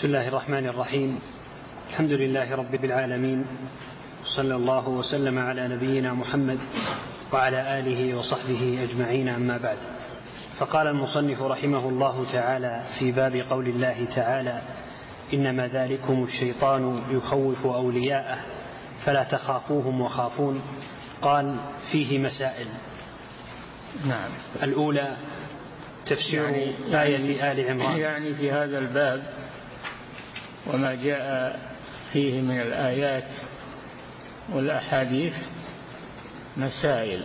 بسم الله الرحمن الرحيم. الحمد لله رب العالمين، صلى الله وسلم على نبينا محمد وعلى آله وصحبه أجمعين، أما بعد. فقال المصنف رحمه الله تعالى في باب قول الله تعالى: إنما ذلكم الشيطان يخوف أولياءه فلا تخافوهم وخافون. قال: فيه مسائل. نعم. الأولى تفسير آية آل عمران. يعني في هذا الباب وما جاء فيه من الآيات والأحاديث مسائل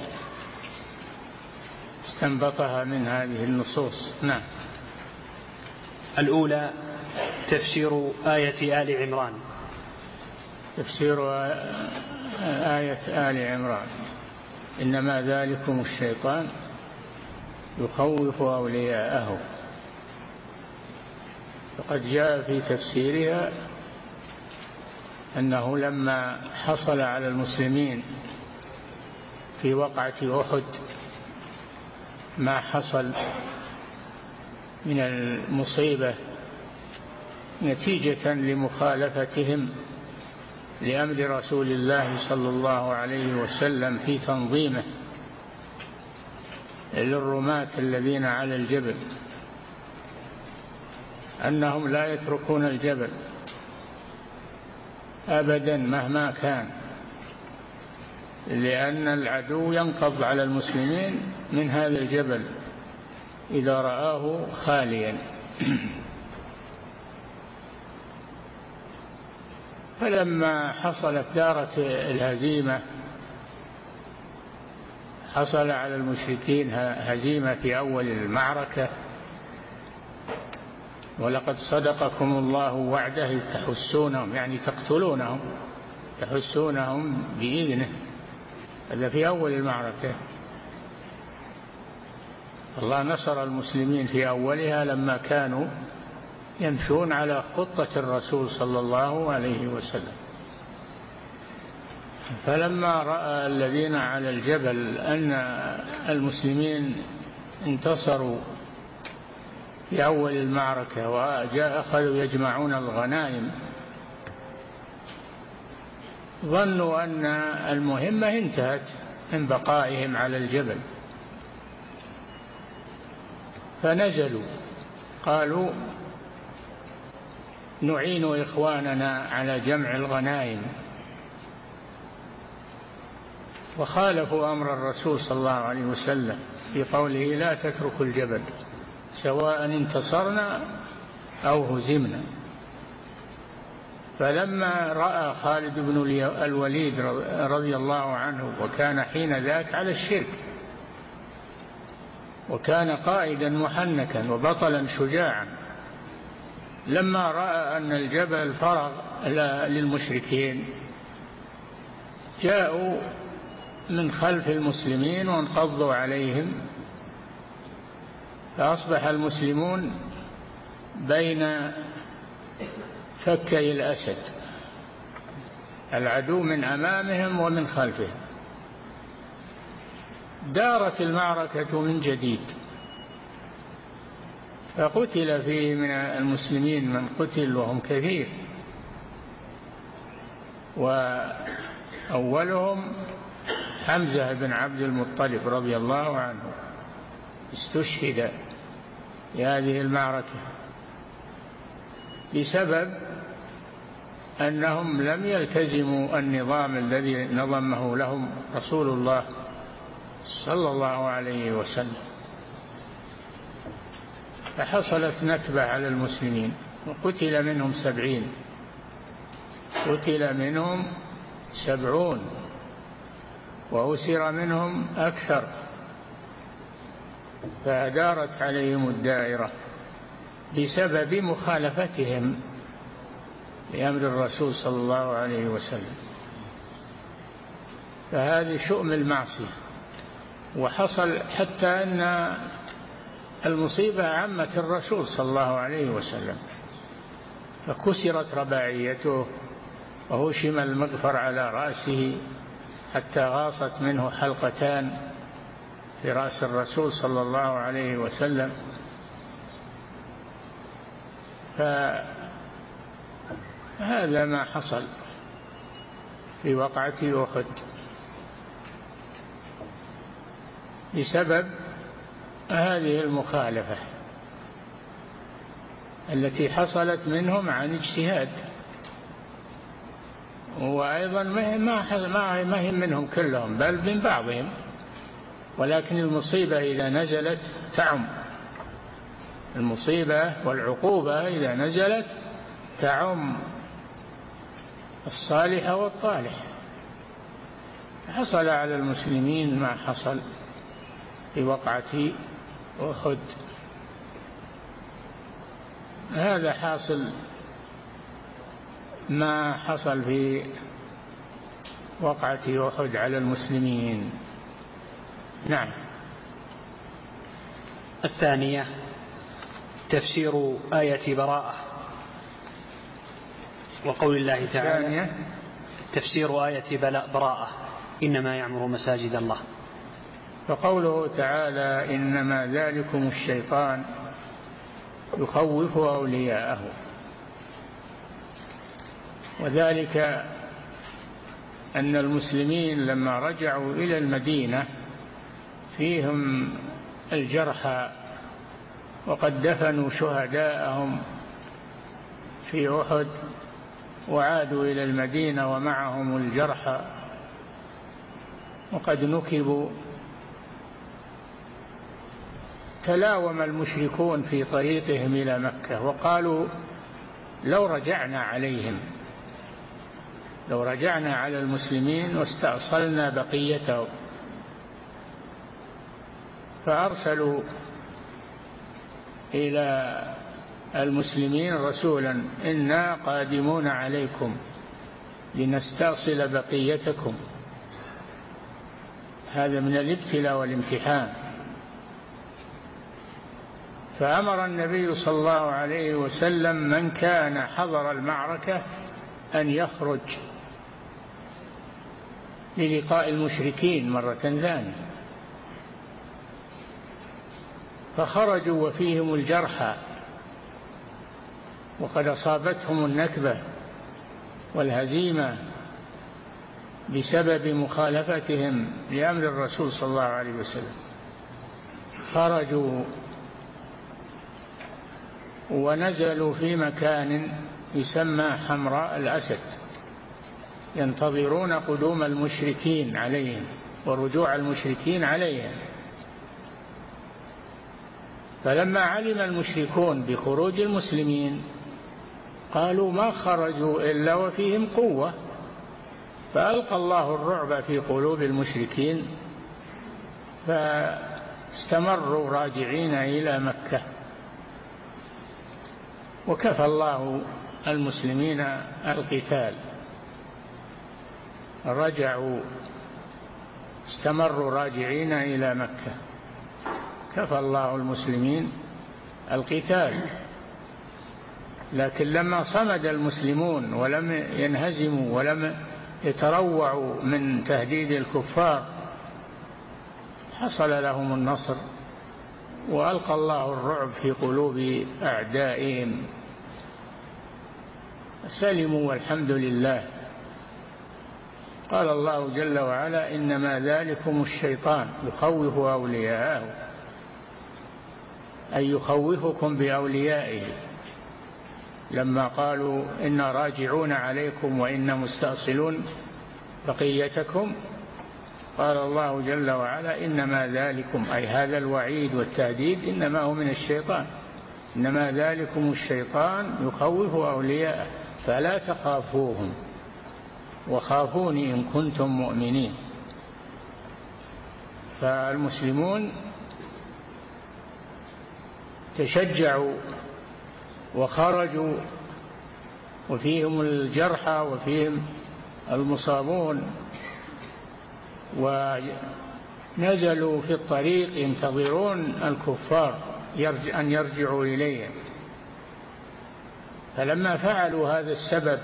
استنبطها من هذه النصوص. نعم. الأولى تفسير آية آل عمران. تفسير آية آل عمران: إنما ذلكم الشيطان يخوف أولياءه. فقد جاء في تفسيرها أنه لما حصل على المسلمين في وقعة أحد ما حصل من المصيبة نتيجة لمخالفتهم لأمر رسول الله صلى الله عليه وسلم في تنظيمه للرماة الذين على الجبل، أنهم لا يتركون الجبل أبدا مهما كان، لأن العدو ينقض على المسلمين من هذا الجبل إذا رآه خاليا. فلما دارت الهزيمة، حصل على المشركين هزيمة في أول المعركة: ولقد صدقكم الله وعده إذ تحسونهم، يعني تقتلونهم، تحسونهم بإذنه. هذا في أول المعركة. الله نصر المسلمين في أولها لما كانوا يمشون على خطة الرسول صلى الله عليه وسلم. فلما رأى الذين على الجبل أن المسلمين انتصروا في أول المعركة أخذوا يجمعون الغنائم، ظنوا أن المهمة انتهت من بقائهم على الجبل، فنزلوا قالوا: نعين إخواننا على جمع الغنائم. وخالفوا أمر الرسول صلى الله عليه وسلم في قوله: لا تتركوا الجبل سواء انتصرنا أو هزمنا. فلما رأى خالد بن الوليد رضي الله عنه، وكان حين ذاك على الشرك، وكان قائدا محنكا وبطلا شجاعا، لما رأى أن الجبل فرغ للمشركين جاءوا من خلف المسلمين وانقضوا عليهم، فأصبح المسلمون بين فكي الأسد، العدو من أمامهم ومن خلفهم. دارت المعركة من جديد، فقتل فيه من المسلمين من قتل وهم كثير، وأولهم حمزة بن عبد المطلب رضي الله عنه، استشهد في هذه المعركة بسبب أنهم لم يلتزموا النظام الذي نظمه لهم رسول الله صلى الله عليه وسلم. فحصلت نكبة على المسلمين، وقتل منهم 70، قتل منهم 70، وأسر منهم أكثر. فدارت عليهم الدائرة بسبب مخالفتهم لأمر الرسول صلى الله عليه وسلم. فهذه شؤم المعصية. وحصل حتى أن المصيبة عمت الرسول صلى الله عليه وسلم، فكسرت رباعيته وهشم المغفر على رأسه حتى غاصت منه حلقتان في رأس الرسول صلى الله عليه وسلم. هذا ما حصل في وقعة أحد بسبب هذه المخالفة التي حصلت منهم عن اجتهاد. وأيضا ما هي منهم كلهم بل من بعضهم، ولكن المصيبة إذا نزلت تعم. المصيبة والعقوبة إذا نزلت تعم الصالح والطالح. حصل على المسلمين ما حصل في وقعة أحد. هذا حاصل ما حصل في وقعة أحد على المسلمين. نعم. الثانية تفسير آية براءة وقول الله تعالى تفسير آية براءة إنما يعمر مساجد الله. فقوله تعالى إنما ذلكم الشيطان يخوف أولياءه، وذلك أن المسلمين لما رجعوا إلى المدينة فيهم الجرحى وقد دفنوا شهداءهم في أحد، وعادوا إلى المدينة ومعهم الجرحى وقد نكبوا. تلاوم المشركون في طريقهم إلى مكة وقالوا لو رجعنا عليهم، لو رجعنا على المسلمين واستأصلنا بقيتهم. فأرسلوا إلى المسلمين رسولا إنا قادمون عليكم لنستأصل بقيتكم. هذا من الابتلاء والامتحان. فأمر النبي صلى الله عليه وسلم من كان حضر المعركة أن يخرج للقاء المشركين مرة ثانية. فخرجوا وفيهم الجرحى وقد أصابتهم النكبة والهزيمة بسبب مخالفتهم لأمر الرسول صلى الله عليه وسلم. خرجوا ونزلوا في مكان يسمى حمراء الأسد ينتظرون قدوم المشركين عليهم ورجوع المشركين عليهم. فلما علم المشركون بخروج المسلمين قالوا ما خرجوا إلا وفيهم قوة، فألقى الله الرعب في قلوب المشركين فاستمروا راجعين إلى مكة، وكفى الله المسلمين القتال. رجعوا استمروا راجعين إلى مكة، كفى الله المسلمين القتال. لكن لما صمد المسلمون ولم ينهزموا ولم يتروعوا من تهديد الكفار حصل لهم النصر، وألقى الله الرعب في قلوب أعدائهم، سلموا والحمد لله. قال الله جل وعلا إنما ذلكم الشيطان يخوف أولياءه، أي يخوفكم بأوليائه. لما قالوا إنا راجعون عليكم وإنا مستأصلون بقيتكم قال الله جل وعلا إنما ذلكم، أي هذا الوعيد والتهديد إنما هو من الشيطان. إنما ذلكم الشيطان يخوف أولياءه فلا تخافوهم وخافوني إن كنتم مؤمنين. فالمسلمون تشجعوا وخرجوا وفيهم الجرحى وفيهم المصابون، ونزلوا في الطريق ينتظرون الكفار أن يرجعوا إليهم. فلما فعلوا هذا السبب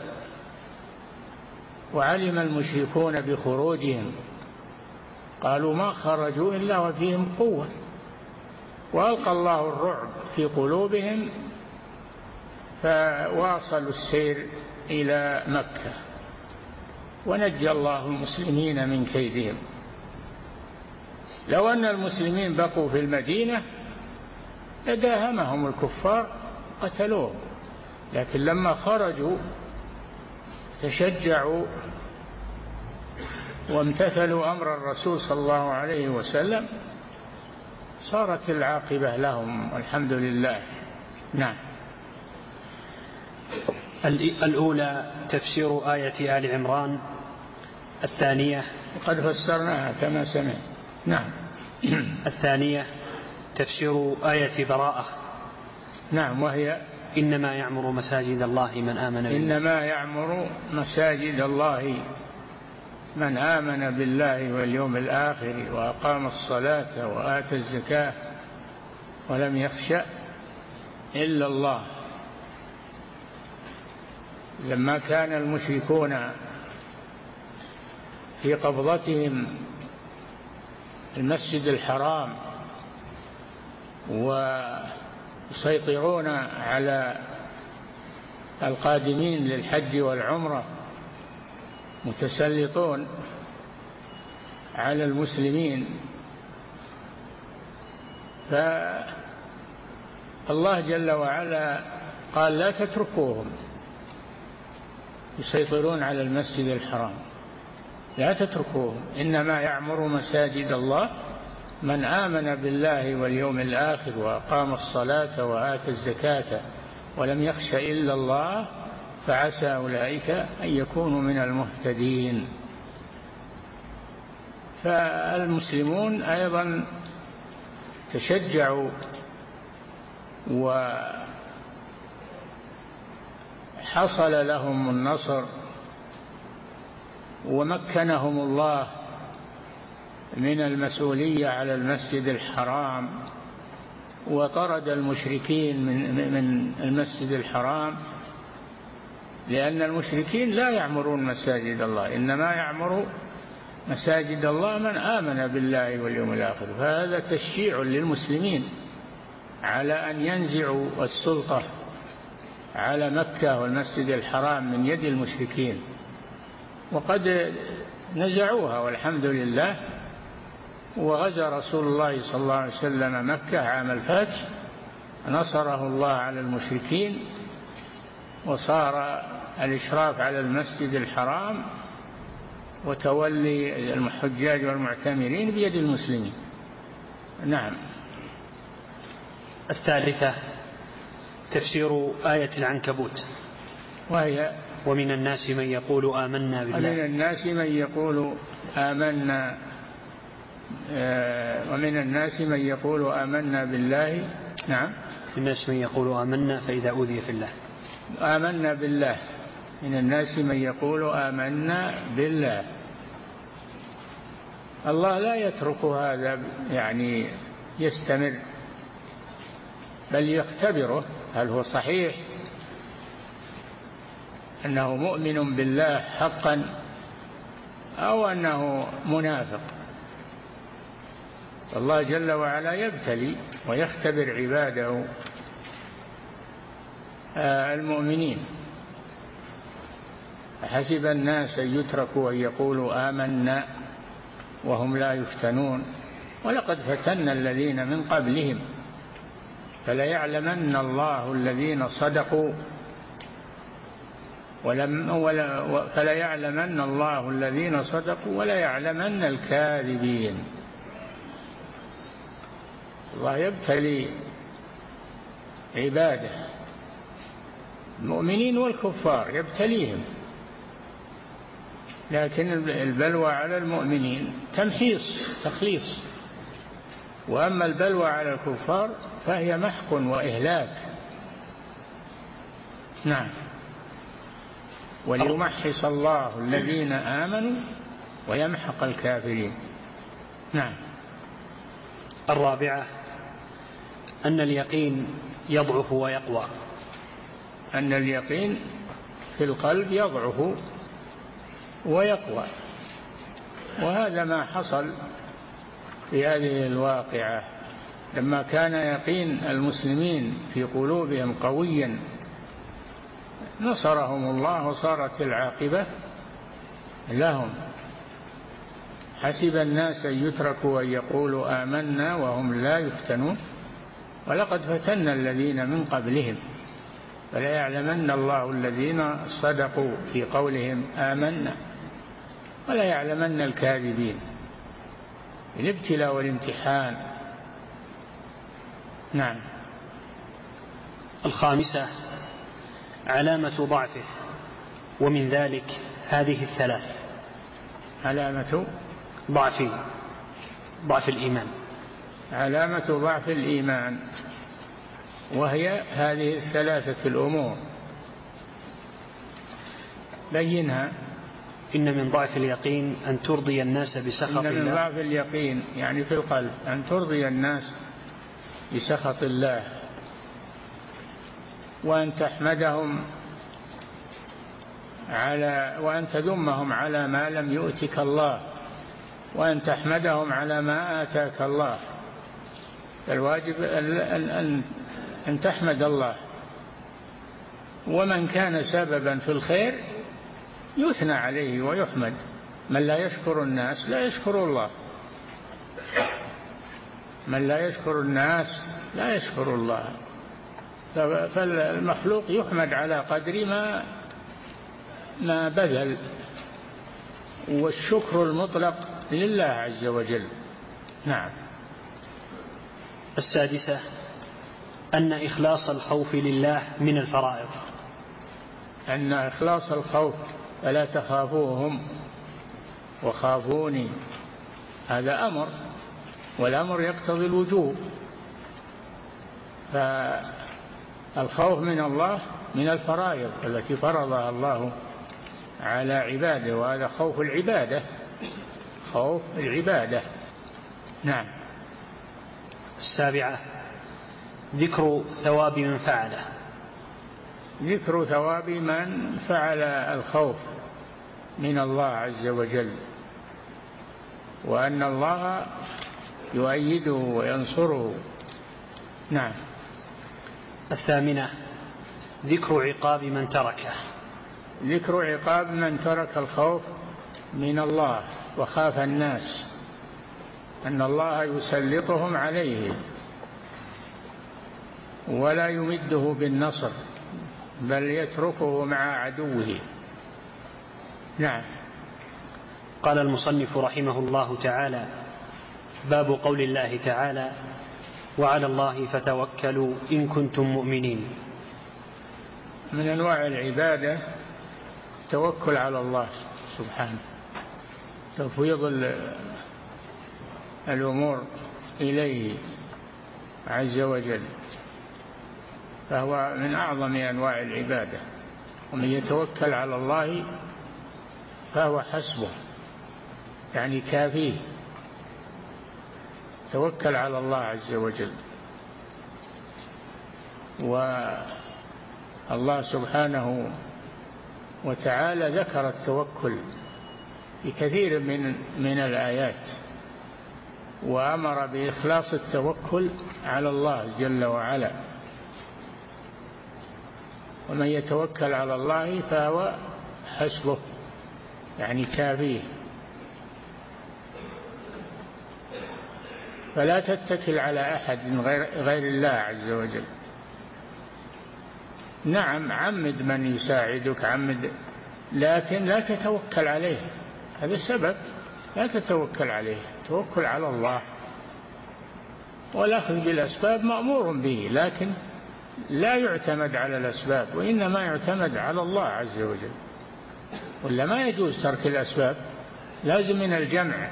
وعلم المشركون بخروجهم قالوا ما خرجوا إلا وفيهم قوة، وألقى الله الرعب في قلوبهم فواصلوا السير إلى مكة، ونجى الله المسلمين من كيدهم. لو أن المسلمين بقوا في المدينة لداهمهم الكفار قتلوهم، لكن لما خرجوا تشجعوا وامتثلوا أمر الرسول صلى الله عليه وسلم صارت العاقبة لهم والحمد لله. نعم. الأولى تفسير آية آل عمران، الثانية وقد فسرناها كما سمعت. نعم. الثانية تفسير آية براءة. نعم، وهي إنما يعمر مساجد الله من آمن بالله. إنما يعمر مساجد الله من آمن بالله واليوم الآخر وأقام الصلاة وآتى الزكاة ولم يخش إلا الله. لما كان المشركون في قبضتهم المسجد الحرام ويسيطرون على القادمين للحج والعمرة، متسلطون على المسلمين، فالله جل وعلا قال لا تتركوهم يسيطرون على المسجد الحرام، لا تتركوهم، إنما يعمر مساجد الله من آمن بالله واليوم الآخر وأقام الصلاة وآتى الزكاة ولم يخش إلا الله فعسى أولئك أن يكونوا من المهتدين. فالمسلمون أيضا تشجعوا وحصل لهم النصر ومكنهم الله من المسؤولية على المسجد الحرام، وطرد المشركين من المسجد الحرام، لأن المشركين لا يعمرون مساجد الله، إنما يعمر مساجد الله من آمن بالله واليوم الآخر. فهذا تشجيع للمسلمين على أن ينزعوا السلطة على مكة والمسجد الحرام من يد المشركين، وقد نزعوها والحمد لله. وغزا رسول الله صلى الله عليه وسلم مكة عام الفتح، نصره الله على المشركين، وصار الإشراف على المسجد الحرام وتولي الحجاج والمعتمرين بيد المسلمين. نعم. الثالثة تفسير آية العنكبوت، وهي ومن الناس من يقول آمنا بالله. ومن الناس من يقول آمنا ومن الناس من يقول آمنا بالله. نعم. من الناس من يقول آمنا فإذا أوذي في الله. آمنا بالله. من الناس من يقول آمنا بالله. الله لا يترك هذا يعني يستمر، بل يختبره هل هو صحيح أنه مؤمن بالله حقا أو أنه منافق. الله جل وعلا يبتلي ويختبر عباده المؤمنين. حسب الناس أن يتركوا أن يقولوا آمنا وهم لا يفتنون، ولقد فتنا الذين من قبلهم فليعلمن الله الذين صدقوا فليعلمن الله الذين صدقوا وليعلمن الكاذبين. الله يبتلي عباده المؤمنين والكفار، يبتليهم، لكن البلوى على المؤمنين تخليص، وأما البلوى على الكفار فهي محق وإهلاك. نعم. وليمحص الله الذين آمنوا ويمحق الكافرين. نعم. الرابعة أن اليقين يضعف ويقوى. أن اليقين في القلب يضعف ويقوى، وهذا ما حصل في هذه نصرهم الله وصارت العاقبة لهم. حسب الناس أن يتركوا أن يقولوا آمنا وهم لا يفتنون ولقد فتنا الذين من قبلهم فلا يعلمن الله الذين صدقوا في قولهم آمنا ولا يعلمن الكاذبين. الابتلاء والامتحان. نعم. الخامسة علامة ضعفه، ومن ذلك هذه الثلاث: علامة ضعف الإيمان، علامة ضعف الإيمان، وهي هذه الثلاثة الأمور. بينها. إن من ضعف اليقين أن ترضي الناس بسخط الله. إن من ضعف اليقين يعني في القلب أن ترضي الناس بسخط الله، وأن تحمدهم وأن تذمهم على ما لم يؤتك الله، وأن تحمدهم على ما آتاك الله. الواجب أن تحمد الله، ومن كان سببا في الخير يثنى عليه ويحمد. من لا يشكر الناس لا يشكر الله، من لا يشكر الناس لا يشكر الله. فالمخلوق يحمد على قدر ما بذل، والشكر المطلق لله عز وجل. نعم. السادسة أن إخلاص الخوف لله من الفرائض. أن إخلاص الخوف فلا تخافوهم وخافوني، هذا أمر، والأمر يقتضي الوجوب. فالخوف من الله من الفرائض التي فرضها الله على عباده، وهذا خوف العبادة، خوف العبادة. نعم. السابعة ذكر ثواب من فعله. ذكر ثواب من فعل الخوف من الله عز وجل، وأن الله يؤيده وينصره. نعم. الثامنة ذكر عقاب من تركه. ذكر عقاب من ترك الخوف من الله وخاف الناس، أن الله يسلطهم عليه ولا يمده بالنصر، بل يتركه مع عدوه. نعم. قال المصنف رحمه الله تعالى: باب قول الله تعالى: وعلى الله فتوكلوا إن كنتم مؤمنين. من أنواع العبادة التوكل على الله سبحانه، تفويض الأمور إليه عز وجل، فهو من أعظم أنواع العبادة. ومن يتوكل على الله فهو حسبه، يعني كافيه. توكل على الله عز وجل. والله سبحانه وتعالى ذكر التوكل في كثير من الآيات، وأمر بإخلاص التوكل على الله جل وعلا. ومن يتوكل على الله فهو حسبه، يعني كافيه. فلا تتكل على أحد غير الله عز وجل. نعم، عمد من يساعدك، عمد، لكن لا تتوكل عليه، هذا السبب، لا تتوكل عليه. توكل على الله، والأخذ بالأسباب مأمور به، لكن لا يعتمد على الأسباب، وإنما يعتمد على الله عز وجل. ولا ما يجوز ترك الأسباب، لازم من الجمع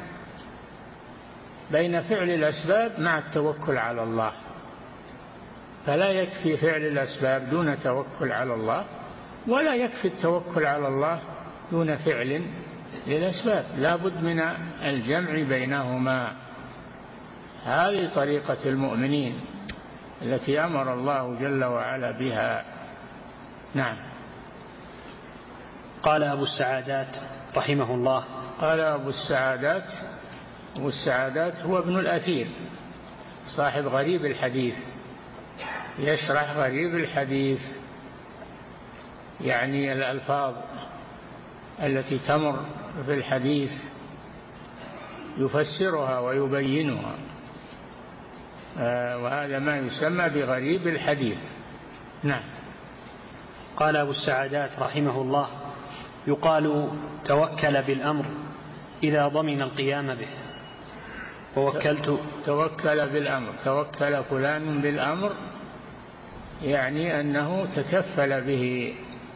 بين فعل الأسباب مع التوكل على الله. فلا يكفي فعل الأسباب دون توكل على الله، ولا يكفي التوكل على الله دون فعل للأسباب، لا بد من الجمع بينهما. هذه طريقة المؤمنين التي أمر الله جل وعلا بها. نعم. قال أبو السعادات رحمه الله: قال أبو السعادات هو ابن الأثير صاحب غريب الحديث، يشرح غريب الحديث، يعني الألفاظ التي تمر في الحديث يفسرها ويبينها، وهذا ما يسمى بغريب الحديث. نعم. قال أبو السعادات رحمه الله: يقال توكل بالأمر إذا ضمن القيام به. توكل بالأمر، توكل فلان بالأمر يعني أنه تكفل به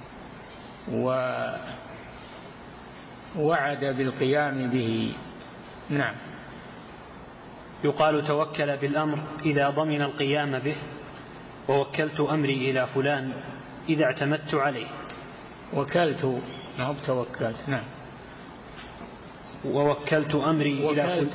ووعد بالقيام به. نعم. يقال توكل بالأمر إذا ضمن القيام به، ووكلت أمري إلى فلان إذا اعتمدت عليه. وكلت، ما هو توكلت. نعم. ووكلت أمري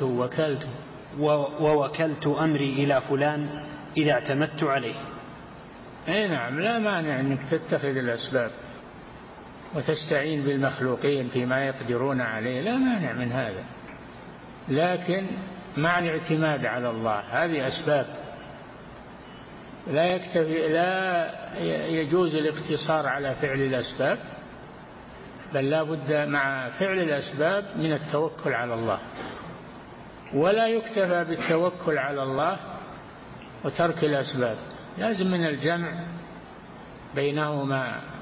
ووكلت أمري إلى فلان إذا اعتمدت عليه. أي نعم، لا مانع أنك تتخذ الأسباب وتستعين بالمخلوقين فيما يقدرون عليه، لا مانع من هذا، لكن مع الاعتماد على الله. هذه أسباب، لا يجوز الاقتصار على فعل الأسباب، بل لا بد مع فعل الأسباب من التوكل على الله، ولا يكتفى بالتوكل على الله وترك الأسباب، لازم من الجمع بينهما،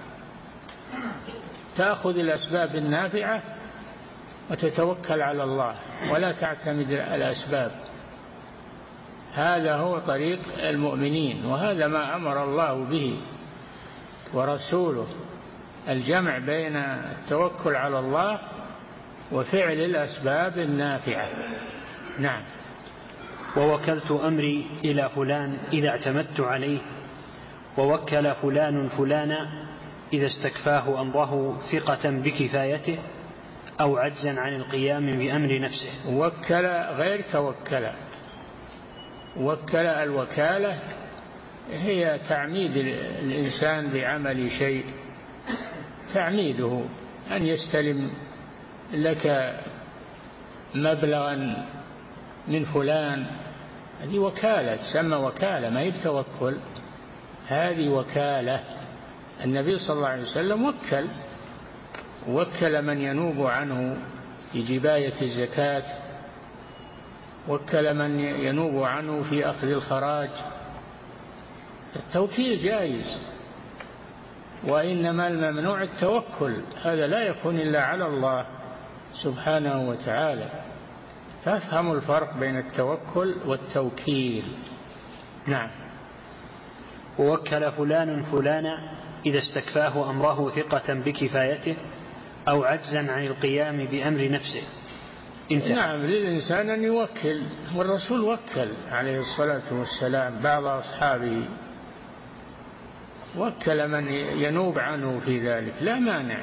تأخذ الأسباب النافعة وتتوكل على الله ولا تعتمد الأسباب. هذا هو طريق المؤمنين، وهذا ما أمر الله به ورسوله، الجمع بين التوكل على الله وفعل الأسباب النافعة. نعم. ووكلت أمري إلى فلان إذا اعتمدت عليه، ووكل فلان فلانا إذا استكفاه أمره ثقة بكفايته أو عجزا عن القيام بأمر نفسه. وكل غير توكل. وكل، الوكالة هي تعميد الإنسان بعمل شيء، تعميده أن يستلم لك مبلغا من فلان، هذه وكالة، تسمى وكالة، ما هي بتوكل، هذه وكالة. النبي صلى الله عليه وسلم وكل من ينوب عنه في جباية الزكاة، وكل من ينوب عنه في أخذ الخراج. التوكيل جائز، وإنما الممنوع التوكل، هذا لا يكون إلا على الله سبحانه وتعالى. فافهموا الفرق بين التوكل والتوكيل. نعم. ووكل فلان فلانا إذا استكفاه أمره ثقة بكفايته أو عجزا عن القيام بأمر نفسه. نعم، للإنسان أن يوكل، والرسول وكل عليه الصلاة والسلام بعض أصحابه، وكل من ينوب عنه في ذلك، لا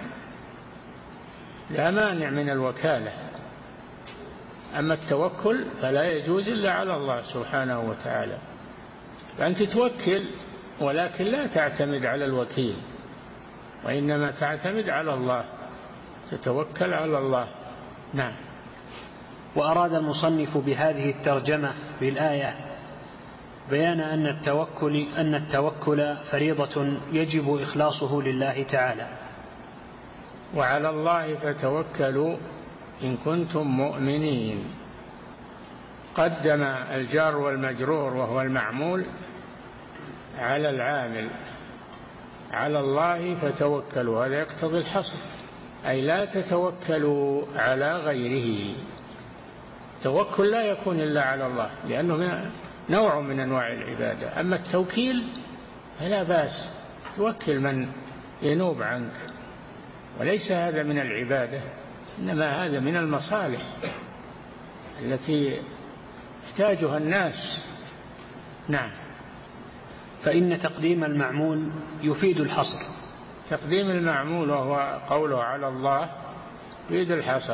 مانع من الوكالة. أما التوكل فلا يجوز إلا على الله سبحانه وتعالى، فأنت توكل ولكن لا تعتمد على الوكيل، وإنما تعتمد على الله، تتوكل على الله. نعم. وأراد المصنف بهذه الترجمة بالآية بيان أن التوكل فريضة يجب إخلاصه لله تعالى. وعلى الله فتوكلوا إن كنتم مؤمنين. قدم الجار والمجرور وهو المعمول على العامل، على الله فتوكلوا، هذا يقتضي الحصر، أي لا تتوكلوا على غيره. التوكل لا يكون إلا على الله، لأنه نوع من أنواع العبادة. أما التوكيل فلا بأس، توكل من ينوب عنك، وليس هذا من العبادة، إنما هذا من المصالح التي يحتاجها الناس. نعم. فإن تقديم المعمول يفيد الحصر. تقديم المعمول وهو قوله على الله يفيد الحصر.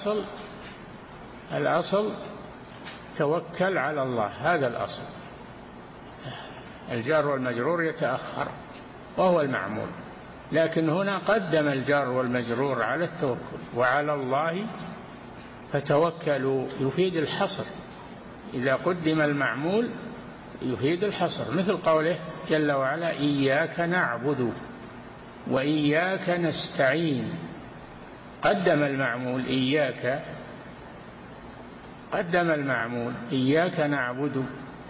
الأصل توكل على الله، هذا الأصل. الجار والمجرور يتأخر وهو المعمول، لكن هنا قدم الجار والمجرور على التوكل، وعلى الله فتوكلوا يفيد الحصر. إذا قدم المعمول يفيد الحصر، مثل قوله جل وعلا إياك نعبد، وإياك نستعين. قدم المعمول إياك، قدم المعمول إياك نعبد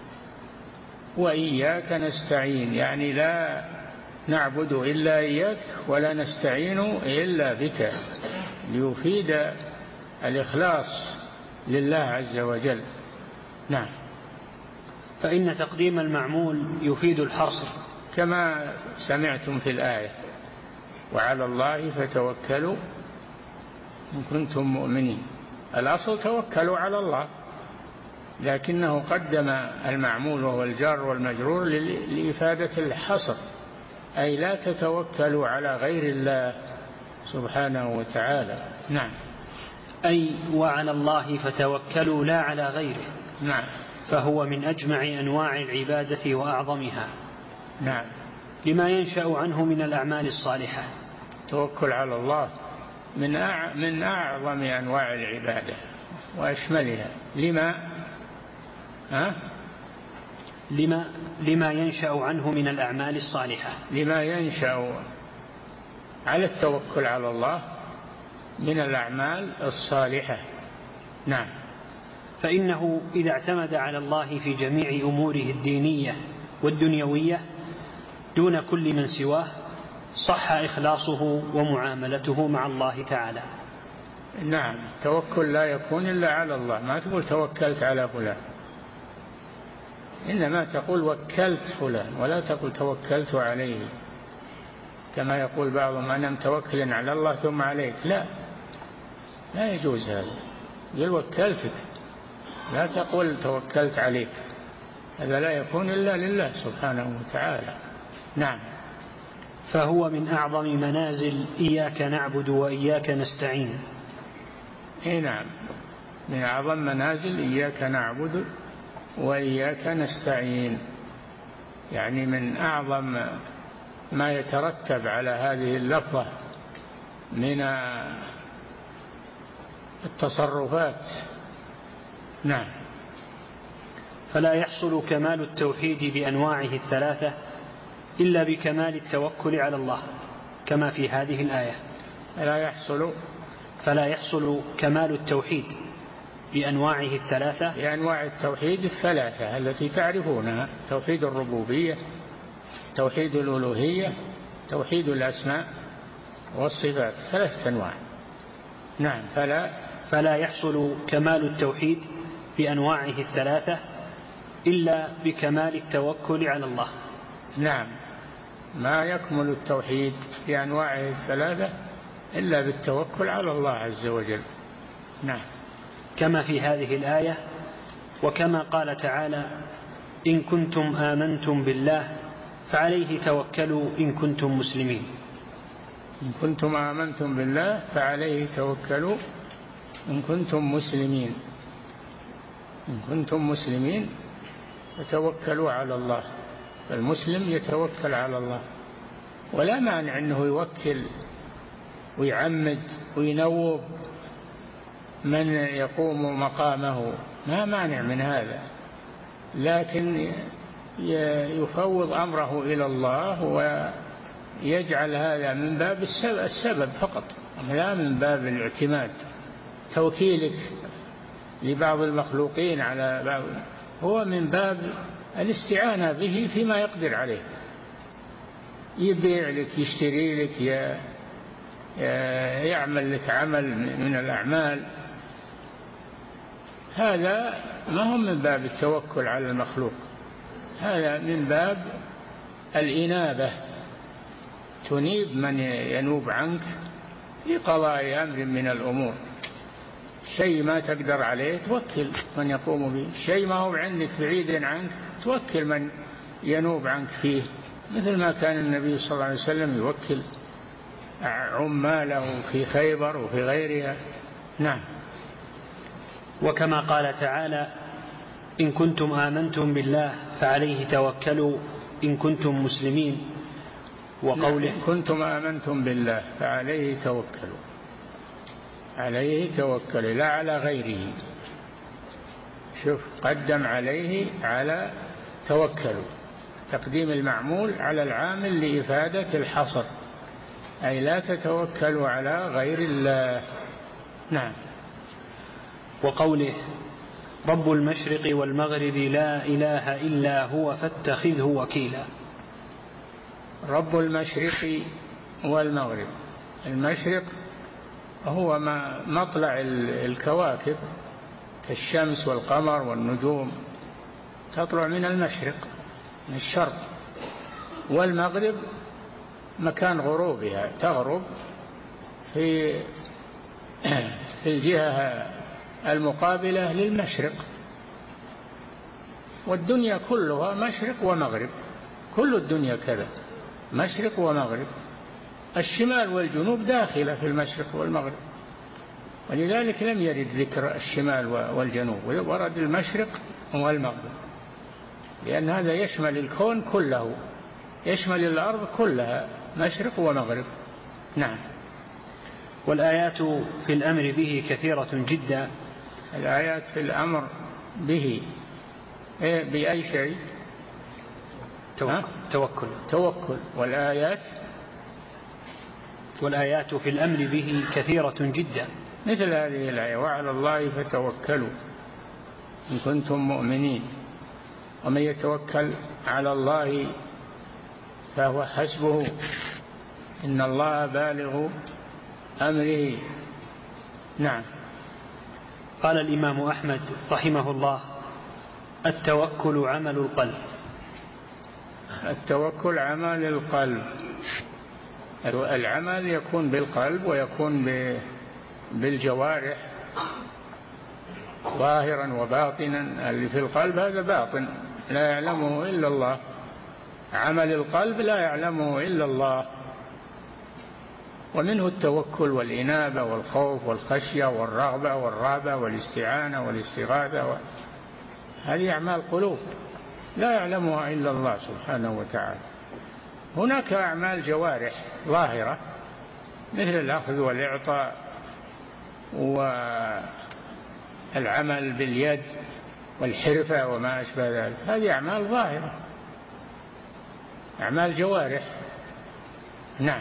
وإياك نستعين، يعني لا نعبد إلا إياك ولا نستعين إلا بك، ليفيد الإخلاص لله عز وجل. نعم. فإن تقديم المعمول يفيد الحصر كما سمعتم في الآية: وعلى الله فتوكلوا إن كنتم مؤمنين. الأصل توكلوا على الله، لكنه قدم المعمول وهو الجار والمجرور لإفادة الحصر، أي لا تتوكلوا على غير الله سبحانه وتعالى. نعم. أي وعلى الله فتوكلوا لا على غيره. نعم. فهو من أجمع أنواع العبادة وأعظمها. نعم. لما ينشأ عنه من الأعمال الصالحة. توكل على الله من أعظم أنواع العبادة وأشملها. لما ينشأ عنه من الأعمال الصالحة. لما ينشأ على التوكل على الله من الأعمال الصالحة. نعم. فإنه إذا اعتمد على الله في جميع أموره الدينية والدنيوية دون كل من سواه صح إخلاصه ومعاملته مع الله تعالى. نعم. توكل لا يكون إلا على الله. ما تقول توكلت على فلان، إنما تقول وكلت فلان، ولا تقول توكلت عليه كما يقول بعضهم: أنا متوكل على الله ثم عليك. لا يجوز هذا. يقول وكلتك، لا تقول توكلت عليك. هذا لا يكون إلا لله سبحانه وتعالى. نعم. فهو من أعظم منازل إياك نعبد وإياك نستعين. نعم، من أعظم منازل إياك نعبد وإياك نستعين، يعني من أعظم ما يترتب على هذه اللفظة من التصرفات. نعم. فلا يحصل كمال التوحيد بأنواعه الثلاثة إلا بكمال التوكل على الله كما في هذه الآية. فلا يحصل كمال التوحيد بأنواعه الثلاثة، بأنواع التوحيد الثلاثة التي تعرفونها: توحيد الربوبية، توحيد الألوهية، توحيد الأسماء والصفات، 3 أنواع. نعم. فلا يحصل كمال التوحيد بأنواعه الثلاثة إلا بكمال التوكل على الله. نعم. ما يكمل التوحيد بأنواعه الثلاثة إلا بالتوكل على الله عز وجل. نعم. كما في هذه الآية، وكما قال تعالى: إن كنتم آمنتم بالله فعليه توكلوا إن كنتم مسلمين. إن كنتم آمنتم بالله فعليه توكلوا إن كنتم مسلمين. إن كنتم مسلمين فتوكلوا على الله. فالمسلم يتوكل على الله، ولا مانع أنه يوكل ويعمد وينوب من يقوم مقامه، ما مانع من هذا، لكن يفوض أمره إلى الله ويجعل هذا من باب السبب فقط، لا من باب الاعتماد. توكيلك لبعض المخلوقين على بعض هو من باب الاستعانة به فيما يقدر عليه، يبيع لك، يشتري لك، يعمل لك عمل من الأعمال، هذا ما هو من باب التوكل على المخلوق، هذا من باب الإنابة. تنيب من ينوب عنك في قضاء أمر من الأمور. شيء ما تقدر عليه توكل من يقوم به، شيء ما هو عندك بعيد عنك توكل من ينوب عنك فيه، مثل ما كان النبي صلى الله عليه وسلم يوكل عماله في خيبر وفي غيرها. نعم. وكما قال تعالى: إن كنتم آمنتم بالله فعليه توكلوا إن كنتم مسلمين. وقوله: إن كنتم آمنتم بالله فعليه توكلوا، عليه توكلوا لا على غيره. شوف، قدم عليه على توكلوا، تقديم المعمول على العامل لإفادة الحصر. أي لا تتوكلوا على غير الله. نعم. وقوله رب المشرق والمغرب لا إله إلا هو فاتخذه وكيلا. رب المشرق والمغرب، المشرق هو مطلع الكواكب كالشمس والقمر والنجوم، تطلع من المشرق من الشرق، والمغرب مكان غروبها، تغرب في الجهة المقابلة للمشرق. والدنيا كلها مشرق ومغرب، كل الدنيا كذا مشرق ومغرب، الشمال والجنوب داخلة في المشرق والمغرب، ولذلك لم يرد ذكر الشمال والجنوب، ورد المشرق والمغرب، لأن هذا يشمل الكون كله، يشمل الأرض كلها مشرق ومغرب. نعم. والآيات في الأمر به كثيرة جدا. الآيات في الأمر به بأي شيء؟ توكل. والآيات في الأمر به كثيرة جدا، مثل هذه الآية وعلى الله فتوكلوا إن كنتم مؤمنين، ومن يتوكل على الله فهو حسبه إن الله بالغ أمره. نعم. قال الإمام أحمد رحمه الله التوكل عمل القلب. التوكل عمل القلب، العمل يكون بالقلب ويكون بالجوارح ظاهرا وباطنا. اللي في القلب هذا باطن لا يعلمه إلا الله، عمل القلب لا يعلمه إلا الله. ومنه التوكل والإنابة والخوف والخشية والرغبة والرهبة والاستعانة والاستغاثة، هذه أعمال قلوب لا يعلمها إلا الله سبحانه وتعالى. هناك أعمال جوارح ظاهرة مثل الأخذ والإعطاء والعمل باليد والحرفة وما أشبه ذلك، هذه أعمال ظاهرة، أعمال جوارح. نعم.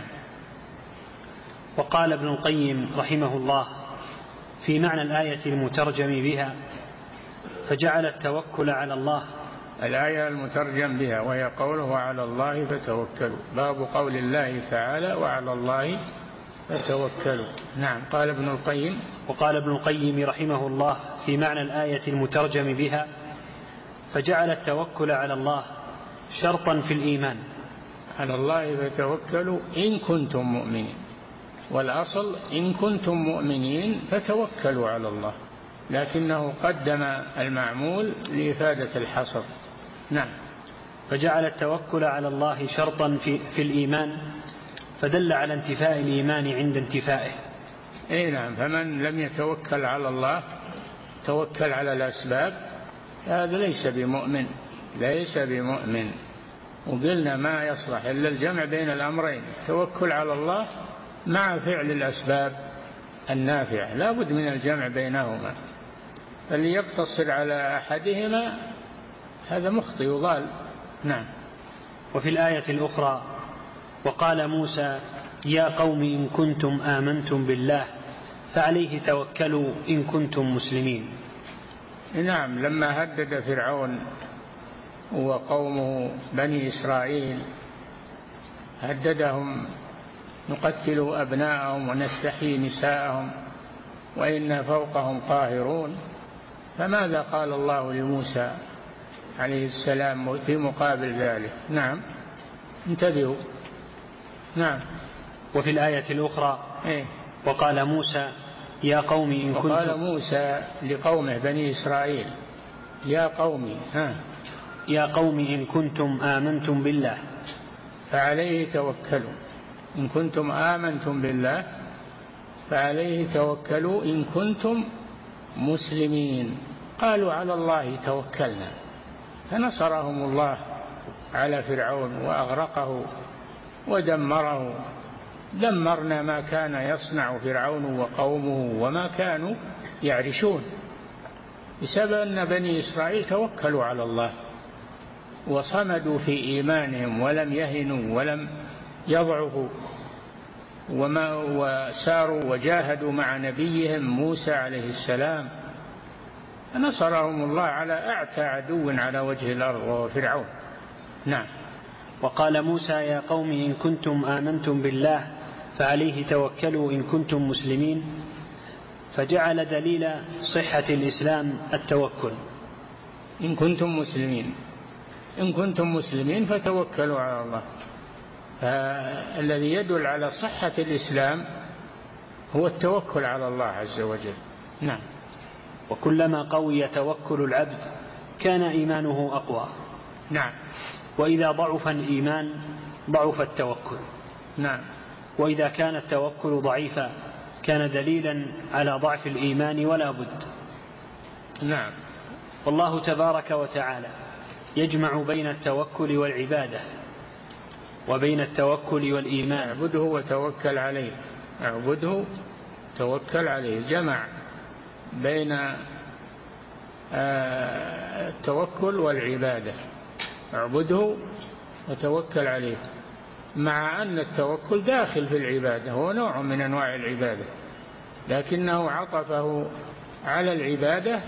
وقال ابن القيم رحمه الله في معنى الآية المترجم بها فجعل التوكل على الله، الآية المترجم بها وهي قوله وعلى الله فتوكلوا، باب قول الله تعالى وعلى الله فتوكلوا. نعم. قال ابن القيم وقال ابن القيم رحمه الله في معنى الآية المترجم بها فجعل التوكل على الله شرطا في الإيمان. على الله فتوكلوا إن كنتم مؤمنين، والأصل إن كنتم مؤمنين فتوكلوا على الله، لكنه قدم المعمول لإفادة الحصر. نعم. فجعل التوكل على الله شرطا في الإيمان، فدل على انتفاء الإيمان عند انتفائه. أي نعم. فمن لم يتوكل على الله توكل على الأسباب، هذا ليس بمؤمن، ليس بمؤمن. وقلنا ما يصلح إلا الجمع بين الأمرين، توكل على الله مع فعل الأسباب النافعة، لا بد من الجمع بينهما، فاللي يقتصر على أحدهما هذا مخطئ وضال. نعم. وفي الآية الأخرى وقال موسى يا قوم إن كنتم آمنتم بالله فعليه توكلوا إن كنتم مسلمين. نعم. لما هدد فرعون وقومه بني إسرائيل هددهم نقتل أبناءهم ونستحيي نساءهم وإنا فوقهم قاهرون، فماذا قال الله لموسى عليه السلام في مقابل ذلك؟ نعم. انتبهوا. نعم. وفي الآية الأخرى وقال موسى يا قوم إن كنتم، وقال موسى لقومه بني إسرائيل يا قوم يا قوم إن كنتم آمنتم بالله فعليه توكلوا، إن كنتم آمنتم بالله فعليه توكلوا إن كنتم مسلمين. قالوا على الله توكلنا، فنصرهم الله على فرعون وأغرقه ودمره. دمرنا ما كان يصنع فرعون وقومه وما كانوا يعرشون، بسبب أن بني إسرائيل توكلوا على الله وصمدوا في إيمانهم ولم يهنوا ولم يضعفوا. وساروا وجاهدوا مع نبيهم موسى عليه السلام، نصرهم الله على أعتى عدو على وجه الأرض وهو فرعون. نعم. وقال موسى يا قوم إن كنتم آمنتم بالله فعليه توكلوا إن كنتم مسلمين، فجعل دليل صحة الإسلام التوكل. إن كنتم مسلمين، إن كنتم مسلمين فتوكلوا على الله. فالذي يدل على صحة الإسلام هو التوكل على الله عز وجل. نعم. وكلما قوي توكل العبد كان إيمانه أقوى. نعم. وإذا ضعف الإيمان ضعف التوكل. نعم. وإذا كان التوكل ضعيفا كان دليلا على ضعف الإيمان ولا بد. نعم. والله تبارك وتعالى يجمع بين التوكل والعبادة وبين التوكل والإيمان. اعبده وتوكل عليه، اعبده توكل عليه، جمع بين التوكل والعبادة، اعبده وتوكل عليه، مع أن التوكل داخل في العبادة، هو نوع من أنواع العبادة، لكنه عطفه على العبادة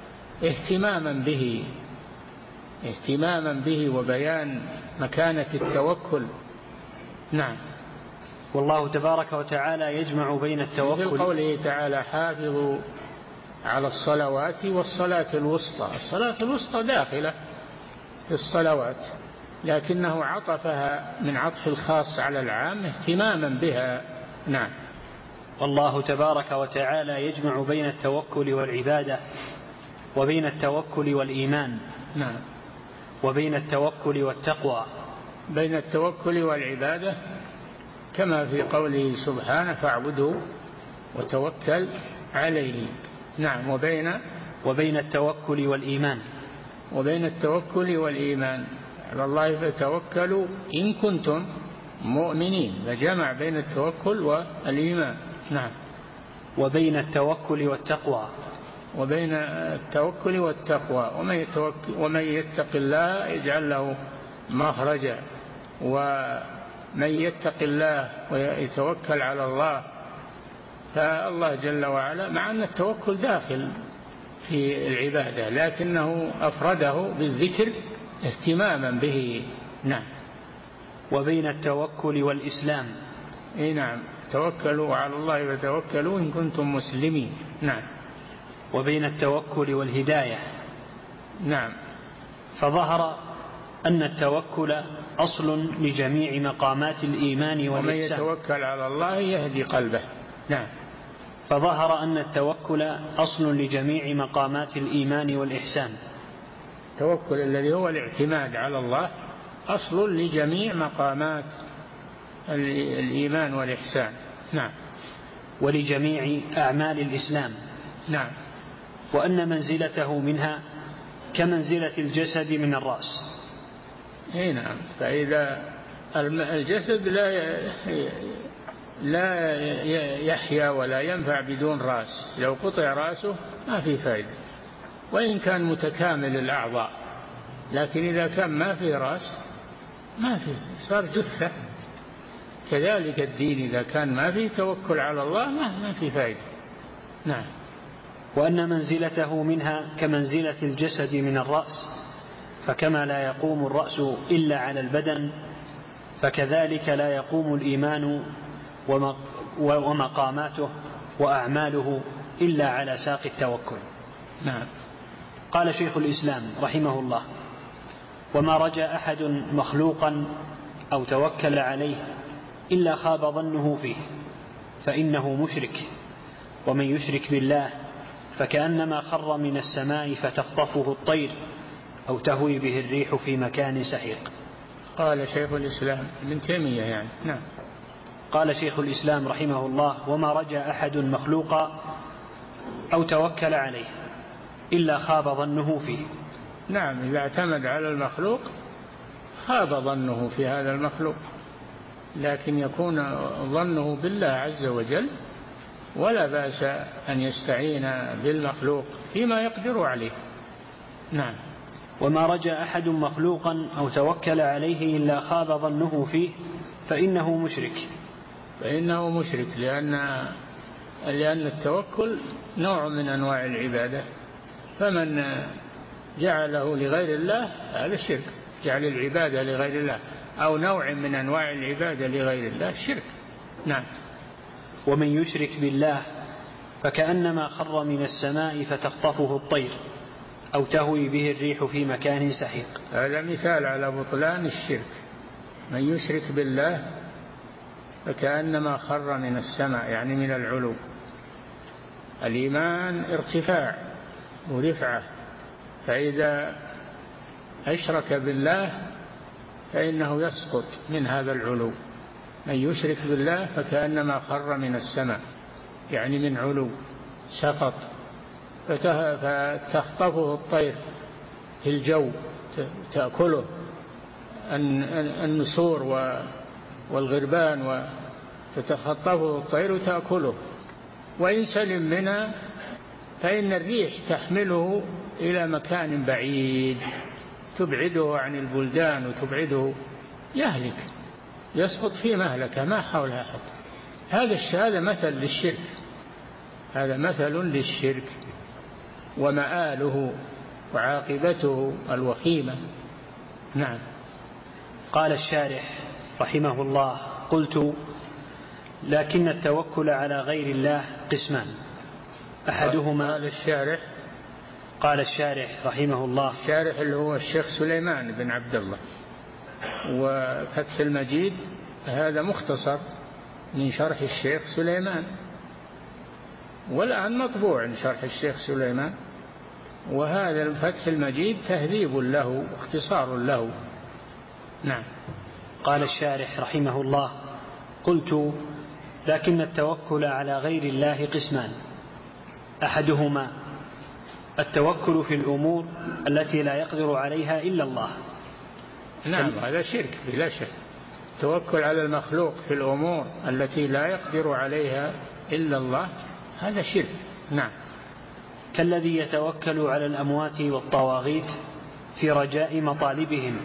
اهتماما به وبيان مكانة التوكل. نعم. والله تبارك وتعالى يجمع بين التوكل، مثل قوله تعالى حافظوا على الصلوات والصلاة الوسطى. الصلاة الوسطى داخلة في الصلوات، لكنه عطفها من عطف الخاص على العام اهتماما بها. نعم. والله تبارك وتعالى يجمع بين التوكل والعبادة وبين التوكل والإيمان. نعم. وبين التوكل والتقوى. بين التوكل والعبادة كما في قوله سبحانه فاعبده وتوكل عليه. نعم. وبين التوكل والإيمان. وبين التوكل والإيمان على الله فتوكلوا إن كنتم مؤمنين، فجمع بين التوكل والإيمان. نعم. وبين التوكل والتقوى. وبين التوكل والتقوى. ومن يتق الله يجعل له مخرجا، ومن يتق الله ويتوكل على الله، فالله جل وعلا مع أن التوكل داخل في العبادة لكنه أفرده بالذكر اهتماما به. نعم. وبين التوكل والإسلام. نعم. توكلوا على الله وتوكلوا إن كنتم مسلمين. نعم. وبين التوكل والهداية. نعم. فظهر أن التوكل أصل لجميع مقامات الإيمان والإحسان. ومن يتوكل على الله يهدي قلبه. نعم. فظهر أن التوكل أصل لجميع مقامات الإيمان والإحسان. التوكل الذي هو الاعتماد على الله أصل لجميع مقامات الإيمان والإحسان. نعم. ولجميع أعمال الإسلام. نعم. وأن منزلته منها كمنزلة الجسد من الرأس. نعم. فإذا الجسد لا يحيا ولا ينفع بدون رأس، لو قطع رأسه ما في فائدة، وإن كان متكامل الأعضاء، لكن إذا كان ما في رأس ما في، صار جثة. كذلك الدين إذا كان ما فيه توكل على الله ما في فائدة. نعم. وأن منزلته منها كمنزلة الجسد من الرأس، فكما لا يقوم الرأس إلا على البدن فكذلك لا يقوم الإيمان ومقاماته وأعماله إلا على ساق التوكل. نعم. قال شيخ الإسلام رحمه الله: وما رجا أحد مخلوقا أو توكل عليه إلا خاب ظنه فيه فإنه مشرك، ومن يشرك بالله فكأنما خر من السماء فتخطفه الطير أو تهوي به الريح في مكان سحيق. قال شيخ الإسلام ابن تيمية يعني. نعم. قال شيخ الإسلام رحمه الله: وما رجا أحد مخلوقا أو توكل عليه إلا خاب ظنه فيه. نعم. إذا اعتمد على المخلوق خاب ظنه في هذا المخلوق، لكن يكون ظنه بالله عز وجل، ولا بأس أن يستعين بالمخلوق فيما يقدر عليه. نعم. وما رجا أحد مخلوقا أو توكل عليه إلا خاب ظنه فيه فإنه مشرك، فإنه مشرك، لأن التوكل نوع من أنواع العبادة، فمن جعله لغير الله هذا الشرك، جعل العبادة لغير الله أو نوع من أنواع العبادة لغير الله شرك. نعم. ومن يشرك بالله فكأنما خر من السماء فتخطفه الطير أو تهوي به الريح في مكان سحيق. هذا مثال على بطلان الشرك. من يشرك بالله فكأنما خر من السماء، يعني من العلو. الإيمان ارتفاع ورفعة، فإذا أشرك بالله فإنه يسقط من هذا العلو. من يشرك بالله فكأنما خر من السماء، يعني من علو، سقط. فتخطفه الطير في الجو، تأكله النسور والغربان، وتتخطفه الطير وتأكله. وإن سلم منها فإن الريح تحمله إلى مكان بعيد تبعده عن البلدان وتبعده، يهلك، يسقط في مهلكة ما حولها أحد. هذا مثل للشرك، هذا مثل للشرك ومآله وعاقبته الوخيمة. نعم. قال الشارح رحمه الله: قلت: لكن التوكل على غير الله قسمان، أحدهما. قال الشارح رحمه الله، الشارح اللي هو الشيخ سليمان بن عبد الله، وفتح المجيد هذا مختصر من شرح الشيخ سليمان، والآن مطبوع شرح الشيخ سليمان، وهذا الفتح المجيد تهذيب له، اختصار له. نعم. قال الشارح رحمه الله: قلت: لكن التوكل على غير الله قسمان، أحدهما التوكل في الأمور التي لا يقدر عليها إلا الله. نعم، هذا شرك بلا شك. التوكل على المخلوق في الأمور التي لا يقدر عليها إلا الله هذا شرك. نعم. كالذي يتوكل على الأموات والطواغيت في رجاء مطالبهم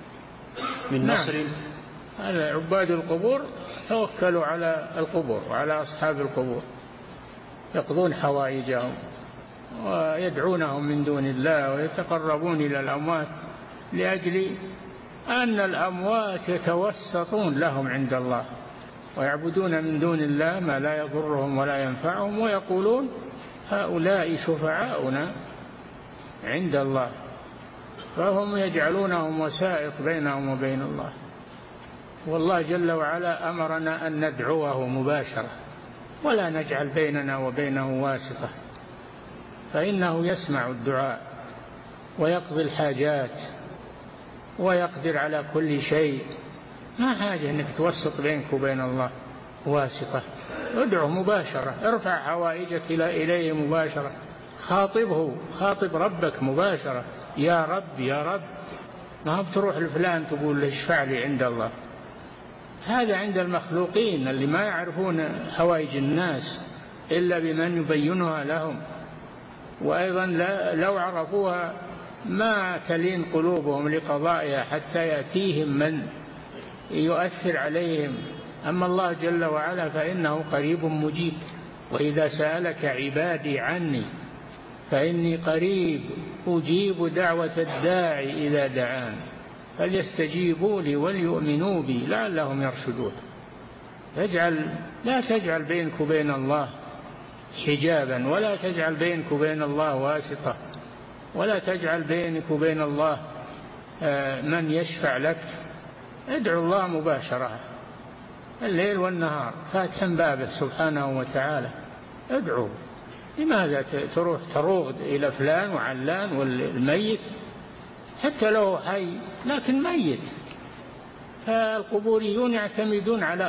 من نصر. نعم. هذا عباد القبور توكلوا على القبور وعلى أصحاب القبور، يقضون حوائجهم ويدعونهم من دون الله ويتقربون إلى الأموات لأجل أن الأموات يتوسطون لهم عند الله، ويعبدون من دون الله ما لا يضرهم ولا ينفعهم، ويقولون هؤلاء شفعاؤنا عند الله، فهم يجعلونهم وسائط بينهم وبين الله. والله جل وعلا أمرنا أن ندعوه مباشرة ولا نجعل بيننا وبينه واسطة، فإنه يسمع الدعاء ويقضي الحاجات ويقدر على كل شيء. ما حاجة أنك توسط بينك وبين الله واسطة، ادعو مباشرة، ارفع حوائجك إليه مباشرة، خاطب ربك مباشرة، يا رب يا رب، ما بتروح لفلان تقول له اشفع لي عند الله. هذا عند المخلوقين اللي ما يعرفون حوائج الناس إلا بمن يبينها لهم، وأيضا لو عرفوها ما تلين قلوبهم لقضائها حتى يأتيهم من يؤثر عليهم. أما الله جل وعلا فإنه قريب مجيب، وإذا سألك عبادي عني فإني قريب أجيب دعوة الداعي إذا دعان فليستجيبوا لي وليؤمنوا بي لعلهم يرشدون. لا تجعل بينك وبين الله حجابا، ولا تجعل بينك وبين الله واسطة، ولا تجعل بينك وبين الله من يشفع لك. ادعو الله مباشرة الليل والنهار فاتحا بابه سبحانه وتعالى، ادعو. لماذا تروح تروغ إلى فلان وعلان والميت حتى لو حي لكن ميت؟ فالقبوريون يعتمدون على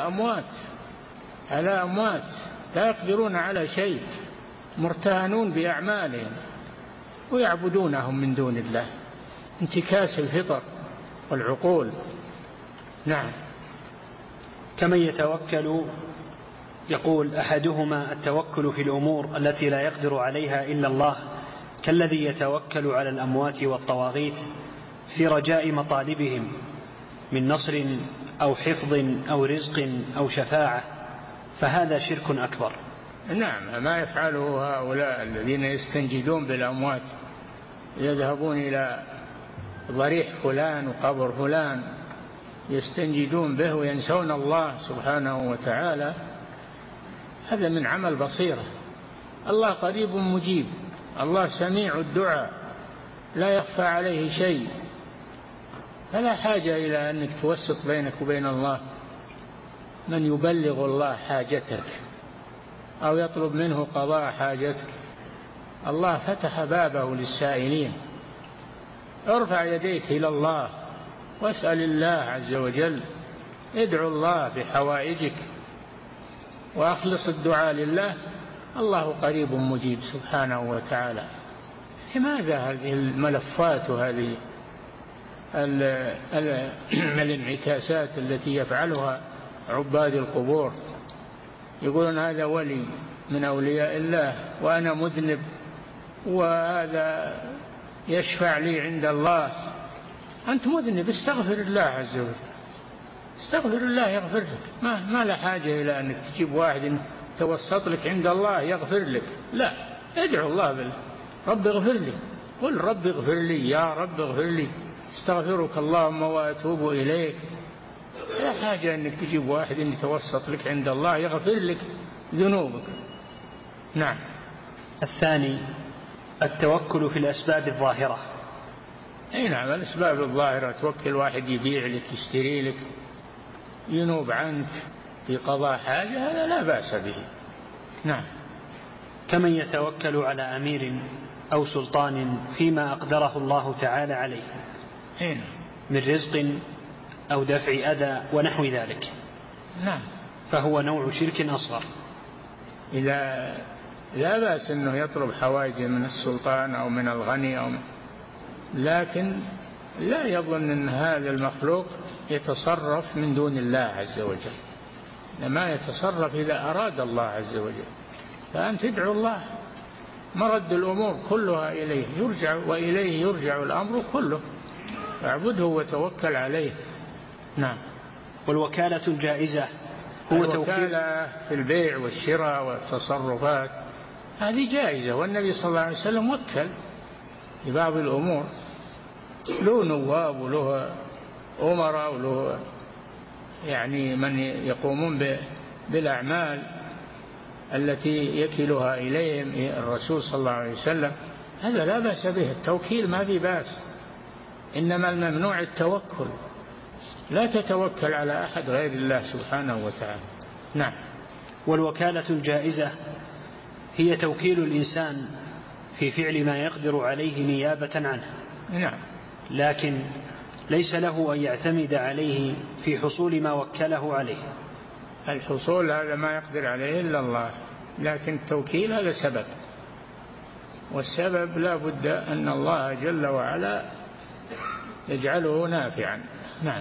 أموات لا يقدرون على شيء، مرتهنون بأعمالهم ويعبدونهم من دون الله، انتكاس الفطر والعقول. نعم. كمن يتوكل، يقول: أحدهما التوكل في الأمور التي لا يقدر عليها إلا الله، كالذي يتوكل على الأموات والطواغيت في رجاء مطالبهم من نصر أو حفظ أو رزق أو شفاعة فهذا شرك أكبر. نعم، ما يفعله هؤلاء الذين يستنجدون بالأموات، يذهبون إلى ضريح فلان وقبر فلان يستنجدون به وينسون الله سبحانه وتعالى، هذا من عمل بصيرة. الله قريب مجيب، الله سميع الدعاء، لا يخفى عليه شيء، فلا حاجة إلى أنك توسط بينك وبين الله من يبلغ الله حاجتك أو يطلب منه قضاء حاجتك. الله فتح بابه للسائلين. ارفع يديك إلى الله واسأل الله عز وجل، ادعو الله بحوائجك وأخلص الدعاء لله، الله قريب مجيب سبحانه وتعالى. لماذا هذه الملفات وهذه الانعكاسات التي يفعلها عباد القبور؟ يقولون هذا ولي من أولياء الله وأنا مذنب وهذا يشفع لي عند الله. أنت مذنب، استغفر الله عز وجل، استغفر الله يغفر لك. ما لا حاجة إلى أنك تجيب واحد توسط لك عند الله يغفر لك، لا، ادعو الله رب اغفر لي، قل رب اغفر لي، يا رب اغفر لي، استغفرك اللهم وأتوب إليك. لا حاجة أنك تجيب واحد يتوسط لك عند الله يغفر لك ذنوبك. نعم. الثاني التوكل في الأسباب الظاهرة. أي نعم، الأسباب الظاهرة، توكل واحد يبيع لك يشتري لك ينوب عنك في قضاء حاجة، هذا لا بأس به. نعم. كمن يتوكل على أمير أو سلطان فيما أقدره الله تعالى عليه من رزق أو دفع أذى ونحو ذلك. نعم. فهو نوع شرك أصغر. إذا لا بأس أنه يطلب حوائج من السلطان أو من الغني لكن لا يظن أن هذا المخلوق يتصرف من دون الله عز وجل، إنما يتصرف إذا أراد الله عز وجل. فأنت تدعو الله، مرد الأمور كلها إليه يرجع، وإليه يرجع الأمر كله، فاعبده وتوكل عليه. نعم. والوكالة الجائزة هو الوكالة في البيع والشراء والتصرفات، هذه جائزة، والنبي صلى الله عليه وسلم وكل في بعض الأمور، له نواب وله أمراء وله يعني من يقومون بالأعمال التي يكلها إليهم الرسول صلى الله عليه وسلم، هذا لا بأس به، التوكيل ما في بأس، إنما الممنوع التوكل، لا تتوكل على أحد غير الله سبحانه وتعالى. نعم. والوكالة الجائزة هي توكيل الإنسان في فعل ما يقدر عليه نيابة عنه. نعم. لكن ليس له أن يعتمد عليه في حصول ما وكله عليه. الحصول هذا ما يقدر عليه إلا الله، لكن التوكيل هذا سبب، والسبب لا بد أن الله جل وعلا يجعله نافعا. نعم.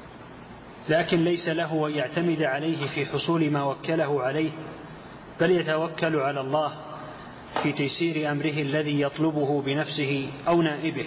لكن ليس له أن يعتمد عليه في حصول ما وكله عليه، بل يتوكل على الله في تيسير أمره الذي يطلبه بنفسه أو نائبه.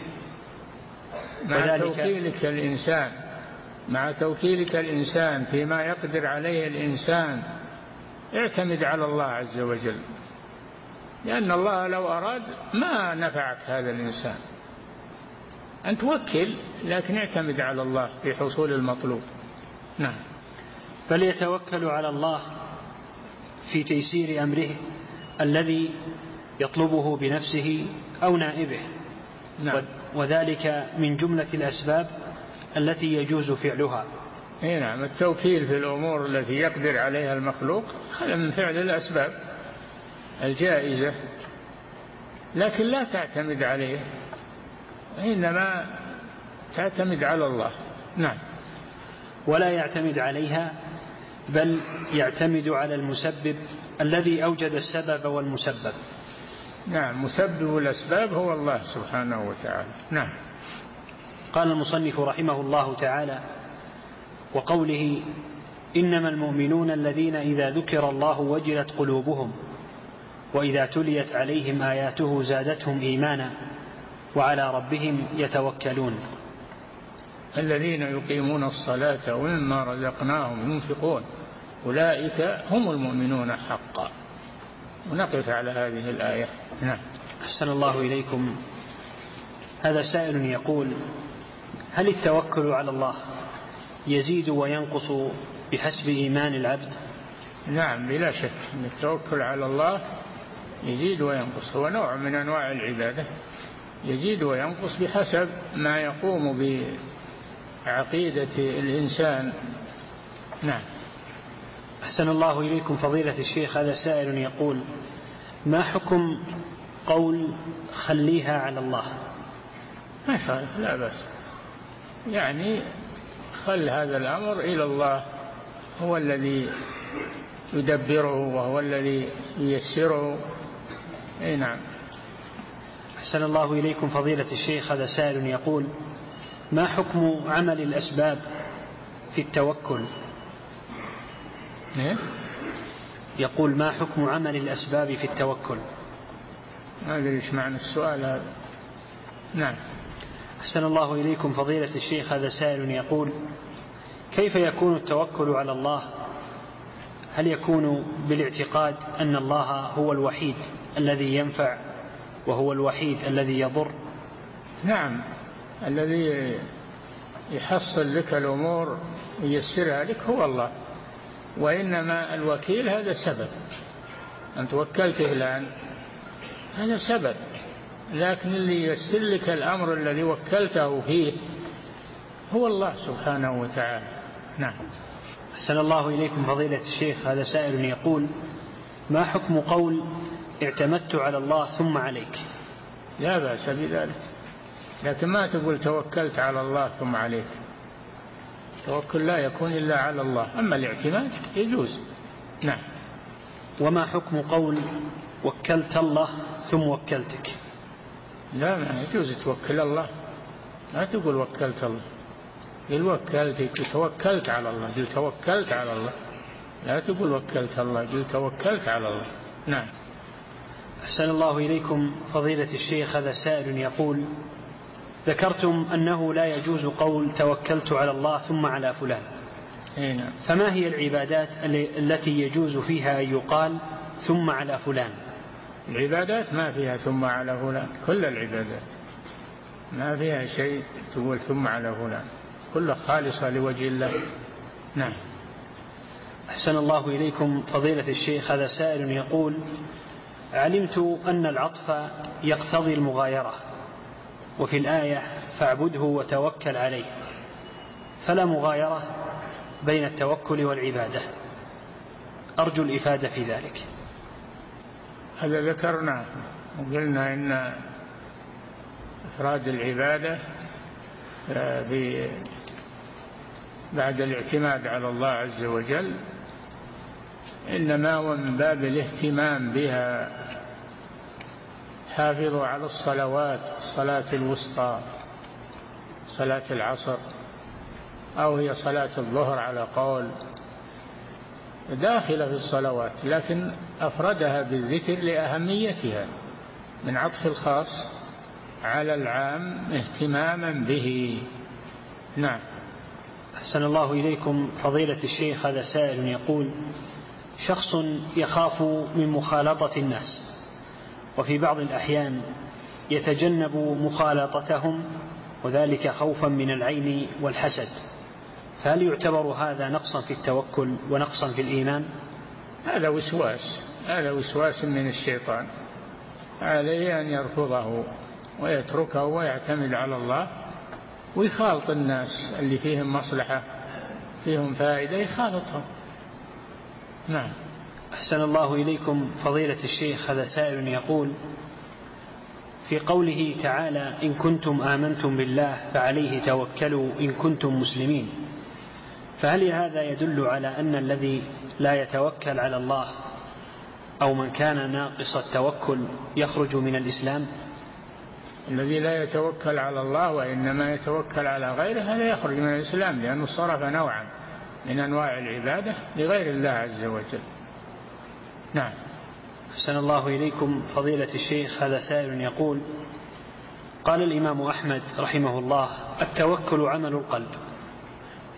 مع توكيلك الإنسان فيما يقدر عليه الإنسان، اعتمد على الله عز وجل، لأن الله لو أراد ما نفعك هذا الإنسان. أن توكل لكن اعتمد على الله في حصول المطلوب. نعم. بل يتوكل على الله في تيسير أمره الذي يطلبه بنفسه أو نائبه. نعم. وذلك من جملة الأسباب التي يجوز فعلها. نعم. التوكيل في الأمور التي يقدر عليها المخلوق هذا من فعل الأسباب الجائزة، لكن لا تعتمد عليه، إنما تعتمد على الله. نعم. ولا يعتمد عليها، بل يعتمد على المسبب الذي أوجد السبب والمسبب. نعم. مسبب الأسباب هو الله سبحانه وتعالى. نعم. قال المصنف رحمه الله تعالى: وقوله إنما المؤمنون الذين إذا ذكر الله وجلت قلوبهم وإذا تليت عليهم آياته زادتهم إيمانا وعلى ربهم يتوكلون. الذين يقيمون الصلاة ومما رزقناهم ينفقون. أولئك هم المؤمنون حقا. ونقف على هذه الآية. نعم. أحسن الله إليكم. هذا سائل يقول: هل التوكل على الله يزيد وينقص بحسب إيمان العبد؟ نعم، بلا شك أن التوكل على الله يزيد وينقص، هو نوع من أنواع العبادة، يزيد وينقص بحسب ما يقوم بعقيدة الإنسان. نعم. أحسن الله إليكم فضيلة الشيخ. هذا سائل يقول: ما حكم قول خليها على الله؟ ما يخالف، لا بأس، يعني خل هذا الأمر إلى الله، هو الذي يدبره وهو الذي ييسره. أي نعم. أحسن الله إليكم فضيلة الشيخ. هذا سائل يقول: ما حكم عمل الأسباب في التوكل؟ يقول: ما حكم عمل الأسباب في التوكل؟ ما أدري إيش معنى السؤال هذا. نعم. أحسن الله إليكم فضيلة الشيخ. هذا سائل يقول: كيف يكون التوكل على الله؟ هل يكون بالاعتقاد أن الله هو الوحيد الذي ينفع وهو الوحيد الذي يضر؟ نعم، الذي يحصل لك الأمور وييسرها لك هو الله، وإنما الوكيل هذا سبب، أنت وكلته الآن هذا سبب، لكن اللي ييسر لك الأمر الذي وكلته فيه هو الله سبحانه وتعالى. نعم. أحسن الله إليكم فضيلة الشيخ. هذا سائل يقول: ما حكم قول اعتمدت على الله ثم عليك؟ لا بأس بذلك، لكن ما تقول توكلت على الله ثم عليك، التوكل لا يكون إلا على الله، أما الاعتماد يجوز. نعم. وما حكم قول وكلت الله ثم وكلتك؟ لا، ما يجوز توكل الله، لا تقول وكلت الله، قل وكلتك، توكلت على الله، قل توكلت على الله، لا تقول وكلت الله، قل توكلت على الله. نعم. أحسن الله إليكم فضيلة الشيخ. هذا سائل يقول: ذكرتم أنه لا يجوز قول توكلت على الله ثم على فلان، نعم. فما هي العبادات التي يجوز فيها أن يقال ثم على فلان؟ العبادات ما فيها ثم على فلان، كل العبادات ما فيها شيء تقول ثم على فلان، كلها خالصة لوجه الله. نعم. أحسن الله إليكم فضيلة الشيخ. هذا سائل يقول: علمت أن العطف يقتضي المغايرة، وفي الآية فاعبده وتوكل عليه، فلا مغايرة بين التوكل والعبادة، أرجو الإفادة في ذلك. هذا ذكرنا وقلنا إن إفراد العبادة بعد الاعتماد على الله عز وجل إنما هو من باب الاهتمام بها. حافظوا على الصلوات، الصلاة الوسطى، صلاة العصر، أو هي صلاة الظهر على قول، داخلة في الصلوات، لكن أفردها بالذكر لأهميتها من عطف الخاص على العام اهتماما به. نعم. أحسن الله إليكم فضيلة الشيخ. هذا سائل يقول: شخص يخاف من مخالطة الناس، وفي بعض الأحيان يتجنب مخالطتهم، وذلك خوفا من العين والحسد، فهل يعتبر هذا نقصا في التوكل ونقصا في الإيمان؟ هذا وسواس من الشيطان، عليه أن يرفضه ويتركه ويعتمد على الله، ويخالط الناس اللي فيهم مصلحة فيهم فائدة يخالطهم. نعم. أحسن الله إليكم فضيلة الشيخ. هذا سائل يقول: في قوله تعالى: إن كنتم آمنتم بالله فعليه توكلوا إن كنتم مسلمين، فهل هذا يدل على أن الذي لا يتوكل على الله أو من كان ناقص التوكل يخرج من الإسلام؟ الذي لا يتوكل على الله وإنما يتوكل على غيره هذا يخرج من الإسلام، لأنه صرف نوعا من أنواع العبادة لغير الله عز وجل. نعم. أحسن الله إليكم فضيلة الشيخ. هذا سائل يقول: قال الإمام أحمد رحمه الله: التوكل عمل القلب،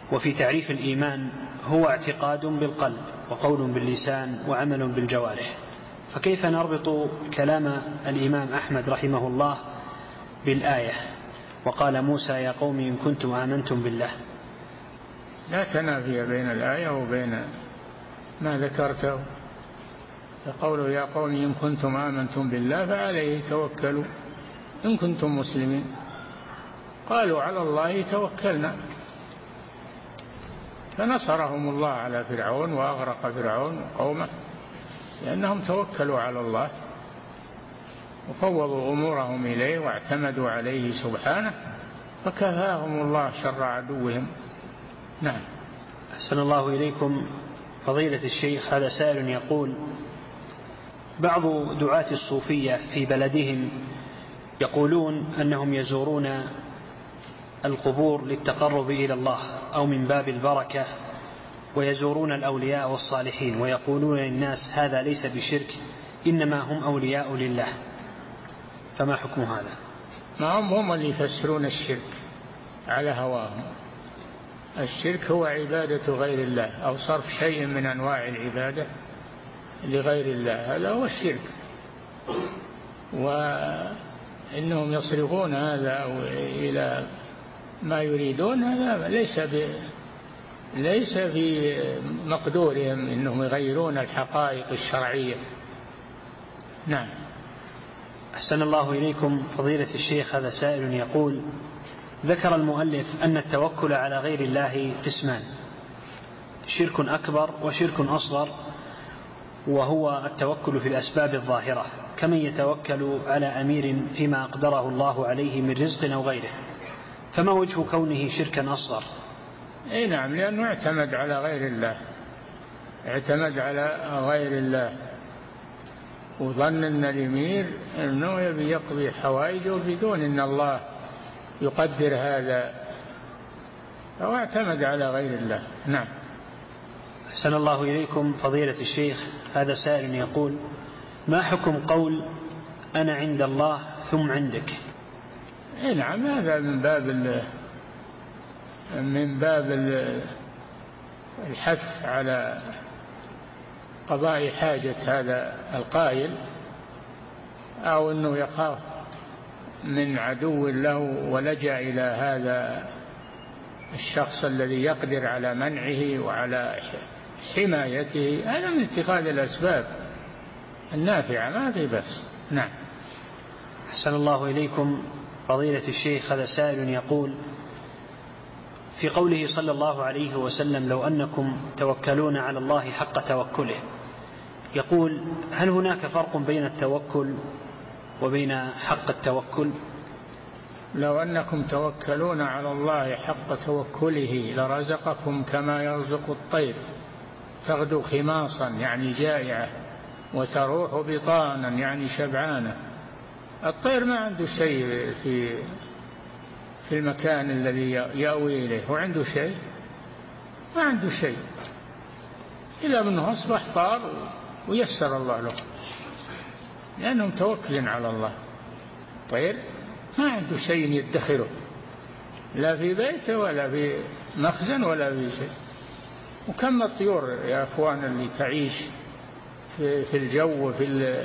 وفي تعريف الإيمان هو اعتقاد بالقلب وقول باللسان وعمل بالجوارح، فكيف نربط كلام الإمام أحمد رحمه الله بالآية وقال موسى يا قوم إن كنتم آمنتم بالله؟ لا تنافي بين الآية وبين ما ذكرته. قوله يا قوم إن كنتم آمنتم بالله فعليه توكلوا إن كنتم مسلمين. قالوا على الله توكلنا، فنصرهم الله على فرعون وأغرق فرعون وقومه لأنهم توكلوا على الله وفوضوا أمورهم إليه واعتمدوا عليه سبحانه، فكفاهم الله شر عدوهم. نعم. أحسن الله إليكم فضيلة الشيخ، هذا سائل يقول: بعض دعاة الصوفية في بلدهم يقولون أنهم يزورون القبور للتقرب إلى الله أو من باب البركة، ويزورون الأولياء والصالحين، ويقولون للناس هذا ليس بشرك إنما هم أولياء لله، فما حكم هذا؟ ما هم اللي يفسرون الشرك على هواهم. الشرك هو عبادة غير الله أو صرف شيء من أنواع العبادة لغير الله، هذا هو الشرك. وإنهم يصرفون هذا إلى ما يريدون، هذا ليس في مقدورهم إنهم يغيرون الحقائق الشرعية. نعم. أحسن الله إليكم فضيلة الشيخ، هذا سائل يقول: ذكر المؤلف أن التوكل على غير الله قسمان: شرك أكبر وشرك أصغر، وهو التوكل في الأسباب الظاهرة كمن يتوكل على أمير فيما أقدره الله عليه من رزق أو غيره، فما وجه كونه شركا أصغر؟ أي نعم، لأنه اعتمد على غير الله، اعتمد على غير الله وظن أن الأمير أنه يبي يقضي حوائجه بدون أن الله يقدر هذا، أو اعتمد على غير الله. نعم. أحسن الله إليكم فضيلة الشيخ، هذا سائل يقول: ما حكم قول أنا عند الله ثم عندك؟ نعم، هذا من باب الحث على قضاء حاجة هذا القائل، أو أنه يخاف من عدو له ولجأ إلى هذا الشخص الذي يقدر على منعه وعلى حمايته، هذا من اتخاذ الأسباب النافعة، ما في بس. نعم. أحسن الله إليكم فضيلة الشيخ، هذا سائل يقول: في قوله صلى الله عليه وسلم لو أنكم توكلون على الله حق توكله، يقول: هل هناك فرق بين التوكل وبين حق التوكل؟ لو أنكم توكلون على الله حق توكله لرزقكم كما يرزق الطير تغدو خماصا يعني جائعة وتروح بطانا يعني شبعانة. الطير ما عنده شيء في المكان الذي يأوي إليه، هو عنده شيء؟ ما عنده شيء، إلا منه أصبح طار ويسر الله له، لأنه متوكل على الله. طير ما عنده شيء يدخره، لا في بيته ولا في مخزن ولا في شيء. وكم الطيور يا أخوان اللي تعيش في الجو وفي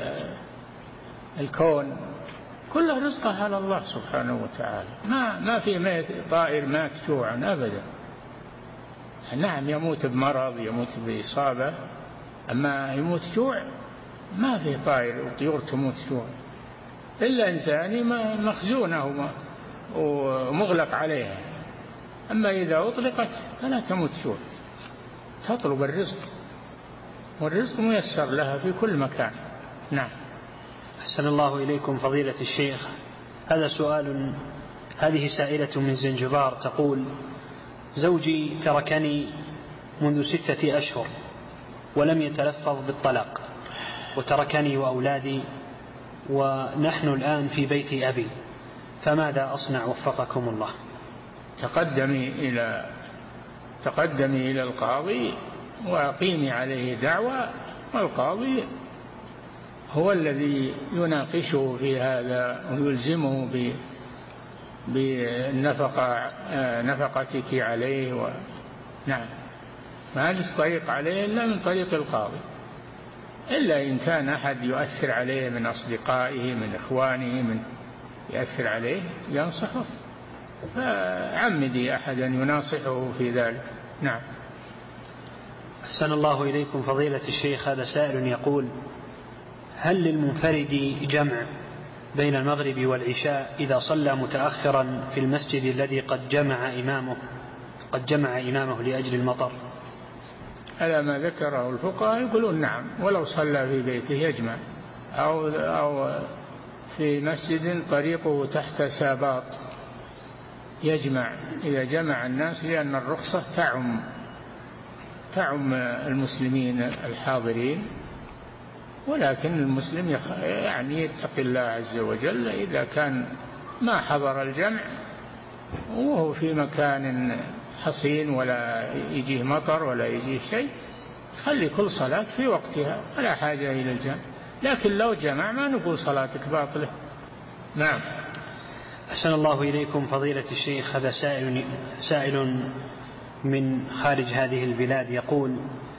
الكون، كله رزقه على الله سبحانه وتعالى. ما في طائر مات جوعا أبدا. نعم، يموت بمرض، يموت بإصابة، أما يموت جوع ما في طائر وطيور تموت جوع، إلا إنسان مخزونة ومغلق عليها، أما إذا أطلقت فلا تموت جوع، تطلب الرزق، والرزق ميسر لها في كل مكان. نعم. أحسن الله إليكم فضيلة الشيخ، هذا سؤال، هذه سائلة من زنجبار تقول: زوجي تركني منذ 6 أشهر ولم يتلفظ بالطلاق، وتركني وأولادي، ونحن الآن في بيت أبي، فماذا أصنع وفقكم الله؟ تقدمي إلى القاضي وأقيمي عليه دعوى، والقاضي هو الذي يناقشه في هذا ويلزمه بنفقتك عليه نعم، ما يجوز طريق عليه إلا من طريق القاضي، إلا إن كان أحد يؤثر عليه من أصدقائه من إخوانه من يؤثر عليه ينصحه، فعمدي أحدا يناصحه في ذلك. نعم. أحسن الله إليكم فضيلة الشيخ، هذا سائل يقول: هل للمنفرد جمع بين المغرب والعشاء إذا صلى متأخرا في المسجد الذي قد جمع إمامه لأجل المطر؟ على ما ذكره الفقهاء يقولون نعم، ولو صلى في بيته يجمع، أو في مسجد طريقه تحت ساباط يجمع إذا جمع الناس، لأن الرخصة تعم المسلمين الحاضرين، ولكن المسلم يعني يتقي الله عز وجل إذا كان ما حضر الجمع وهو في مكان حصين ولا يجيه مطر ولا يجيه شيء، خلي كل صلاة في وقتها ولا حاجة إلى الجمع. لكن لو جمع ما نقول صلاتك باطلة. نعم. أحسن الله إليكم فضيلة الشيخ، هذا سائل من خارج هذه البلاد يقول: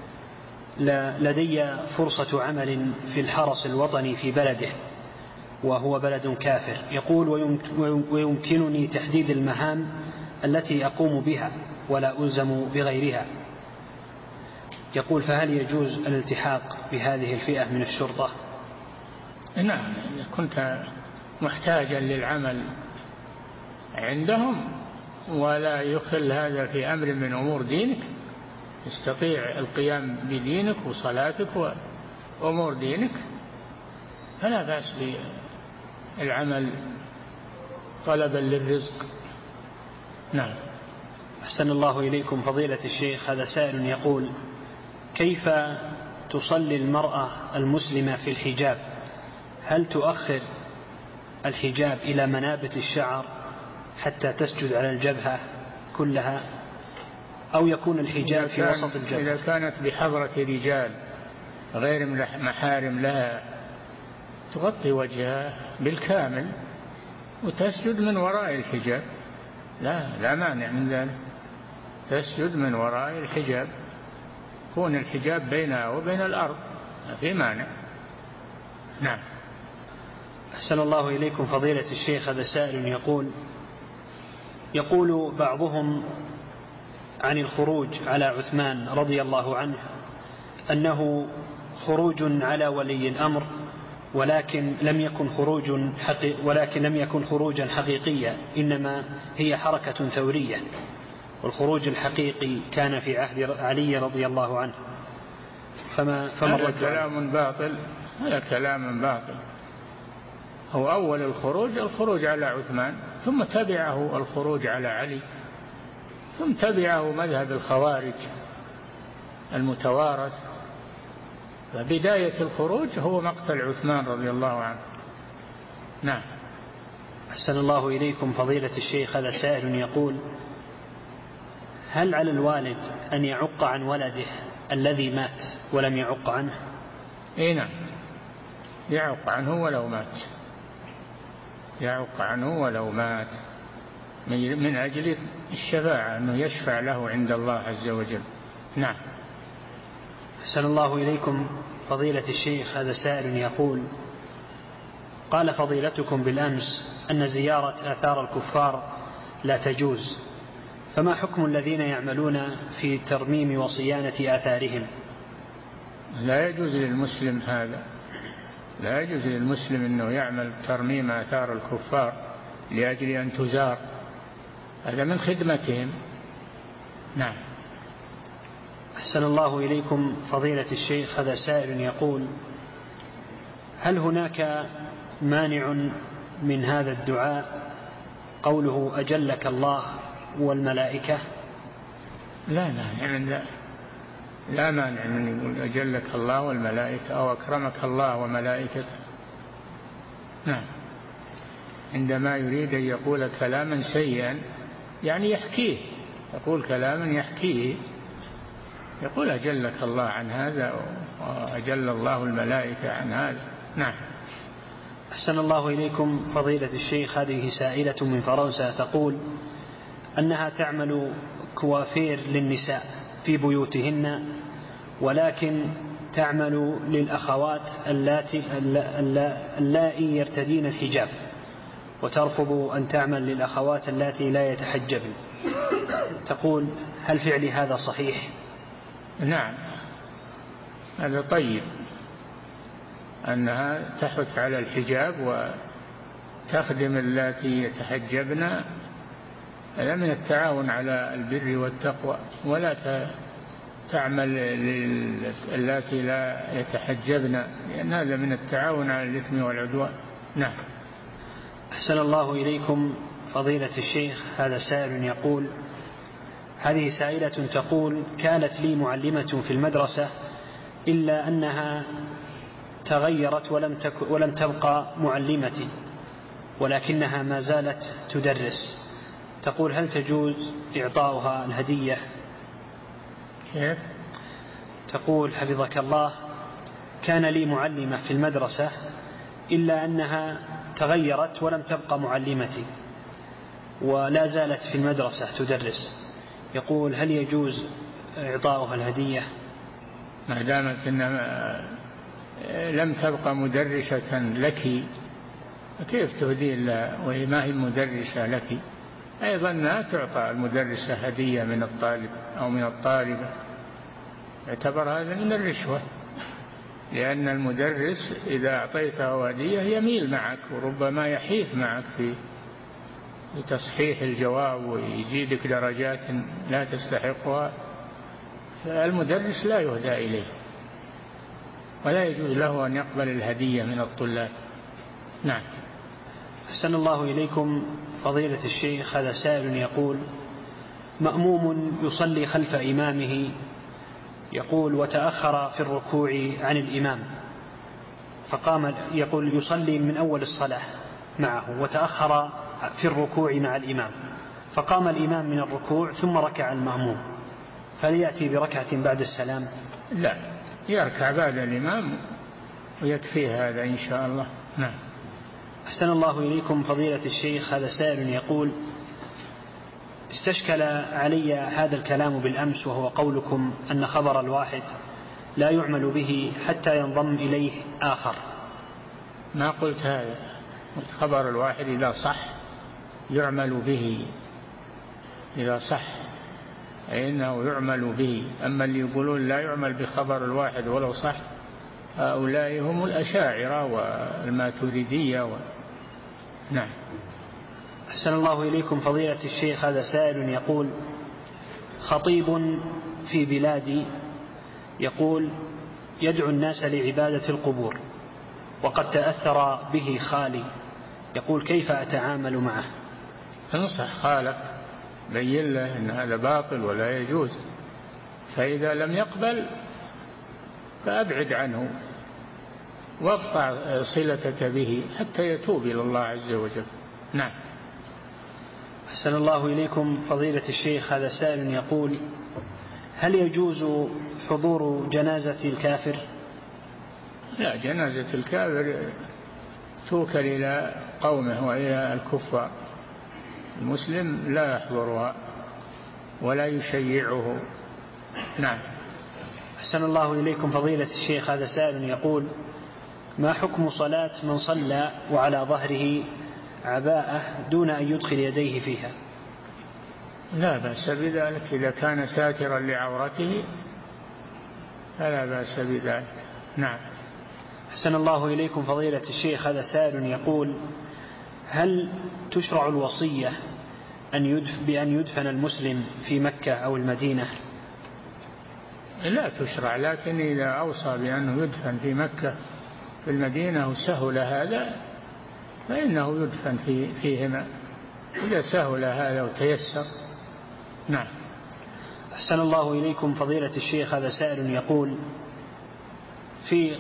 لدي فرصة عمل في الحرس الوطني في بلده وهو بلد كافر، يقول: ويمكنني تحديد المهام التي أقوم بها ولا ألزم بغيرها. يقول: فهل يجوز الالتحاق بهذه الفئة من الشرطة؟ نعم، إذا كنت محتاجا للعمل عندهم ولا يخل هذا في أمر من أمور دينك، تستطيع القيام بدينك وصلاتك وأمور دينك، فلا بأس بالعمل طلبا للرزق. نعم. أحسن الله إليكم فضيلة الشيخ، هذا سائل يقول: كيف تصلي المرأة المسلمة في الحجاب؟ هل تؤخر الحجاب إلى منابت الشعر حتى تسجد على الجبهة كلها، أو يكون الحجاب في وسط الجبهة؟ إذا كانت بحضرة رجال غير محارم لها تغطي وجهها بالكامل وتسجد من وراء الحجاب، لا مانع من ذلك، تسجد من وراء الحجاب، يكون الحجاب بينها وبين الأرض، ما في مانع. نعم. أحسن الله إليكم فضيلة الشيخ، هذا سائل يقول بعضهم عن الخروج على عثمان رضي الله عنه أنه خروج على ولي الأمر، ولكن لم يكن خروجا حقيقيا، إنما هي حركة ثورية، والخروج الحقيقي كان في عهد علي رضي الله عنه. هذا كلام باطل، هذا كلام باطل. هو أول الخروج على عثمان، ثم تبعه الخروج على علي، ثم تبعه مذهب الخوارج المتوارث، فبداية الخروج هو مقتل عثمان رضي الله عنه. نعم. أحسن الله إليكم فضيلة الشيخ، هذا سائل يقول: هل على الوالد أن يعق عن ولده الذي مات ولم يعق عنه؟ نعم، يعق عنه ولو مات، يعق عنه ولو مات، من أجل الشفاعة، أنه يشفع له عند الله عز وجل. نعم. أحسن الله إليكم فضيلة الشيخ، هذا سائل يقول: قال فضيلتكم بالأمس أن زيارة آثار الكفار لا تجوز، فما حكم الذين يعملون في ترميم وصيانة آثارهم؟ لا يجوز للمسلم هذا، لا يجوز للمسلم أنه يعمل ترميم آثار الكفار لأجل أن تزار، هذا من خدمتهم. نعم. أحسن الله إليكم فضيلة الشيخ، هذا سائل يقول: هل هناك مانع من هذا الدعاء قوله أجلك الله والملائكة؟ لا مانع من يقول أجلك الله والملائكة أو أكرمك الله وملائكته. نعم. عندما يريد أن يقول كلاما سيئا يعني يحكيه، يقول كلاما يحكيه، يقول أجلك الله عن هذا وأجل الله الملائكة عن هذا. نعم. أحسن الله إليكم فضيلة الشيخ، هذه سائلة من فرنسا تقول: أنها تعمل كوافير للنساء في بيوتهن، ولكن تعمل للأخوات اللائي يرتدين الحجاب، وترفض أن تعمل للأخوات اللاتي لا يتحجبن. تقول: هل فعلي هذا صحيح؟ نعم، هذا طيب أنها تحث على الحجاب وتخدم اللاتي يتحجبن، هذا من التعاون على البر والتقوى، ولا تعمل اللاتي لا يتحجبن، لأن هذا من التعاون على الإثم والعدوان. نعم. أحسن الله إليكم فضيلة الشيخ، هذا سائل يقول: هذه سائلة تقول: كانت لي معلمة في المدرسة إلا أنها تغيرت ولم تبقى معلمتي، ولكنها ما زالت تدرس. تقول: هل تجوز إعطاؤها الهدية؟ كيف؟ تقول حفظك الله: كان لي معلمة في المدرسة إلا أنها تغيرت ولم تبقى معلمتي، ولا زالت في المدرسة تدرس. يقول: هل يجوز إعطاؤها الهدية؟ ما دامت إنها لم تبقى مدرسة لك، كيف تهدي لها وهي ما هي مدرسة لك؟ أيضا لا تعطى المدرسة هدية من الطالب أو من الطالبة، يعتبر هذا من الرشوة، لأن المدرس إذا أعطيته هدية يميل معك وربما يحيف معك في تصحيح الجواب ويزيدك درجات لا تستحقها، فالمدرس لا يهدى إليه ولا يجوز له أن يقبل الهدية من الطلاب. نعم. أحسن الله إليكم فضيلة الشيخ، هذا سائل يقول: مأموم يصلي خلف إمامه، يقول: وتأخر في الركوع عن الإمام، فقام، يقول يصلي من أول الصلاة معه وتأخر في الركوع مع الإمام، فقام الإمام من الركوع ثم ركع المأموم، فليأتي بركعة بعد السلام؟ لا، يركع بعد الإمام ويكفي هذا إن شاء الله. نعم. أحسن الله إليكم فضيلة الشيخ، هذا سائل يقول: استشكل علي هذا الكلام بالأمس، وهو قولكم أن خبر الواحد لا يعمل به حتى ينضم إليه آخر. ما قلت هذا، قلت خبر الواحد إذا صح يعمل به، إذا صح فإنه يعمل به. أما اللي يقولون لا يعمل بخبر الواحد ولو صح، هؤلاء هم الأشاعرة والماتريدية نعم. أحسن الله إليكم فضيلة الشيخ، هذا سائل يقول: خطيب في بلادي يقول يدعو الناس لعبادة القبور، وقد تأثر به خالي، يقول: كيف أتعامل معه؟ انصح خالك، بين له أن هذا باطل ولا يجوز، فإذا لم يقبل فأبعد عنه واقطع صلتك به حتى يتوب إلى الله عز وجل. نعم. أحسن الله إليكم فضيلة الشيخ، هذا سائل يقول: هل يجوز حضور جنازة الكافر؟ لا، جنازة الكافر توكل إلى قومه وإلى الكفار، المسلم لا يحضرها ولا يشيعه. نعم. أحسن الله إليكم فضيلة الشيخ، هذا سائل يقول: ما حكم صلاة من صلى وعلى ظهره عباءة دون أن يدخل يديه فيها؟ لا بأس بذلك، إذا كان ساترا لعورته فلا بأس بذلك. نعم. أحسن الله إليكم فضيلة الشيخ، هذا سائل يقول: هل تشرع الوصية بأن يدفن المسلم في مكة أو المدينة؟ لا تشرع، لكن إذا أوصى بأنه يدفن في مكة في المدينة وسهل هذا فإنه يدفن فيهما، إذا سهل هذا وتيسر. نعم. أحسن الله إليكم فضيلة الشيخ، هذا سائل يقول: في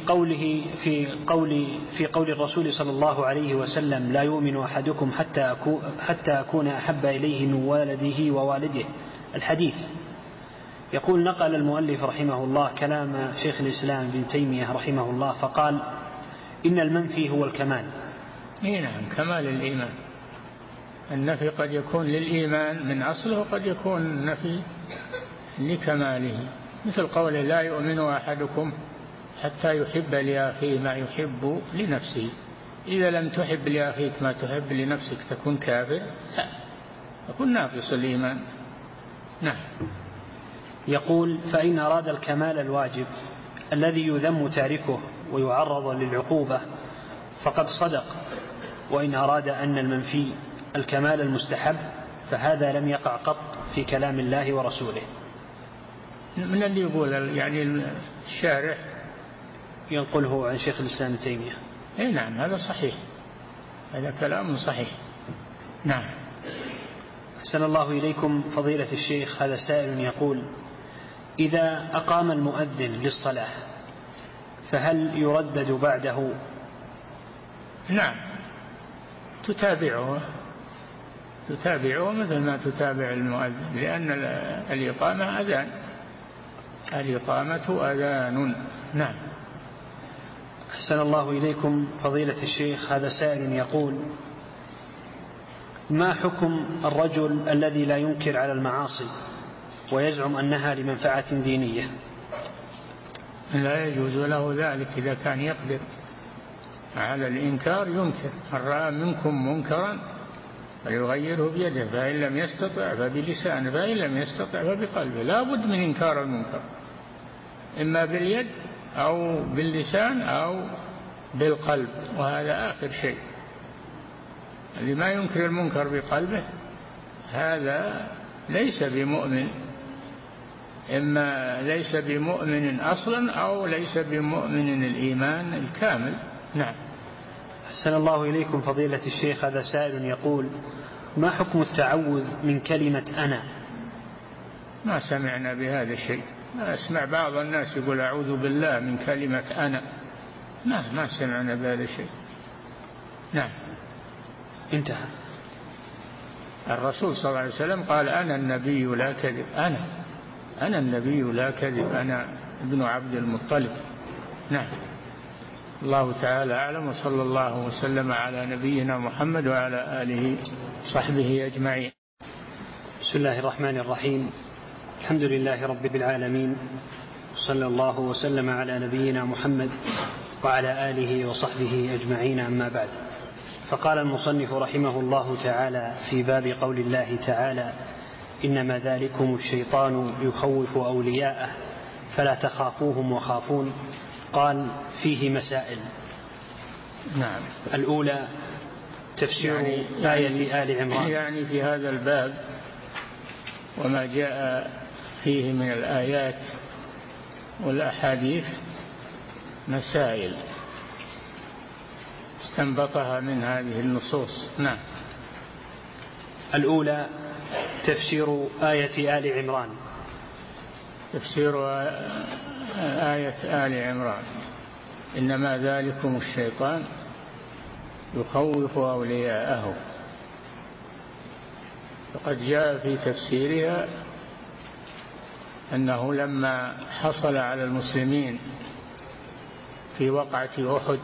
قول الرسول صلى الله عليه وسلم: لا يؤمن أحدكم حتى أكون أحب إليه من والده ووالده، الحديث، يقول: نقل المؤلف رحمه الله كلام شيخ الإسلام ابن تيمية رحمه الله فقال: إن المنفي هو الكمال. نعم، كمال الإيمان. النفي قد يكون للإيمان من أصله وقد يكون نفي لكماله، مثل قوله لا يؤمن أحدكم حتى يحب لأخيه ما يحب لنفسه. إذا لم تحب لأخيك ما تحب لنفسك تكون كافر؟ لا، تكون ناقص الإيمان. نعم. يقول: فإن أراد الكمال الواجب الذي يذم تاركه ويعرض للعقوبة فقد صدق، وإن أراد أن المنفي الكمال المستحب فهذا لم يقع قط في كلام الله ورسوله. من اللي يقول يعني الشارح ينقله عن شيخ الإسلام ابن تيمية. اي نعم، هذا صحيح، هذا كلام صحيح. نعم. أحسن الله إليكم فضيلة الشيخ، هذا سائل يقول: إذا أقام المؤذن للصلاة فهل يردد بعده؟ نعم، تتابعه مثل ما تتابع المؤذن، لأن الإقامة أذان، الإقامة أذان. نعم. أحسن الله إليكم فضيلة الشيخ، هذا سائل يقول: ما حكم الرجل الذي لا ينكر على المعاصي ويزعم أنها لمنفعة دينية؟ لا يجوز له ذلك إذا كان يقدر على الإنكار ينكر. من رأى منكم منكرا فليغيره بيده، فإن لم يستطع فبلسانه، فإن لم يستطع فبقلبه. لا بد من إنكار المنكر، إما باليد أو باللسان أو بالقلب، وهذا آخر شيء. اللي ما ينكر المنكر بقلبه هذا ليس بمؤمن، إما ليس بمؤمن أصلا أو ليس بمؤمن الإيمان الكامل. نعم. أحسن الله إليكم فضيلة الشيخ، هذا سائل يقول: ما حكم التعوذ من كلمة أنا؟ ما سمعنا بهذا الشيء، ما أسمع بعض الناس يقول أعوذ بالله من كلمة أنا، ما سمعنا بهذا الشيء. نعم. انتهى. الرسول صلى الله عليه وسلم قال: أنا النبي لا كذب، أنا النبي لا كذب، أنا ابن عبد المطلب. نعم. الله تعالى أعلم، وصلى الله وسلم على نبينا محمد وعلى آله وصحبه أجمعين. بسم الله الرحمن الرحيم، الحمد لله رب العالمين، صلى الله وسلم على نبينا محمد وعلى آله وصحبه أجمعين، أما بعد. فقال المصنف رحمه الله تعالى في باب قول الله تعالى: إنما ذلكم الشيطان يخوف أولياءه فلا تخافوهم وخافون. قال: فيه مسائل. نعم. الأولى تفسير آية آل عمران. يعني في هذا الباب وما جاء فيه من الآيات والأحاديث مسائل استنبطها من هذه النصوص. نعم. الأولى تفسير آية آل عمران. تفسير آية آل عمران: إنما ذلكم الشيطان يخوف أولياءه. فقد جاء في تفسيرها أنه لما حصل على المسلمين في وقعة أحد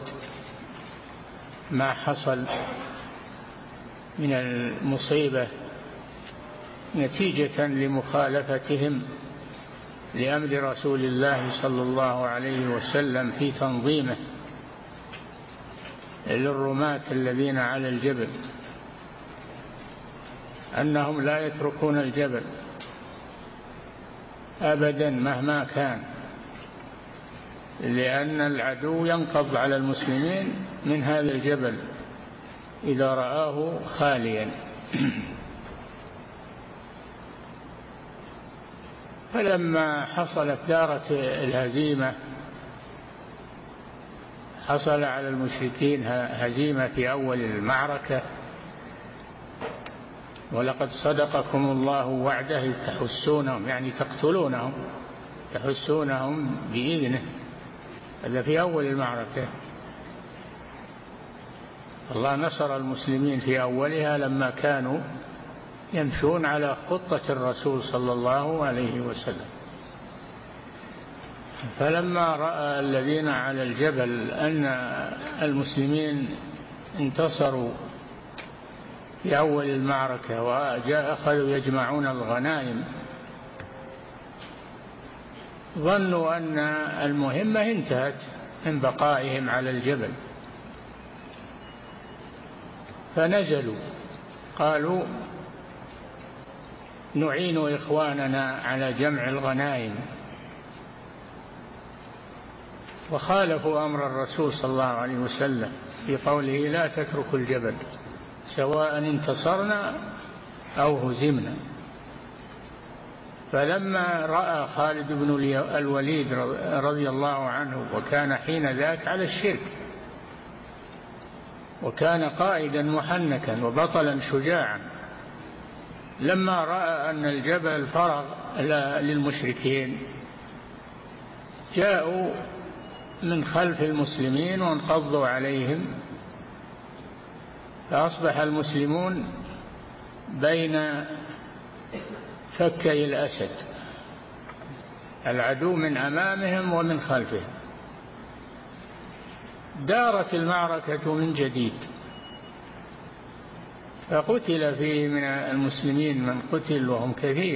ما حصل من المصيبة نتيجة لمخالفتهم لأمر رسول الله صلى الله عليه وسلم في تنظيمه للرماة الذين على الجبل، أنهم لا يتركون الجبل أبدا مهما كان، لأن العدو ينقض على المسلمين من هذا الجبل إذا رآه خاليا. فلما حصلت دارة الهزيمة، حصل على المشركين هزيمة في أول المعركة: ولقد صدقكم الله وعده إذ تحسونهم، يعني تقتلونهم، تحسونهم بإذنه. هذا في أول المعركة. الله نصر المسلمين في أولها لما كانوا يمشون على خطة الرسول صلى الله عليه وسلم. فلما رأى الذين على الجبل أن المسلمين انتصروا في أول المعركة وأخذوا يجمعون الغنائم، ظنوا أن المهمة انتهت من بقائهم على الجبل، فنزلوا قالوا نعين إخواننا على جمع الغنائم، وخالفوا أمر الرسول صلى الله عليه وسلم في قوله لا تتركوا الجبل سواء انتصرنا أو هزمنا. فلما رأى خالد بن الوليد رضي الله عنه، وكان حين ذاك على الشرك، وكان قائدا محنكا وبطلا شجاعا، لما رأى أن الجبل فرغ للمشركين جاءوا من خلف المسلمين وانقضوا عليهم، فأصبح المسلمون بين فكي الأسد، العدو من أمامهم ومن خلفهم. دارت المعركة من جديد، فقتل فيه من المسلمين من قتل وهم كثير،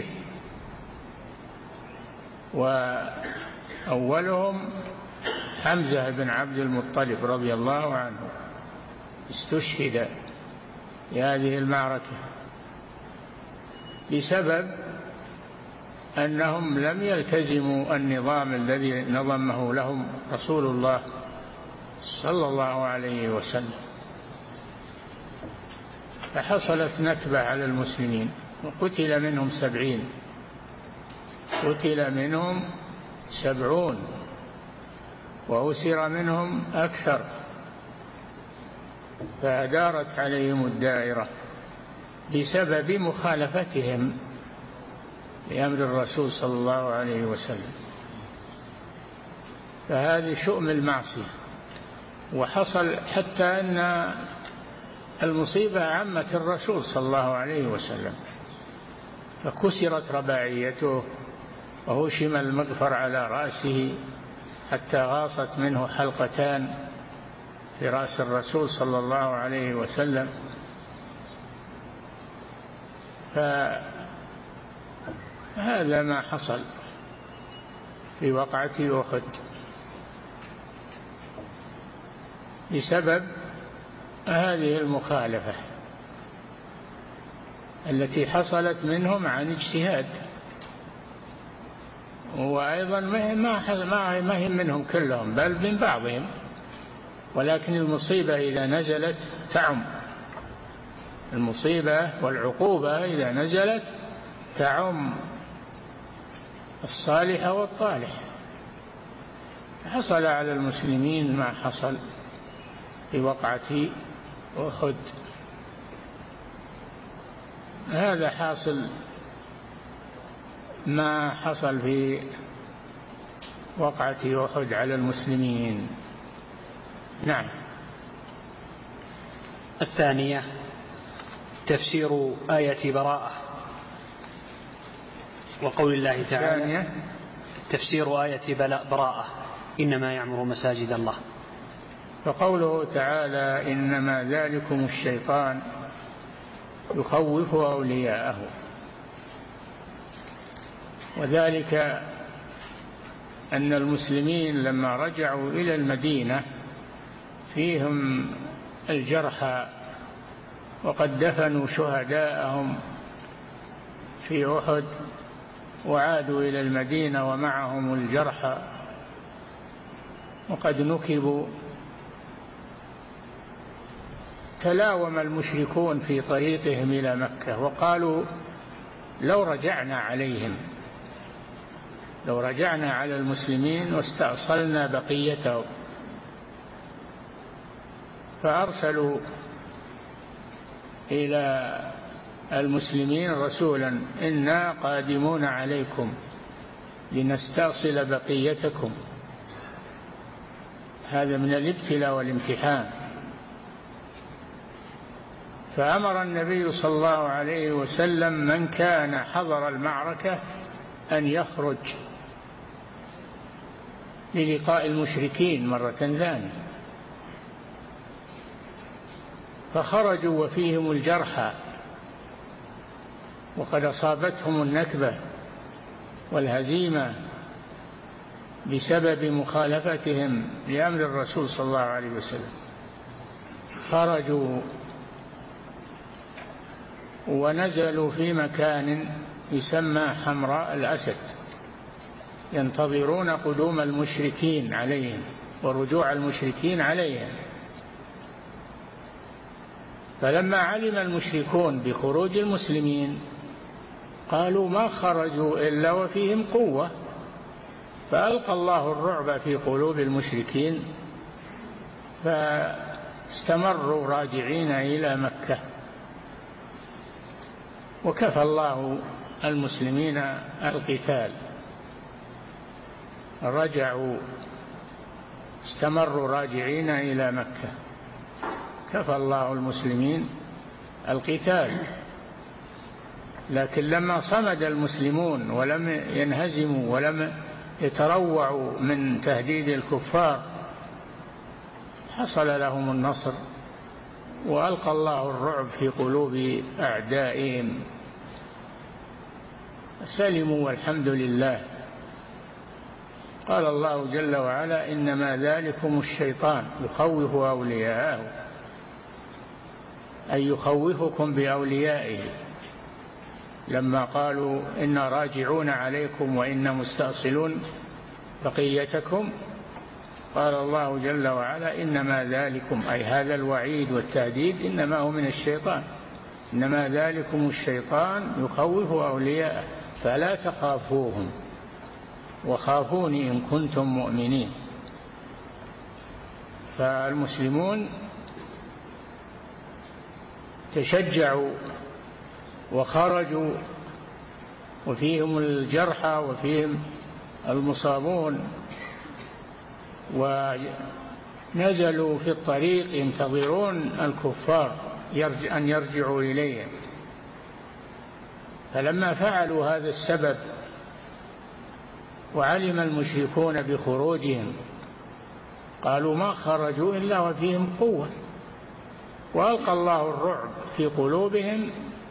وأولهم حمزة بن عبد المطلب رضي الله عنه، استشهد في هذه المعركة بسبب أنهم لم يلتزموا النظام الذي نظمه لهم رسول الله صلى الله عليه وسلم، فحصلت نكبة على المسلمين، وقتل منهم 70، قتل منهم 70 وأسر منهم أكثر، فدارت عليهم الدائرة بسبب مخالفتهم لأمر الرسول صلى الله عليه وسلم. فهذه شؤم المعصية. وحصل حتى أن المصيبة عمت الرسول صلى الله عليه وسلم، فكسرت رباعيته وهشم المغفر على رأسه حتى غاصت منه حلقتان في رأس الرسول صلى الله عليه وسلم. فهذا ما حصل في وقعة أحد بسبب هذه المخالفة التي حصلت منهم عن اجتهاد، وأيضا ما هم منهم كلهم بل من بعضهم، ولكن المصيبة إذا نزلت تعم، المصيبة والعقوبة إذا نزلت تعم الصالح والطالح. حصل على المسلمين ما حصل في وقعة أحد. هذا حاصل ما حصل في وقعة أحد على المسلمين. نعم. الثانية تفسير آية براءة وقول الله تعالى تفسير آية براءة إنما يعمر مساجد الله. فقوله تعالى إنما ذلكم الشيطان يخوف أولياءه، وذلك أن المسلمين لما رجعوا إلى المدينة فيهم الجرحى وقد دفنوا شهداءهم في أحد، وعادوا إلى المدينة ومعهم الجرحى وقد نكبوا. تلاوم المشركون في طريقهم إلى مكة وقالوا لو رجعنا عليهم، لو رجعنا على المسلمين واستأصلنا بقيتهم. فأرسلوا إلى المسلمين رسولا إنا قادمون عليكم لنستأصل بقيتكم. هذا من الابتلاء والامتحان. فأمر النبي صلى الله عليه وسلم من كان حضر المعركة أن يخرج للقاء المشركين مرة ثانية، فخرجوا وفيهم الجرحى وقد أصابتهم النكبة والهزيمة بسبب مخالفتهم لأمر الرسول صلى الله عليه وسلم. خرجوا ونزلوا في مكان يسمى حمراء الأسد ينتظرون قدوم المشركين عليهم ورجوع المشركين عليهم. فلما علم المشركون بخروج المسلمين قالوا ما خرجوا إلا وفيهم قوة، فألقى الله الرعب في قلوب المشركين فاستمروا راجعين إلى مكة، وكفى الله المسلمين القتال. رجعوا استمروا راجعين إلى مكة، كفى الله المسلمين القتال. لكن لما صمد المسلمون ولم ينهزموا ولم يتروعوا من تهديد الكفار حصل لهم النصر، وألقى الله الرعب في قلوب أعدائهم، سلموا والحمد لله. قال الله جل وعلا: إنما ذلكم الشيطان يخوف أولياءه، أي يخوفكم بأوليائه. لما قالوا إنا راجعون عليكم وإنا مستأصلون بقيتكم، قال الله جل وعلا: إنما ذلكم، أي هذا الوعيد والتهديد إنما هو من الشيطان، إنما ذلكم الشيطان يخوف أولياءه فلا تخافوهم وخافوني إن كنتم مؤمنين. فالمسلمون تشجعوا وخرجوا، وفيهم الجرحى وفيهم المصابون، ونزلوا في الطريق ينتظرون الكفار أن يرجعوا إليهم. فلما فعلوا هذا السبب وعلم المشركون بخروجهم قالوا ما خرجوا إلا وفيهم قوة، وألقى الله الرعب في قلوبهم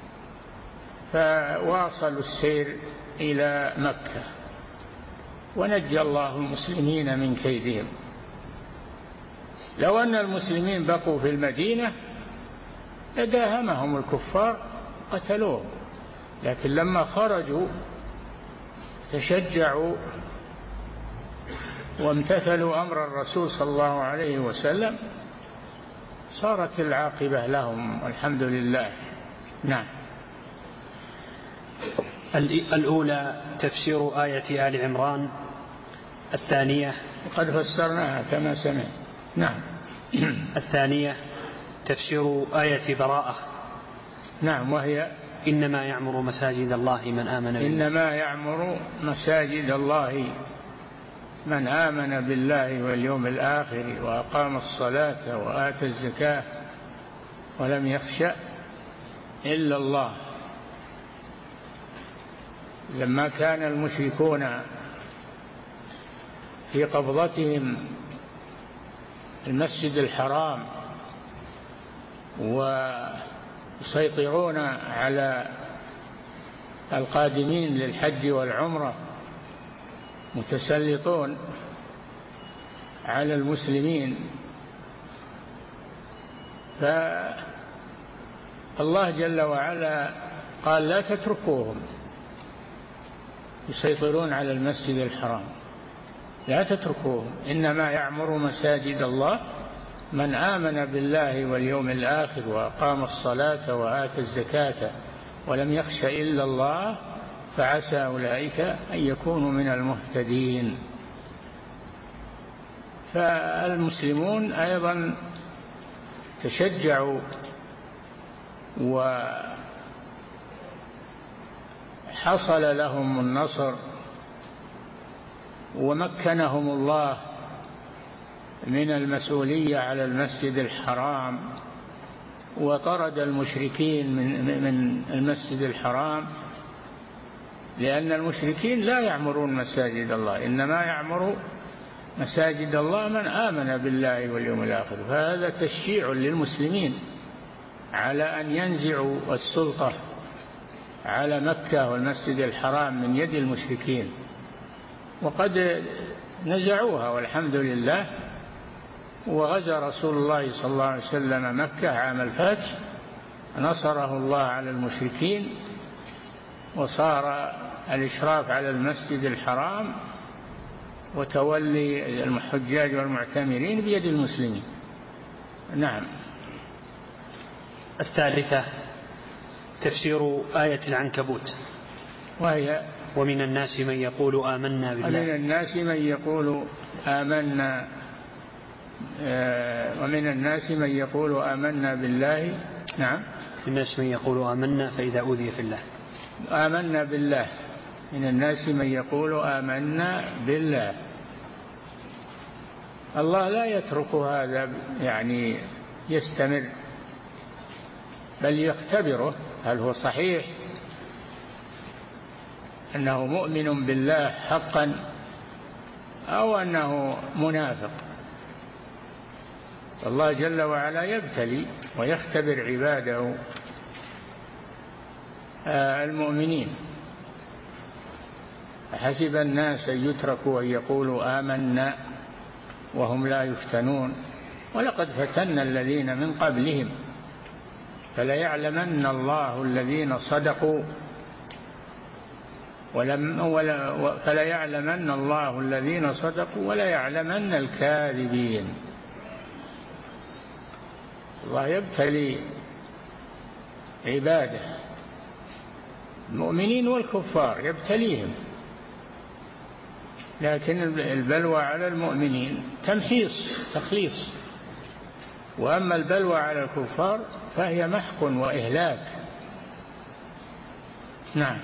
فواصلوا السير إلى مكة، ونجى الله المسلمين من كيدهم. لو أن المسلمين بقوا في المدينة لداهمهم الكفار قتلوهم، لكن لما خرجوا تشجعوا وامتثلوا أمر الرسول صلى الله عليه وسلم صارت العاقبة لهم والحمد لله. نعم. الأولى تفسير آية آل عمران، الثانية وقد فسرناها كما سمعت. نعم. الثانية تفسير آية براءة. نعم، وهي إنما يعمر مساجد الله من آمن بالله. إنما يعمر مساجد الله من آمن بالله واليوم الآخر وأقام الصلاة وآتى الزكاة ولم يخش إلا الله. لما كان المشركون في قبضتهم المسجد الحرام ويسيطرون على القادمين للحج والعمرة، متسلطون على المسلمين، فالله جل وعلا قال لا تتركوهم يسيطرون على المسجد الحرام، لا تتركوهم، إنما يعمر مساجد الله من آمن بالله واليوم الآخر وأقام الصلاة وآتى الزكاة ولم يخش إلا الله فعسى أولئك أن يكونوا من المهتدين. فالمسلمون أيضا تشجعوا وحصل لهم النصر ومكنهم الله من المسؤولية على المسجد الحرام، وطرد المشركين من المسجد الحرام، لأن المشركين لا يعمرون مساجد الله، إنما يعمر مساجد الله من آمن بالله واليوم الآخر. فهذا تشجيع للمسلمين على أن ينزعوا السلطة على مكة والمسجد الحرام من يد المشركين، وقد نزعوها والحمد لله. وغزا رسول الله صلى الله عليه وسلم مكة عام الفتح، نصره الله على المشركين، وصار الإشراف على المسجد الحرام وتولي الحجاج والمعتمرين بيد المسلمين. نعم. الثالثة تفسير آية العنكبوت، وهي ومن الناس من يقول آمنا بالله. ومن الناس من يقول آمنا ومن الناس من يقول آمنا بالله. نعم. من الناس من يقول آمنا فإذا أوذي في الله. آمنا بالله. من الناس من يقول آمنا بالله. الله لا يترك هذا يعني يستمر، بل يختبره هل هو صحيح أنه مؤمن بالله حقا أو أنه منافق. الله جل وعلا يبتلي ويختبر عباده المؤمنين. حسب الناس أن يتركوا أن يقولوا آمنا وهم لا يفتنون ولقد فتنا الذين من قبلهم فليعلمن الله الذين صدقوا فليعلمن الله الذين صدقوا وليعلمن الكاذبين. الله يبتلي عباده المؤمنين والكفار، يبتليهم، لكن البلوى على المؤمنين تخليص، وأما البلوى على الكفار فهي محق وإهلاك. نعم.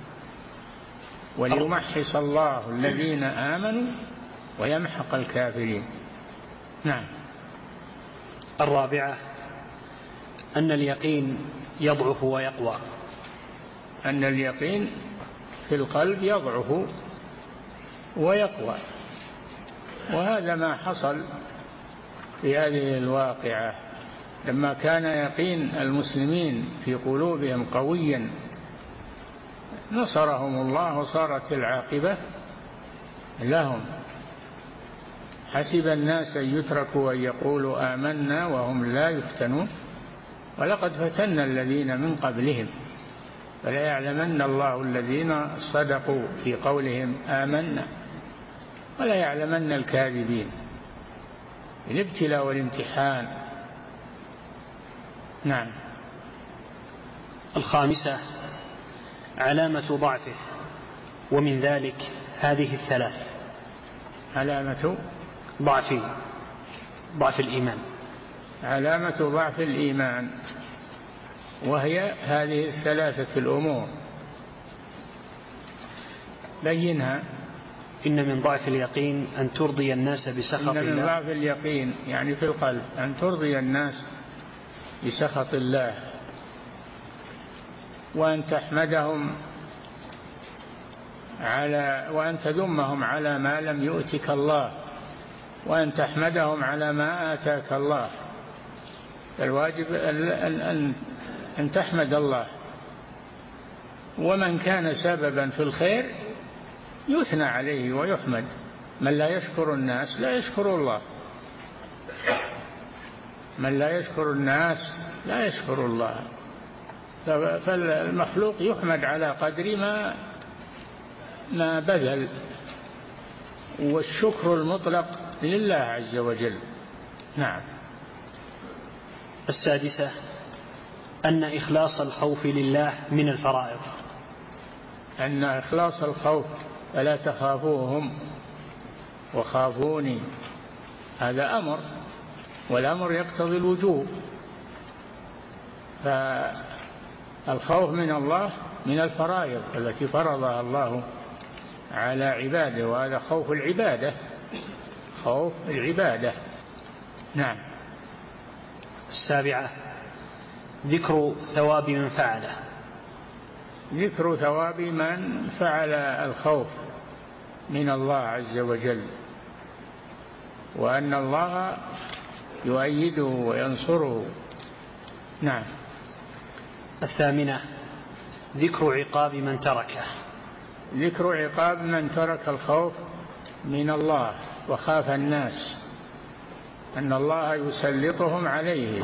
وليمحص الله الذين آمنوا ويمحق الكافرين. نعم. الرابعة أن اليقين يضعف ويقوى. أن اليقين في القلب يضعف ويقوى، وهذا ما حصل في هذه الواقعة. لما كان يقين المسلمين في قلوبهم قويا نصرهم الله وصارت العاقبة لهم. حسب الناس أن يتركوا أن يقولوا آمنا وهم لا يفتنون ولقد فتنا الذين من قبلهم فليعلمن الله الذين صدقوا في قولهم آمنا ولا يعلمن الكاذبين. الابتلاء والامتحان. نعم. الخامسة علامة ضعفه، ومن ذلك هذه الثلاث: علامة ضعف الإيمان، علامة ضعف الإيمان، وهي هذه الثلاثة الأمور. بينها. إن من ضعف اليقين أن ترضي الناس بسخط الله. إن من ضعف اليقين يعني في القلب أن ترضي الناس بسخط الله، وأن تحمدهم وأن تذمهم على ما لم يؤتك الله، وأن تحمدهم على ما آتاك الله. الواجب أن تحمد الله، ومن كان سببا في الخير يثنى عليه ويحمد. من لا يشكر الناس لا يشكر الله، من لا يشكر الناس لا يشكر الله. فالمخلوق يحمد على قدر ما بذل، والشكر المطلق لله عز وجل. نعم. السادسة أن إخلاص الخوف لله من الفرائض. أن إخلاص الخوف فلا تخافوهم وخافوني، هذا أمر، والأمر يقتضي الوجوب. فالخوف من الله من الفرائض التي فرضها الله على عباده، وهذا خوف العبادة، خوف العبادة. نعم. السابعة ذكر ثواب من فعله، ذكر ثواب من فعل الخوف من الله عز وجل، وأن الله يؤيده وينصره. نعم. الثامنة: ذكر عقاب من تركه. ذكر عقاب من ترك الخوف من الله وخاف الناس أن الله يسلطهم عليه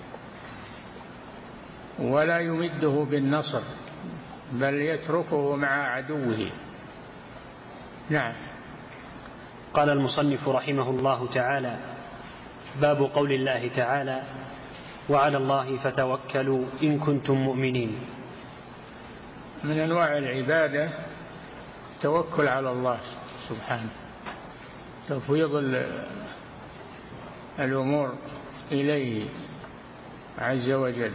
ولا يمده بالنصر بل يتركه مع عدوه. نعم. قال المصنف رحمه الله تعالى: باب قول الله تعالى: وعلى الله فتوكلوا إن كنتم مؤمنين. من أنواع العبادة التوكل على الله سبحانه، تفويض الأمور إليه عز وجل،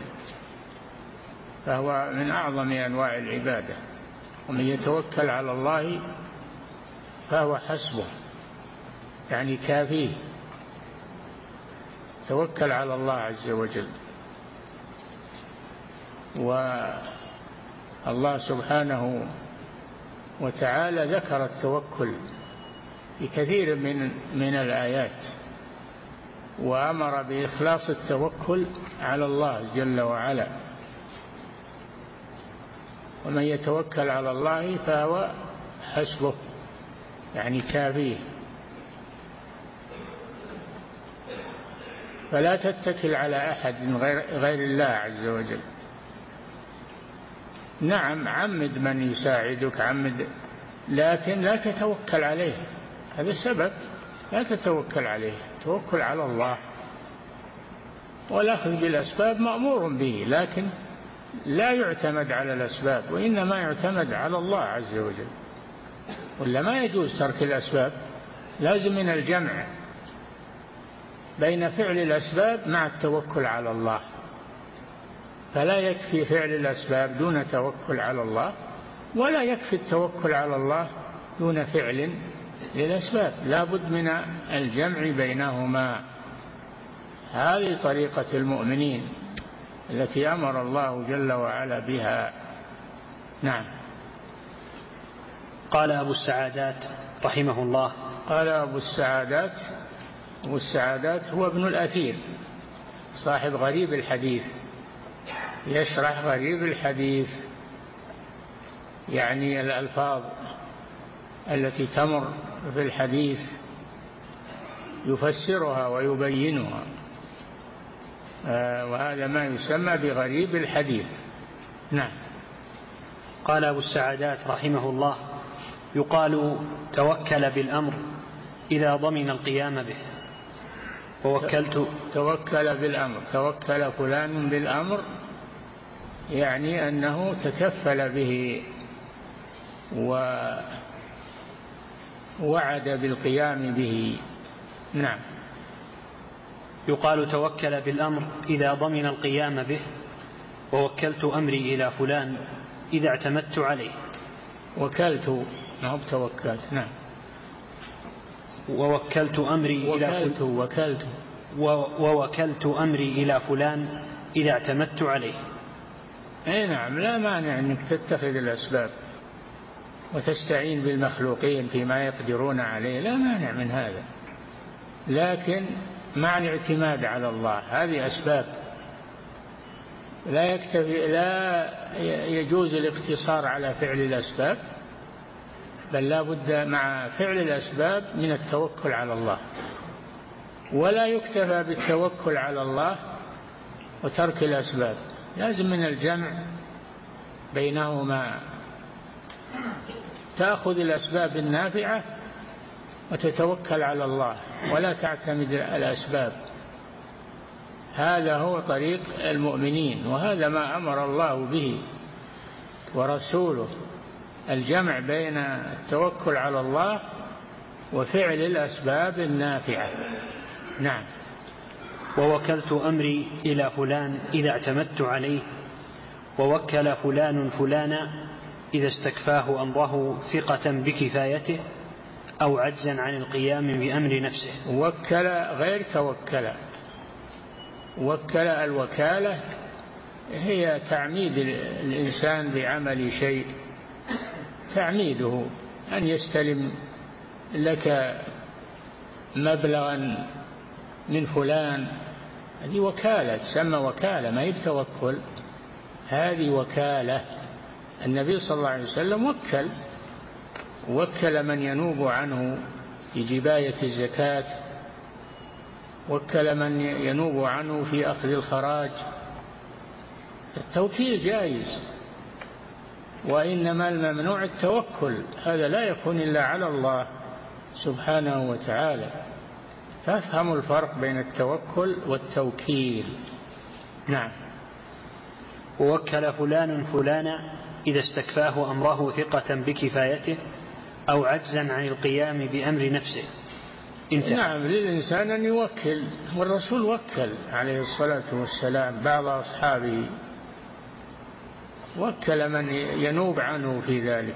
فهو من أعظم أنواع العبادة. ومن يتوكل على الله فهو حسبه، يعني كافيه. توكل على الله عز وجل. والله سبحانه وتعالى ذكر التوكل في كثير من الآيات، وأمر بإخلاص التوكل على الله جل وعلا. ومن يتوكل على الله فهو حسبه، يعني كافيه. فلا تتكل على أحد غير الله عز وجل. نعم، عمد من يساعدك، عمد، لكن لا تتوكل عليه، هذا السبب. لا تتوكل عليه، توكل على الله. والأخذ بالأسباب مأمور به، لكن لا يعتمد على الأسباب، وإنما يعتمد على الله عز وجل. ولا ما يجوز ترك الأسباب، لازم من الجمع بين فعل الأسباب مع التوكل على الله. فلا يكفي فعل الأسباب دون توكل على الله، ولا يكفي التوكل على الله دون فعل للأسباب، لا بد من الجمع بينهما. هذه طريقة المؤمنين التي أمر الله جل وعلا بها. نعم. قال أبو السعادات رحمه الله: قال أبو السعادات هو ابن الأثير صاحب غريب الحديث، يشرح غريب الحديث، يعني الألفاظ التي تمر في الحديث يفسرها ويبينها، وهذا ما يسمى بغريب الحديث. نعم. قال أبو السعادات رحمه الله: يقال توكل بالأمر إذا ضمن القيام به. توكل بالأمر، توكل فلان بالأمر، يعني أنه تكفل به ووعد بالقيام به. نعم. يقال توكل بالأمر إذا ضمن القيام به، ووكلت أمري إلى فلان إذا اعتمدت عليه. وكلت، ما هو توكلت. نعم. ووكلت أمري ووكلت أمري إلى فلان إذا اعتمدت عليه. أي نعم، لا مانع أنك تتخذ الأسباب وتستعين بالمخلوقين فيما يقدرون عليه، لا مانع من هذا، لكن مع الاعتماد على الله. هذه أسباب، لا يجوز الاقتصار على فعل الأسباب، بل لا بد مع فعل الأسباب من التوكل على الله. ولا يكتفى بالتوكل على الله وترك الأسباب، لازم من الجمع بينهما. تأخذ الأسباب النافعة وتتوكل على الله، ولا تعتمد الأسباب. هذا هو طريق المؤمنين، وهذا ما أمر الله به ورسوله، الجمع بين التوكل على الله وفعل الأسباب النافعة. نعم. ووكلت أمري إلى فلان إذا اعتمدت عليه، ووكل فلان فلانا إذا استكفاه أمره ثقة بكفايته أو عجزا عن القيام بأمر نفسه. وكل غير توكل. وكل، الوكالة هي تعميد الإنسان بعمل شيء، تعميده أن يستلم لك مبلغا من فلان، هذه وكالة، تسمى وكالة، ما هي بتوكل. هذه وكالة. النبي صلى الله عليه وسلم وكل من ينوب عنه في جباية الزكاة، وكل من ينوب عنه في أخذ الخراج. التوكيل جائز، وإنما الممنوع التوكل، هذا لا يكون إلا على الله سبحانه وتعالى. فافهموا الفرق بين التوكل والتوكيل. نعم. ووكل فلان فلانا إذا استكفاه أمره ثقة بكفايته أو عجزا عن القيام بأمر نفسه. نعم، للإنسان أن يوكل، والرسول وكل عليه الصلاة والسلام بعض أصحابه، وكل من ينوب عنه في ذلك،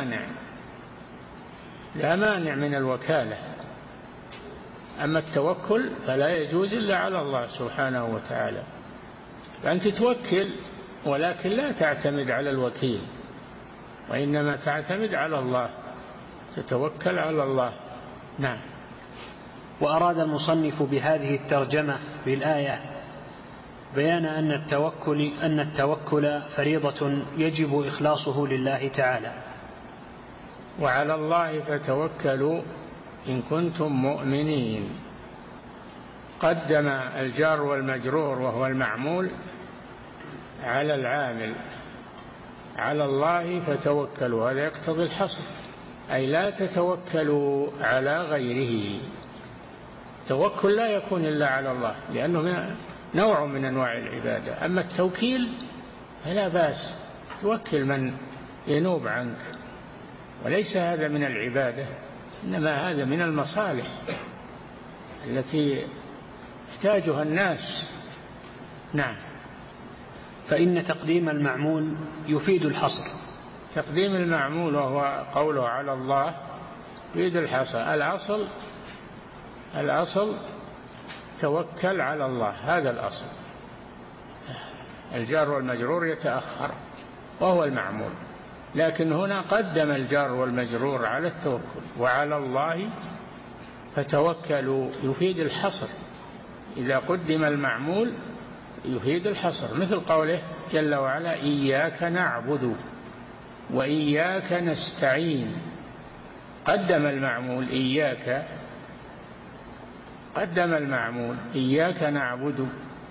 لا مانع من الوكالة. أما التوكل فلا يجوز إلا على الله سبحانه وتعالى. فأنت توكل ولكن لا تعتمد على الوكيل، وإنما تعتمد على الله، تتوكل على الله. نعم. وأراد المصنف بهذه الترجمة بالآية بيان أن التوكل فريضة يجب إخلاصه لله تعالى. وعلى الله فتوكلوا إن كنتم مؤمنين. قدم الجار والمجرور وهو المعمول على العامل. على الله فتوكلوا، هذا يقتضي الحصر، أي لا تتوكلوا على غيره. التوكل لا يكون إلا على الله، لأنه نوع من أنواع العبادة. أما التوكيل فلا بأس، توكل من ينوب عنك، وليس هذا من العبادة، إنما هذا من المصالح التي يحتاجها الناس. نعم. فإن تقديم المعمول يفيد الحصر. تقديم المعمول وهو قوله على الله يفيد الحصر. الأصل توكل على الله، هذا الأصل. الجار والمجرور يتأخر وهو المعمول، لكن هنا قدم الجار والمجرور على التوكل. وعلى الله فتوكلوا يفيد الحصر. إذا قدم المعمول يفيد الحصر، مثل قوله جل وعلا إياك نعبد وإياك نستعين. قدم المعمول إياك نعبد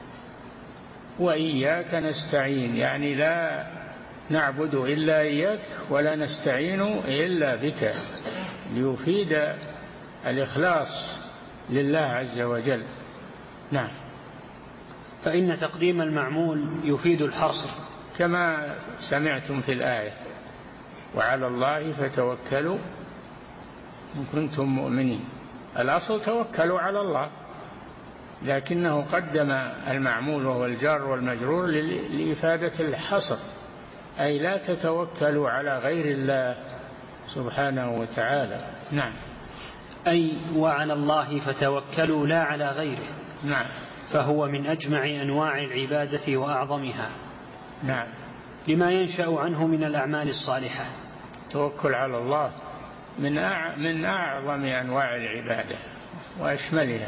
وإياك نستعين، يعني لا نعبد إلا إياك ولا نستعين إلا بك، ليفيد الإخلاص لله عز وجل. نعم. فإن تقديم المعمول يفيد الحصر كما سمعتم في الآية وعلى الله فتوكلوا إن كنتم مؤمنين. الأصل توكلوا على الله، لكنه قدم المعمول وهو الجار والمجرور لإفادة الحصر، أي لا تتوكلوا على غير الله سبحانه وتعالى. نعم. أي وعلى الله فتوكلوا لا على غيره. نعم. فهو من أجمع أنواع العبادة وأعظمها. نعم. لما ينشأ عنه من الأعمال الصالحة. توكل على الله من أعظم أنواع العبادة وأشملها.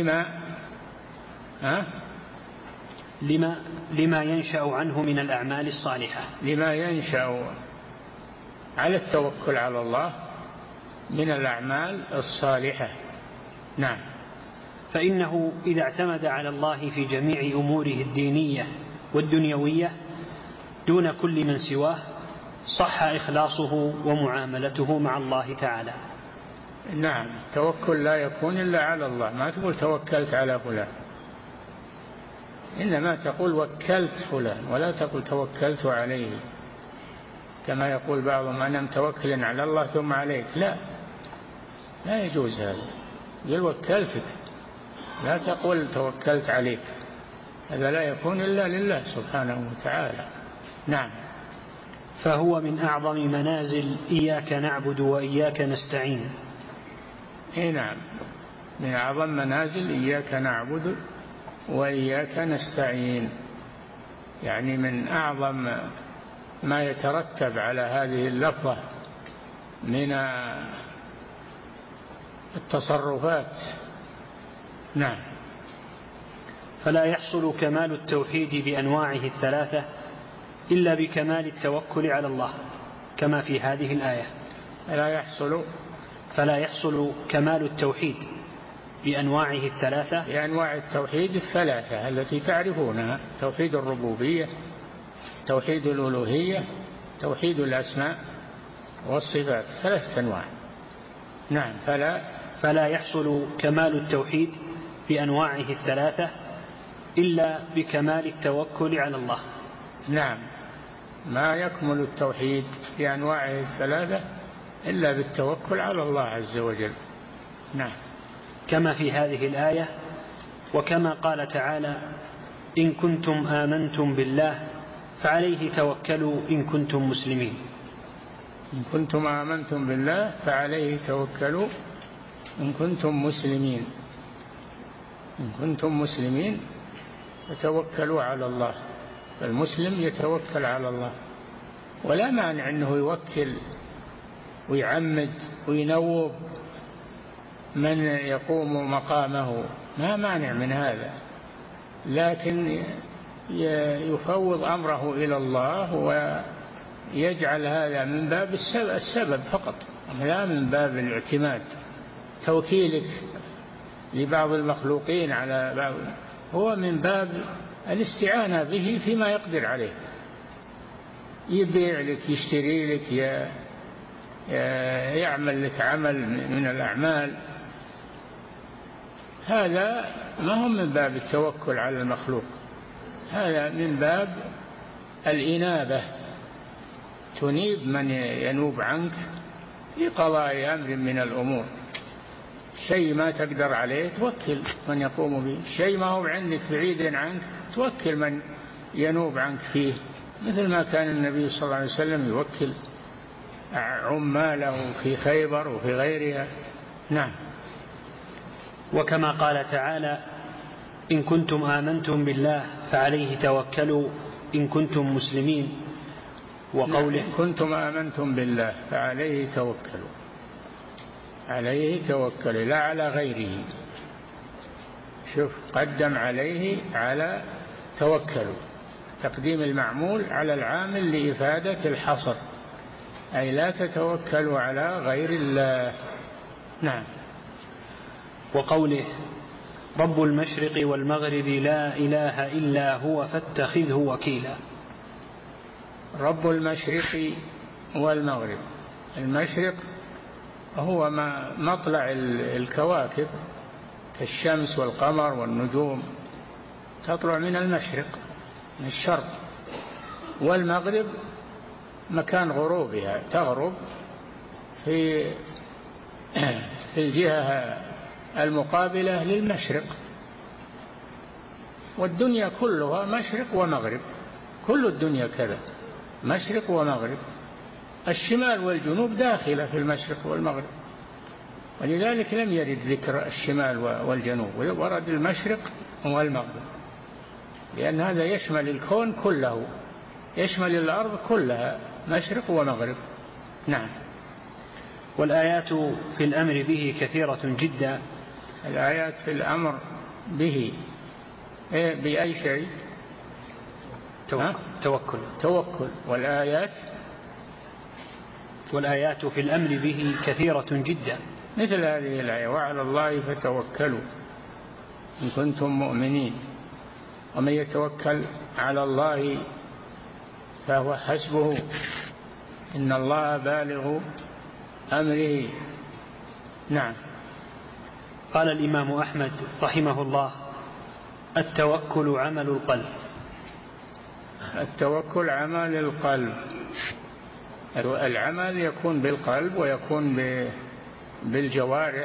لما ينشأ عنه من الأعمال الصالحة. لما ينشأ على التوكل على الله من الأعمال الصالحة. نعم. فإنه إذا اعتمد على الله في جميع أموره الدينية والدنيوية دون كل من سواه صح إخلاصه ومعاملته مع الله تعالى. نعم. التوكل لا يكون إلا على الله. ما تقول توكلت على فلان، إنما تقول وكلت فلان، ولا تقول توكلت عليه كما يقول بعضهم أنا متوكل على الله ثم عليك. لا يجوز هذا. يقول وكلتك، لا تقول توكلت عليك، هذا لا يكون إلا لله سبحانه وتعالى. نعم. فهو من أعظم منازل إياك نعبد وإياك نستعين. نعم، من أعظم منازل إياك نعبد وإياك نستعين، يعني من أعظم ما يترتب على هذه اللفظة من التصرفات. نعم. فلا يحصل كمال التوحيد بأنواعه الثلاثة إلا بكمال التوكل على الله كما في هذه الآية. فلا يحصل كمال التوحيد بأنواعه الثلاثة، بأنواع التوحيد الثلاثة التي تعرفونها: توحيد الربوبية، توحيد الألوهية، توحيد الأسماء والصفات، 3 أنواع. نعم. فلا يحصل كمال التوحيد بأنواعه الثلاثة إلا بكمال التوكل على الله. نعم، ما يكمل التوحيد بأنواعه الثلاثة إلا بالتوكل على الله عز وجل. نعم. كما في هذه الآية، وكما قال تعالى: إن كنتم آمنتم بالله فعليه توكلوا إن كنتم مسلمين. إن كنتم آمنتم بالله فعليه توكلوا إن كنتم مسلمين. إن كنتم مسلمين فتوكلوا على الله. المسلم يتوكل على الله، ولا مانع أنه يوكل ويعمد وينوب من يقوم مقامه، ما مانع من هذا، لكن يفوض أمره إلى الله ويجعل هذا من باب السبب فقط، لا من باب الاعتماد. توكيلك لبعض المخلوقين على بعض هو من باب الاستعانة به فيما يقدر عليه، يبيع لك، يشتري لك، يعمل لك عمل من الأعمال، هذا ما هو من باب التوكل على المخلوق، هذا من باب الإنابة. تنيب من ينوب عنك في قضاء أمر من الأمور. شيء ما تقدر عليه توكل من يقوم به، شيء ما هو عندك بعيد عنك توكل من ينوب عنك فيه، مثل ما كان النبي صلى الله عليه وسلم يوكل عماله في خيبر وفي غيرها. نعم. وكما قال تعالى: إن كنتم آمنتم بالله فعليه توكلوا إن كنتم مسلمين. وقوله: إن كنتم آمنتم بالله فعليه توكلوا، عليه توكل لا على غيره. شوف، قدم عليه على توكلوا، تقديم المعمول على العامل لإفادة الحصر، أي لا تتوكلوا على غير الله. نعم. وقوله: رب المشرق والمغرب لا إله إلا هو فاتخذه وكيلا. رب المشرق والمغرب، المشرق هو مطلع الكواكب كالشمس والقمر والنجوم، تطلع من المشرق من الشرق، والمغرب مكان غروبها، تغرب في الجهة المقابلة للمشرق. والدنيا كلها مشرق ومغرب، كل الدنيا كذا، مشرق ومغرب. الشمال والجنوب داخلة في المشرق والمغرب، ولذلك لم يرد ذكر الشمال والجنوب، ورد المشرق والمغرب، لأن هذا يشمل الكون كله، يشمل الأرض كلها، مشرق ومغرب. نعم. والآيات في الأمر به كثيرة جدا. الآيات في الأمر به بأي شيء؟ توكل. والآيات في الأمر به كثيرة جدا، مثل هذه الآية: وعلى الله فتوكلوا إن كنتم مؤمنين، ومن يتوكل على الله فهو حسبه إن الله بالغ أمره. نعم. قال الإمام أحمد رحمه الله: التوكل عمل القلب. التوكل عمل القلب، العمل يكون بالقلب ويكون بالجوارح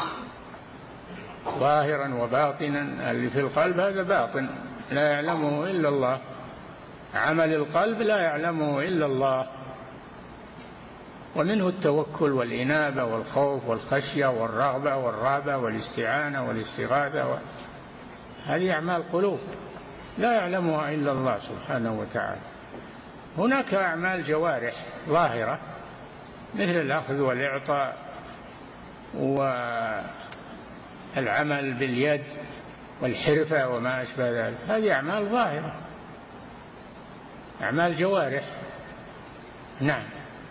ظاهرا وباطنا. اللي في القلب هذا باطن لا يعلمه إلا الله، عمل القلب لا يعلمه إلا الله. ومنه التوكل والإنابة والخوف والخشية والرغبة والرهبة والاستعانة والاستغاثة، هذه أعمال قلوب لا يعلمها إلا الله سبحانه وتعالى. هناك أعمال جوارح ظاهرة مثل الأخذ والإعطاء والعمل باليد والحرفة وما أشبه ذلك، هذه أعمال ظاهرة. أعمال جوارح. نعم.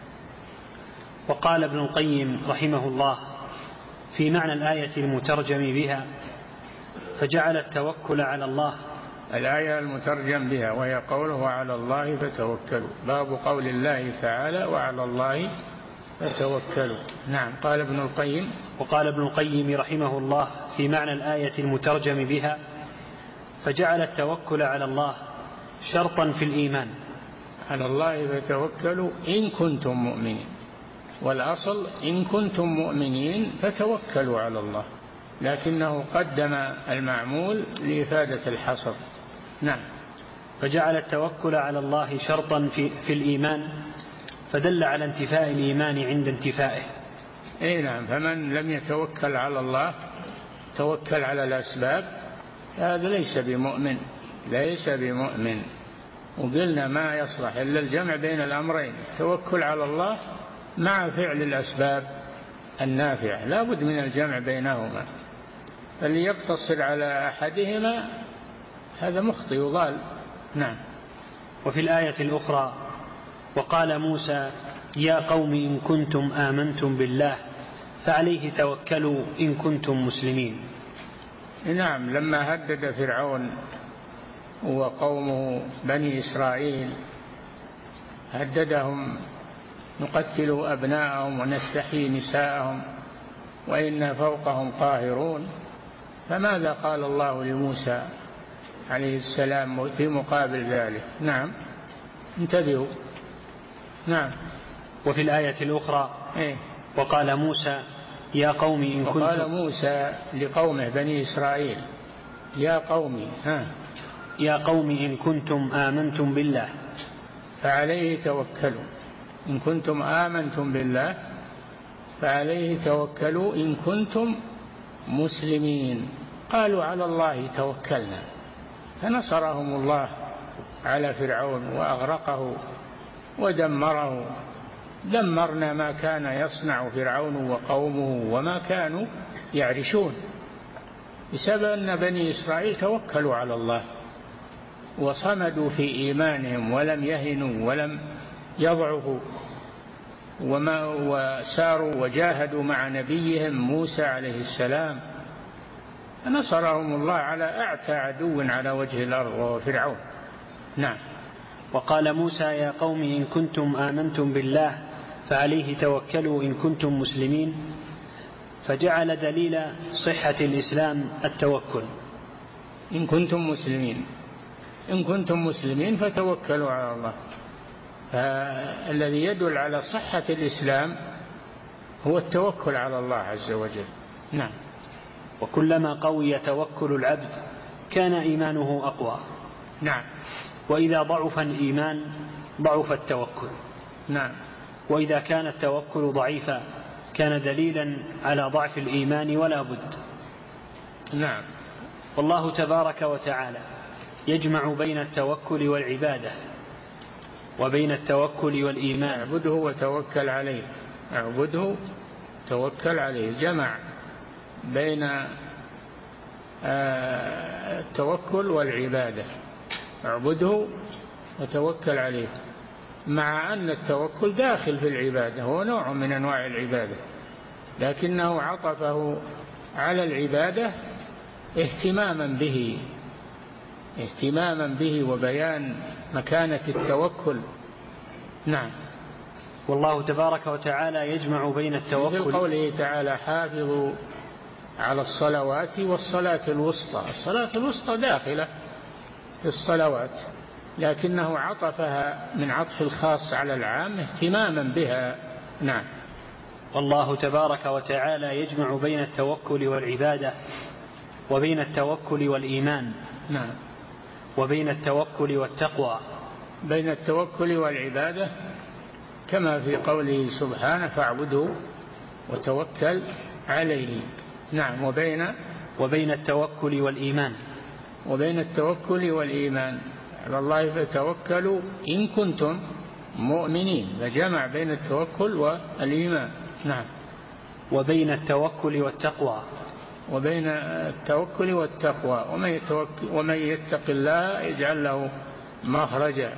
وقال ابن القيم رحمه الله في معنى الآية المترجم بها فجعل التوكل على الله. الآية المترجم بها وهي قوله وعلى الله فتوكلوا، باب قول الله تعالى وعلى الله فتوكلوا. نعم. قال ابن القيم وقال ابن القيم رحمه الله في معنى الآية المترجم بها فجعل التوكل على الله شرطا في الإيمان. على الله فتوكلوا إن كنتم مؤمنين، والأصل إن كنتم مؤمنين فتوكلوا على الله، لكنه قدم المعمول لإفادة الحصر. نعم. فجعل التوكل على الله شرطا في الإيمان فدل على انتفاء الإيمان عند انتفائه. أي نعم. فمن لم يتوكل على الله توكل على الأسباب، هذا ليس بمؤمن، ليس بمؤمن. وقلنا ما يصلح إلا الجمع بين الأمرين، التوكل على الله مع فعل الأسباب النافعة، لا بد من الجمع بينهما. فاللي يقتصر على أحدهما هذا مخطئ وضال. نعم. وفي الآية الأخرى وقال موسى يا قوم إن كنتم آمنتم بالله فعليه توكلوا إن كنتم مسلمين. نعم. لما هدد فرعون وقومه بني إسرائيل هددهم نقتل أبناءهم ونستحيي نساءهم وإنا فوقهم قاهرون، فماذا قال الله لموسى عليه السلام في مقابل ذلك؟ نعم. انتبهوا. نعم. وفي الآية الأخرى وقال موسى يا قوم إن كنتم، وقال موسى لقومه بني إسرائيل يا قوم يا قوم إن كنتم آمنتم بالله فعليه توكلوا، إن كنتم آمنتم بالله فعليه توكلوا إن كنتم مسلمين. قالوا على الله توكلنا، فنصرهم الله على فرعون وأغرقه ودمره. دمرنا ما كان يصنع فرعون وقومه وما كانوا يعرشون، بسبب أن بني إسرائيل توكلوا على الله وصمدوا في إيمانهم ولم يهنوا ولم يضعفوا، وساروا وجاهدوا مع نبيهم موسى عليه السلام، فنصرهم الله على أعتى عدو على وجه الأرض وهو فرعون. نعم. وقال موسى يا قوم إن كنتم آمنتم بالله فعليه توكلوا إن كنتم مسلمين، فجعل دليل صحة الإسلام التوكل. إن كنتم مسلمين، إن كنتم مسلمين فتوكلوا على الله. فالذي يدل على صحة الإسلام هو التوكل على الله عز وجل. نعم. وكلما قوي توكل العبد كان إيمانه أقوى. نعم. وإذا ضعف الإيمان ضعف التوكل. نعم. وإذا كان التوكل ضعيفا كان دليلا على ضعف الإيمان ولا بد. نعم. والله تبارك وتعالى يجمع بين التوكل والعبادة وبين التوكل والإيمان. اعبده وتوكل عليه، اعبده توكل عليه، جمع بين التوكل والعبادة، اعبده وتوكل عليه، مع أن التوكل داخل في العبادة، هو نوع من أنواع العبادة، لكنه عطفه على العبادة اهتماما به وبيان مكانة التوكل. نعم. والله تبارك وتعالى يجمع بين التوكل، في قوله تعالى حافظوا على الصلوات والصلاة الوسطى، الصلاة الوسطى داخلة في الصلوات، لكنه عطفها من عطف الخاص على العام اهتماما بها. نعم. والله تبارك وتعالى يجمع بين التوكل والعبادة وبين التوكل والإيمان. نعم. وبين التوكل والتقوى، بين التوكل والعبادة كما في قوله سبحانه فاعبده وتوكل عليه. نعم. وبين التوكل والإيمان، وبين التوكل والإيمان على الله فتوكلوا إن كنتم مؤمنين، فجمع بين التوكل والإيمان. نعم. وبين التوكل والتقوى، وبين التوكل والتقوى، ومن يتق الله يجعل له مخرجا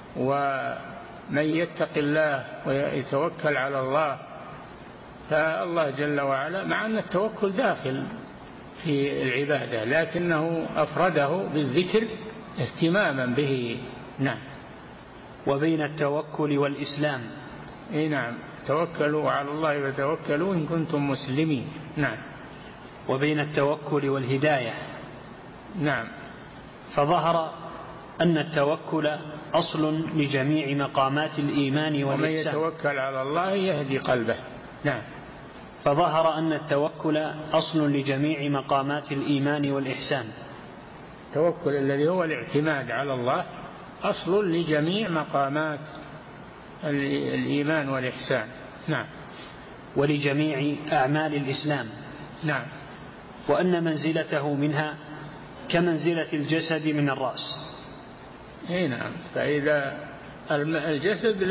ومن يتق الله ويتوكل على الله فالله جل وعلا، مع أن التوكل داخل في العبادة لكنه أفرده بالذكر اهتماما به. نعم. وبين التوكل والإسلام. نعم، توكلوا على الله وتوكلوا إن كنتم مسلمين. نعم. وبين التوكل والهداية. نعم. فظهر أن التوكل أصل لجميع مقامات الإيمان والإحسان. ومن يتوكل على الله يهدي قلبه. نعم. فظهر أن التوكل أصل لجميع مقامات الإيمان والإحسان. التوكل الذي هو الاعتماد على الله أصل لجميع مقامات الإيمان والإحسان. نعم. ولجميع أعمال الإسلام. نعم. وأن منزلته منها كمنزلة الجسد من الرأس. نعم. فإذا الجسد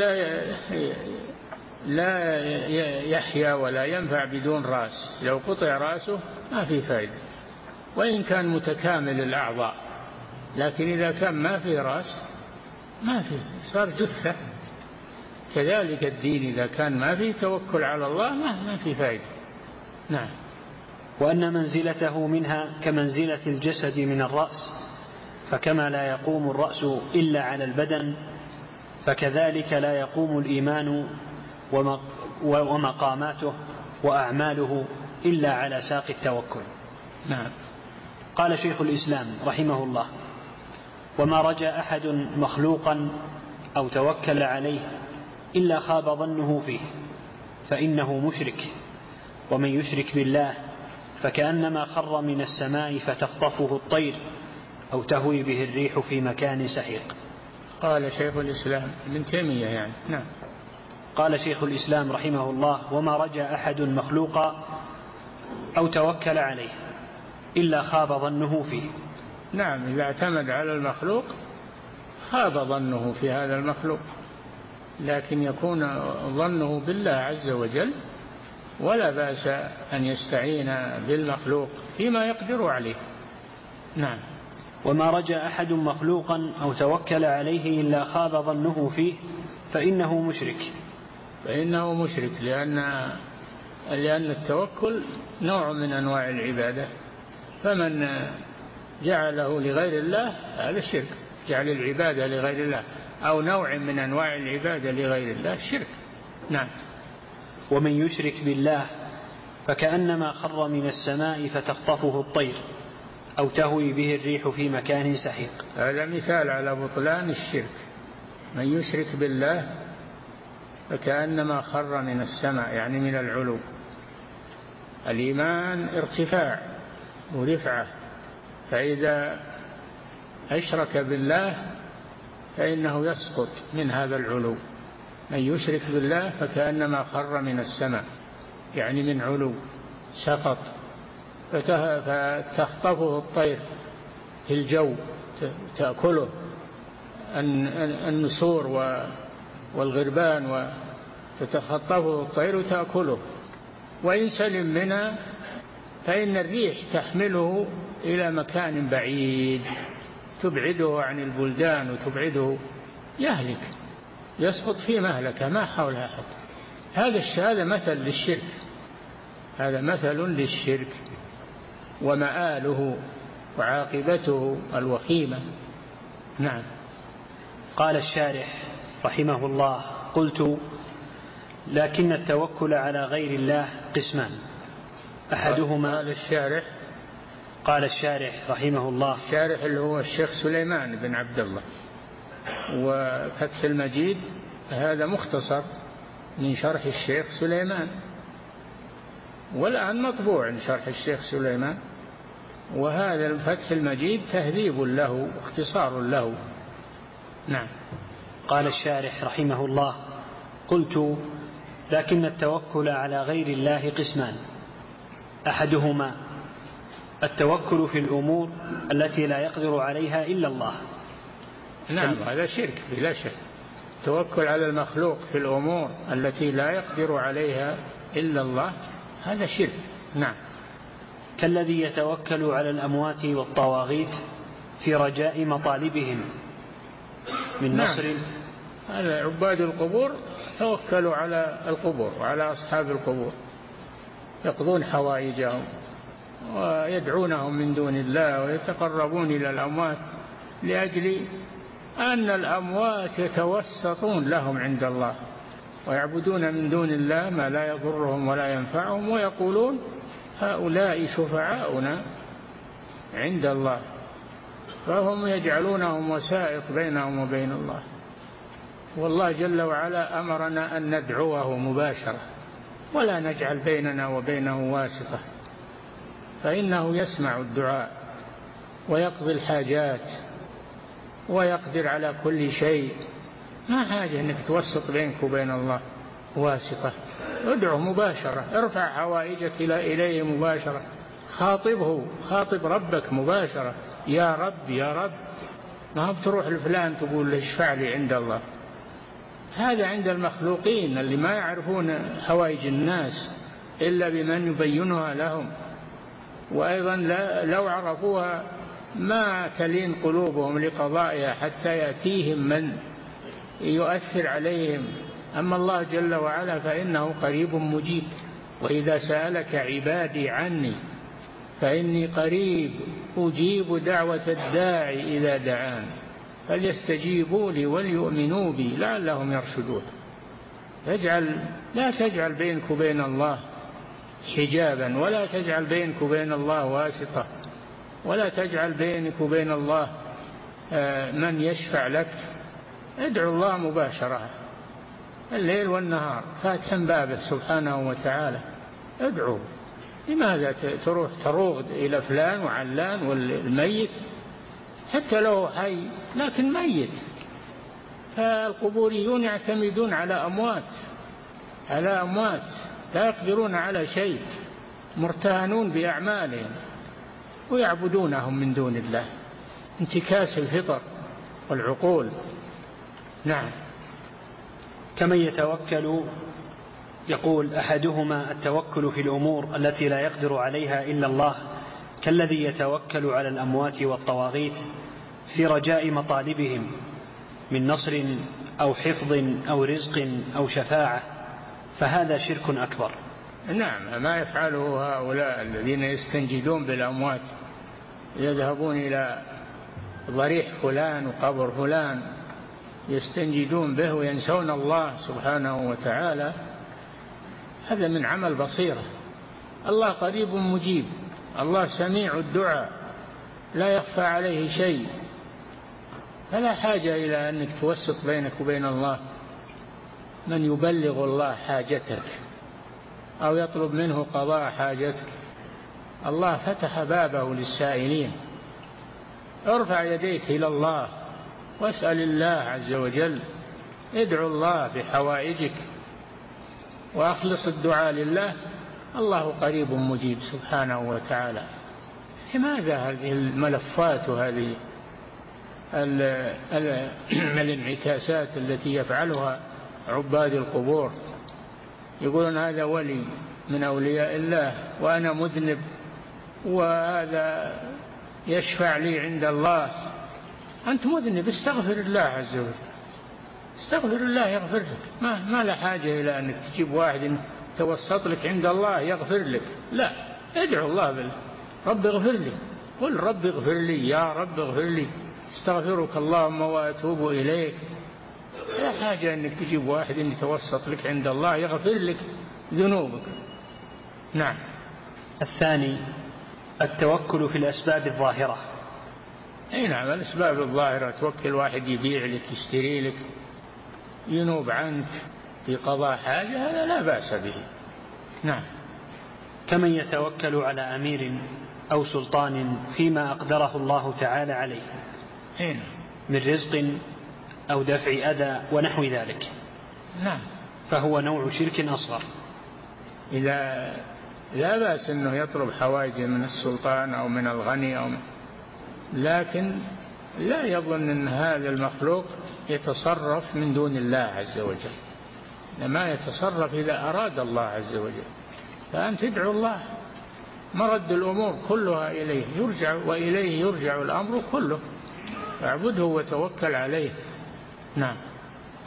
لا يحيا ولا ينفع بدون رأس، لو قطع رأسه ما في فائدة وإن كان متكامل الأعضاء، لكن إذا كان ما في رأس ما في، صار جثة. كذلك الدين إذا كان ما فيه توكل على الله ما في فائدة. نعم. وأن منزلته منها كمنزلة الجسد من الرأس، فكما لا يقوم الرأس إلا على البدن فكذلك لا يقوم الإيمان ومقاماته وأعماله إلا على ساق التوكل. نعم. قال شيخ الإسلام رحمه الله: وما رجا أحد مخلوقا أو توكل عليه إلا خاب ظنه فيه فإنه مشرك، ومن يشرك بالله فكأنما خر من السماء فتخطفه الطير أو تهوي به الريح في مكان سحيق. قال شيخ الإسلام ابن تيمية يعني. نعم. قال شيخ الإسلام رحمه الله: وما رجا أحد مخلوقا أو توكل عليه إلا خاب ظنه فيه. نعم، إذا اعتمد على المخلوق خاب ظنه في هذا المخلوق، لكن يكون ظنه بالله عز وجل، ولا بأس أن يستعين بالمخلوق فيما يقدر عليه. نعم. وما رجا أحد مخلوقا أو توكل عليه إلا خاب ظنه فيه فإنه مشرك. فإنه مشرك لأن التوكل نوع من أنواع العبادة، فمن جعله لغير الله هذا الشرك، جعل العبادة لغير الله أو نوع من أنواع العبادة لغير الله شرك. نعم. ومن يشرك بالله فكأنما خر من السماء فتخطفه الطير أو تهوي به الريح في مكان سحيق. هذا مثال على بطلان الشرك. من يشرك بالله فكأنما خر من السماء، يعني من العلو. الإيمان ارتفاع ورفعة، فإذا أشرك بالله فإنه يسقط من هذا العلو. من يشرك بالله فكأنما خر من السماء، يعني من علو سقط، فتخطفه الطير في الجو تأكله النسور والغربان، وتتخطفه الطير وتأكله، وإن سلم منها فإن الريح تحمله إلى مكان بعيد تبعده عن البلدان وتبعده، يهلك، يسقط في مهلكة ما حولها أحد. هذا مثل للشرك، هذا مثل للشرك ومآله وعاقبته الوخيمة. نعم. قال الشارح رحمه الله: قلت: لكن التوكل على غير الله قسمان، أحدهما. قال الشارح رحمه الله، الشارح اللي هو الشيخ سليمان بن عبد الله، وفتح المجيد هذا مختصر من شرح الشيخ سليمان، والآن مطبوع من شرح الشيخ سليمان، وهذا الفتح المجيد تهذيب له واختصار له. نعم. قال الشارح رحمه الله: قلت: لكن التوكل على غير الله قسمان، أحدهما التوكل في الأمور التي لا يقدر عليها إلا الله. نعم، هذا شرك بلا شك. التوكل على المخلوق في الأمور التي لا يقدر عليها إلا الله هذا شرك. نعم. كالذي يتوكل على الأموات والطواغيت في رجاء مطالبهم من نصر عباد القبور توكلوا على القبور وعلى أصحاب القبور، يقضون حوائجهم ويدعونهم من دون الله ويتقربون إلى الأموات، لأجل أن الأموات يتوسطون لهم عند الله ويعبدون من دون الله ما لا يضرهم ولا ينفعهم، ويقولون هؤلاء شفعاؤنا عند الله، فهم يجعلونهم وسائط بينهم وبين الله. والله جل وعلا أمرنا أن ندعوه مباشرة ولا نجعل بيننا وبينه واسطة، فإنه يسمع الدعاء ويقضي الحاجات ويقدر على كل شيء، ما حاجة أنك توسط بينك وبين الله واسطة. ادعو مباشرة، ارفع حوائجك إليه مباشرة، خاطبه، خاطب ربك مباشرة، يا رب يا رب، ما بتروح لفلان تقول اشفع لي عند الله. هذا عند المخلوقين اللي ما يعرفون حوائج الناس إلا بمن يبينها لهم، وأيضا لو عرفوها ما تلين قلوبهم لقضائها حتى يأتيهم من يؤثر عليهم. أما الله جل وعلا فإنه قريب مجيب، وإذا سألك عبادي عني فإني قريب أجيب دعوة الداعي إذا دعان فليستجيبوا لي وليؤمنوا بي لعلهم يرشدون. لا تجعل بينك وبين الله حجابا، ولا تجعل بينك وبين الله واسطة، ولا تجعل بينك وبين الله من يشفع لك. ادعو الله مباشرة الليل والنهار فاتحا بابه سبحانه وتعالى، ادعو. لماذا تروح تروغ إلى فلان وعلان والميت حتى لو حي لكن ميت؟ فالقبوريون يعتمدون على أموات لا يقدرون على شيء، مرتهنون بأعمالهم ويعبدونهم من دون الله، انتكاس الفطر والعقول. نعم. كمن يتوكل، يقول أحدهما التوكل في الأمور التي لا يقدر عليها إلا الله، كالذي يتوكل على الأموات والطواغيت في رجاء مطالبهم من نصر أو حفظ أو رزق أو شفاعة، فهذا شرك أكبر. نعم، ما يفعله هؤلاء الذين يستنجدون بالأموات، يذهبون إلى ضريح فلان وقبر فلان يستنجدون به وينسون الله سبحانه وتعالى، هذا من عمل بصيرة. الله قريب مجيب، الله سميع الدعاء لا يخفى عليه شيء، فلا حاجة إلى أنك توسط بينك وبين الله من يبلغ الله حاجتك أو يطلب منه قضاء حاجتك. الله فتح بابه للسائلين. ارفع يديك إلى الله واسأل الله عز وجل، ادعو الله بحوائجك وأخلص الدعاء لله، الله قريب مجيب سبحانه وتعالى. لماذا هذه الملفات وهذه الانعكاسات التي يفعلها عباد القبور؟ يقولون هذا ولي من أولياء الله وأنا مذنب وهذا يشفع لي عند الله. أنت مذنب، استغفر الله عز وجل، استغفر الله يغفر لك. ما لا حاجة إلى أنك تجيب واحد توسط لك عند الله يغفر لك، لا، ادعو الله رب اغفر لي، قل رب اغفر لي، يا رب اغفر لي، استغفرك اللهم وأتوب إليك. لا حاجة أنك تجيب واحد يتوسط لك عند الله يغفر لك ذنوبك. نعم. الثاني التوكل في الأسباب الظاهرة. أي نعم، الأسباب الظاهرة، توكل واحد يبيع لك يشتري لك ينوب عنك في قضاء حاجة، هذا لا بأس به. نعم. كمن يتوكل على أمير أو سلطان فيما أقدره الله تعالى عليه من رزق أو دفع أذى ونحو ذلك. نعم. فهو نوع شرك أصغر. إذا لا بأس أنه يطلب حوائج من السلطان أو من الغني لكن لا يظن أن هذا المخلوق يتصرف من دون الله عز وجل، لما يتصرف إذا أراد الله عز وجل. فأنت تدعو الله، مرد الأمور كلها إليه يرجع، وإليه يرجع الأمر كله، فاعبده وتوكل عليه. نعم.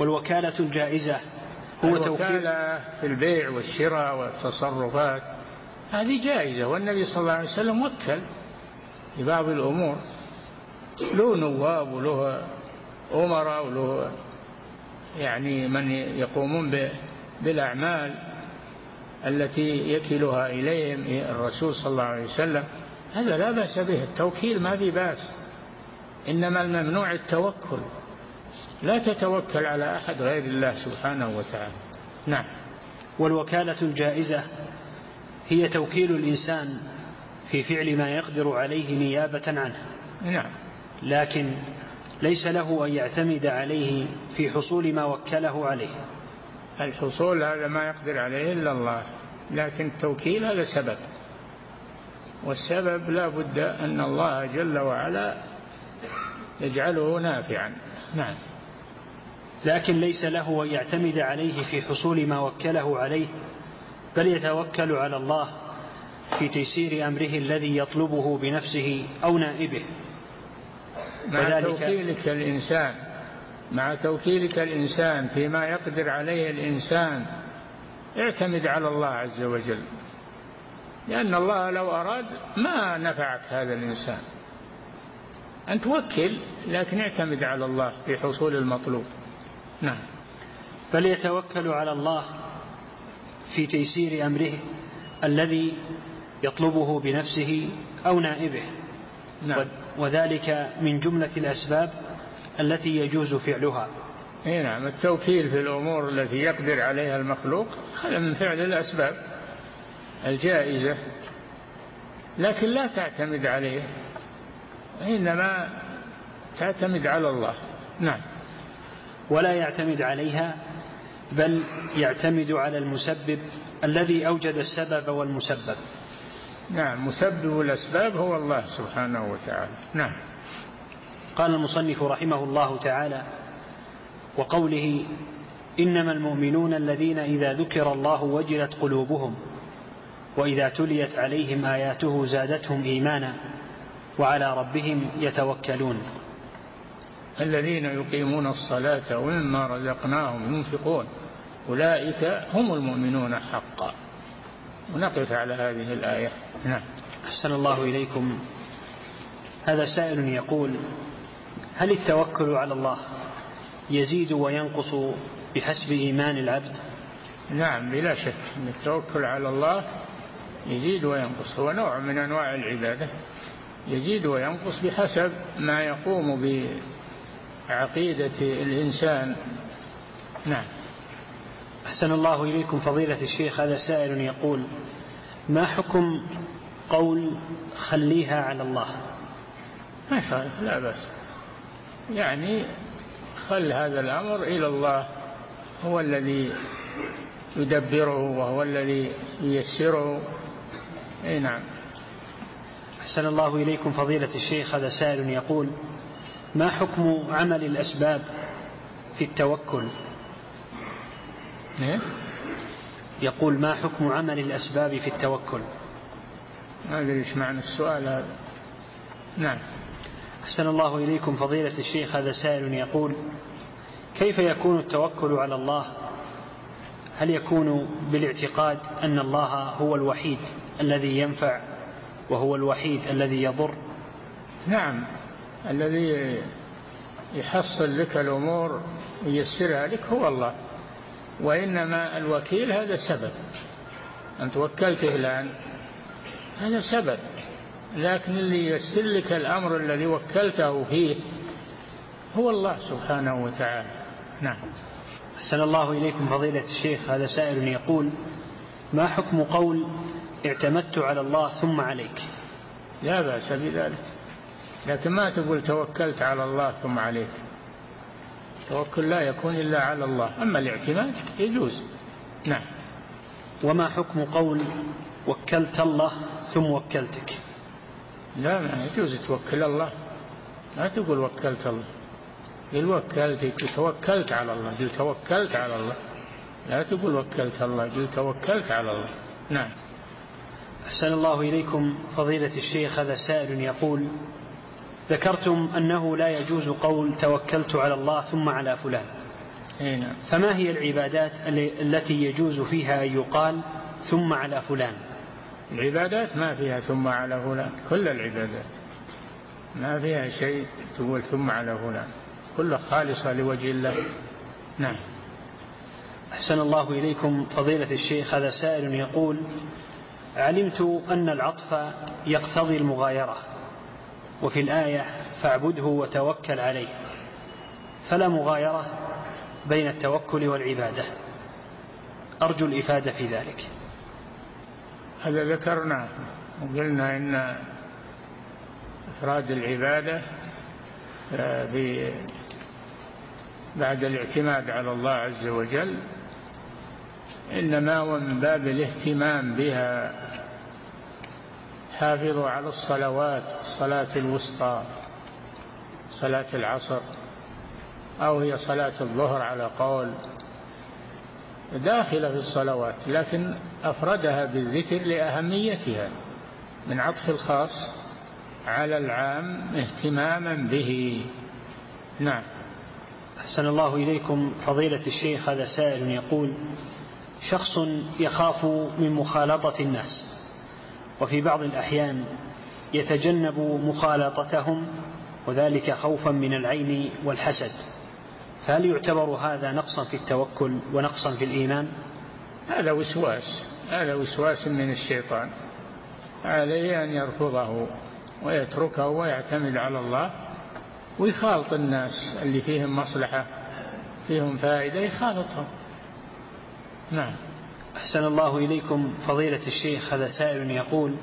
والوكالة الجائزة هو الوكالة في البيع والشراء والتصرفات هذه جائزة، والنبي صلى الله عليه وسلم وكل في بعض الأمور، له نواب وله أمراء وله يعني من يقومون بالأعمال التي يكلها إليهم الرسول صلى الله عليه وسلم. هذا لا بأس به، التوكيل ما في بأس، إنما الممنوع التوكل، لا تتوكل على أحد غير الله سبحانه وتعالى. نعم. والوكالة الجائزة هي توكيل الإنسان في فعل ما يقدر عليه نيابة عنه. نعم. لكن ليس له أن يعتمد عليه في حصول ما وكله عليه. الحصول هذا ما يقدر عليه إلا الله، لكن التوكيل هذا سبب، والسبب لا بد أن الله جل وعلا يجعله نافعا. نعم. لكن ليس له أن يعتمد عليه في حصول ما وكله عليه، بل يتوكل على الله في تيسير أمره الذي يطلبه بنفسه أو نائبه. مع توكيلك الإنسان فيما يقدر عليه الإنسان، اعتمد على الله عز وجل، لأن الله لو أراد ما نفعك هذا الإنسان. أن توكل لكن اعتمد على الله في حصول المطلوب. نعم. بل يتوكل على الله في تيسير أمره الذي يطلبه بنفسه أو نائبه. نعم. وذلك من جملة الأسباب التي يجوز فعلها. نعم. التوكيل في الأمور التي يقدر عليها المخلوق هذا من فعل الأسباب الجائزة، لكن لا تعتمد عليه، إنما تعتمد على الله. نعم. ولا يعتمد عليها، بل يعتمد على المسبب الذي أوجد السبب والمسبب. نعم. مسبب الأسباب هو الله سبحانه وتعالى. نعم. قال المصنف رحمه الله تعالى: وقوله إنما المؤمنون الذين إذا ذكر الله وجلت قلوبهم وإذا تليت عليهم آياته زادتهم إيمانا وعلى ربهم يتوكلون. الذين يقيمون الصلاة ومما رزقناهم ينفقون أولئك هم المؤمنون حقا. ونقف على هذه الآية. نعم. أحسن الله إليكم. هذا سائل يقول: هل التوكل على الله يزيد وينقص بحسب إيمان العبد؟ نعم، بلا شك أن التوكل على الله يزيد وينقص، هو نوع من أنواع العبادة، يزيد وينقص بحسب ما يقوم بعقيدة الإنسان. نعم. أحسن الله إليكم فضيلة الشيخ. هذا سائل يقول: ما حكم قول خليها على الله؟ ما يخالف، لا بأس، يعني خل هذا الأمر إلى الله، هو الذي يدبره وهو الذي ييسره. أي نعم. أحسن الله إليكم فضيلة الشيخ. هذا سائل يقول: ما حكم عمل الأسباب في التوكل؟ يقول: ما حكم عمل الأسباب في التوكل؟ ما أدري إيش معنى السؤال هذا. نعم. أحسن الله إليكم فضيلة الشيخ. هذا سائل يقول: كيف يكون التوكل على الله؟ هل يكون بالاعتقاد أن الله هو الوحيد الذي ينفع وهو الوحيد الذي يضر؟ نعم، الذي يحصل لك الأمور وييسرها لك هو الله، وإنما الوكيل هذا سبب. أن توكلته الآن هذا سبب، لكن اللي ييسر لك الأمر الذي وكلته فيه هو الله سبحانه وتعالى. نعم. أحسن الله إليكم فضيلة الشيخ. هذا سائل يقول: ما حكم قول اعتمدت على الله ثم عليك؟ لا بأس بذلك، لكن ما تقول توكلت على الله ثم عليك. التوكل لا يكون إلا على الله، أما الاعتماد يجوز. نعم. وما حكم قول وكلت الله ثم وكلتك؟ لا، ما يجوز توكل الله، لا تقول وكلت الله، قل وكلتك، توكلت على الله، قل توكلت على الله، لا تقول وكلت الله، قل توكلت على الله. نعم. أحسن الله إليكم فضيلة الشيخ. هذا سائل يقول: ذكرتم أنه لا يجوز قول توكلت على الله ثم على فلان، هنا. فما هي العبادات التي يجوز فيها أن يقال ثم على فلان؟ العبادات ما فيها ثم على فلان، كل العبادات ما فيها شيء تقول ثم على فلان، كلها خالصة لوجه الله. نعم. أحسن الله إليكم فضيلة الشيخ، هذا سائل يقول: علمت أن العطف يقتضي المغايرة، وفي الآية فاعبده وتوكل عليه، فلا مغايرة بين التوكل والعبادة، أرجو الإفادة في ذلك. هذا ذكرنا وقلنا إن إفراد العبادة بعد الاعتماد على الله عز وجل إنما هو من باب الاهتمام بها. حافظوا على الصلوات، الصلاة الوسطى صلاة العصر، أو هي صلاة الظهر على قول، داخلة في الصلوات، لكن أفردها بالذكر لأهميتها من عطف الخاص على العام اهتماما به. نعم. أحسن الله إليكم فضيلة الشيخ، هذا سائل يقول: شخص يخاف من مخالطة الناس، وفي بعض الأحيان يتجنب مخالطتهم، وذلك خوفا من العين والحسد، فهل يعتبر هذا نقصا في التوكل ونقصا في الإيمان؟ هذا وسواس من الشيطان، عليه أن يرفضه ويتركه ويعتمد على الله، ويخالط الناس اللي فيهم مصلحة فيهم فائدة يخالطهم. نعم. أحسن الله إليكم فضيلة الشيخ، هذا سائل يقول: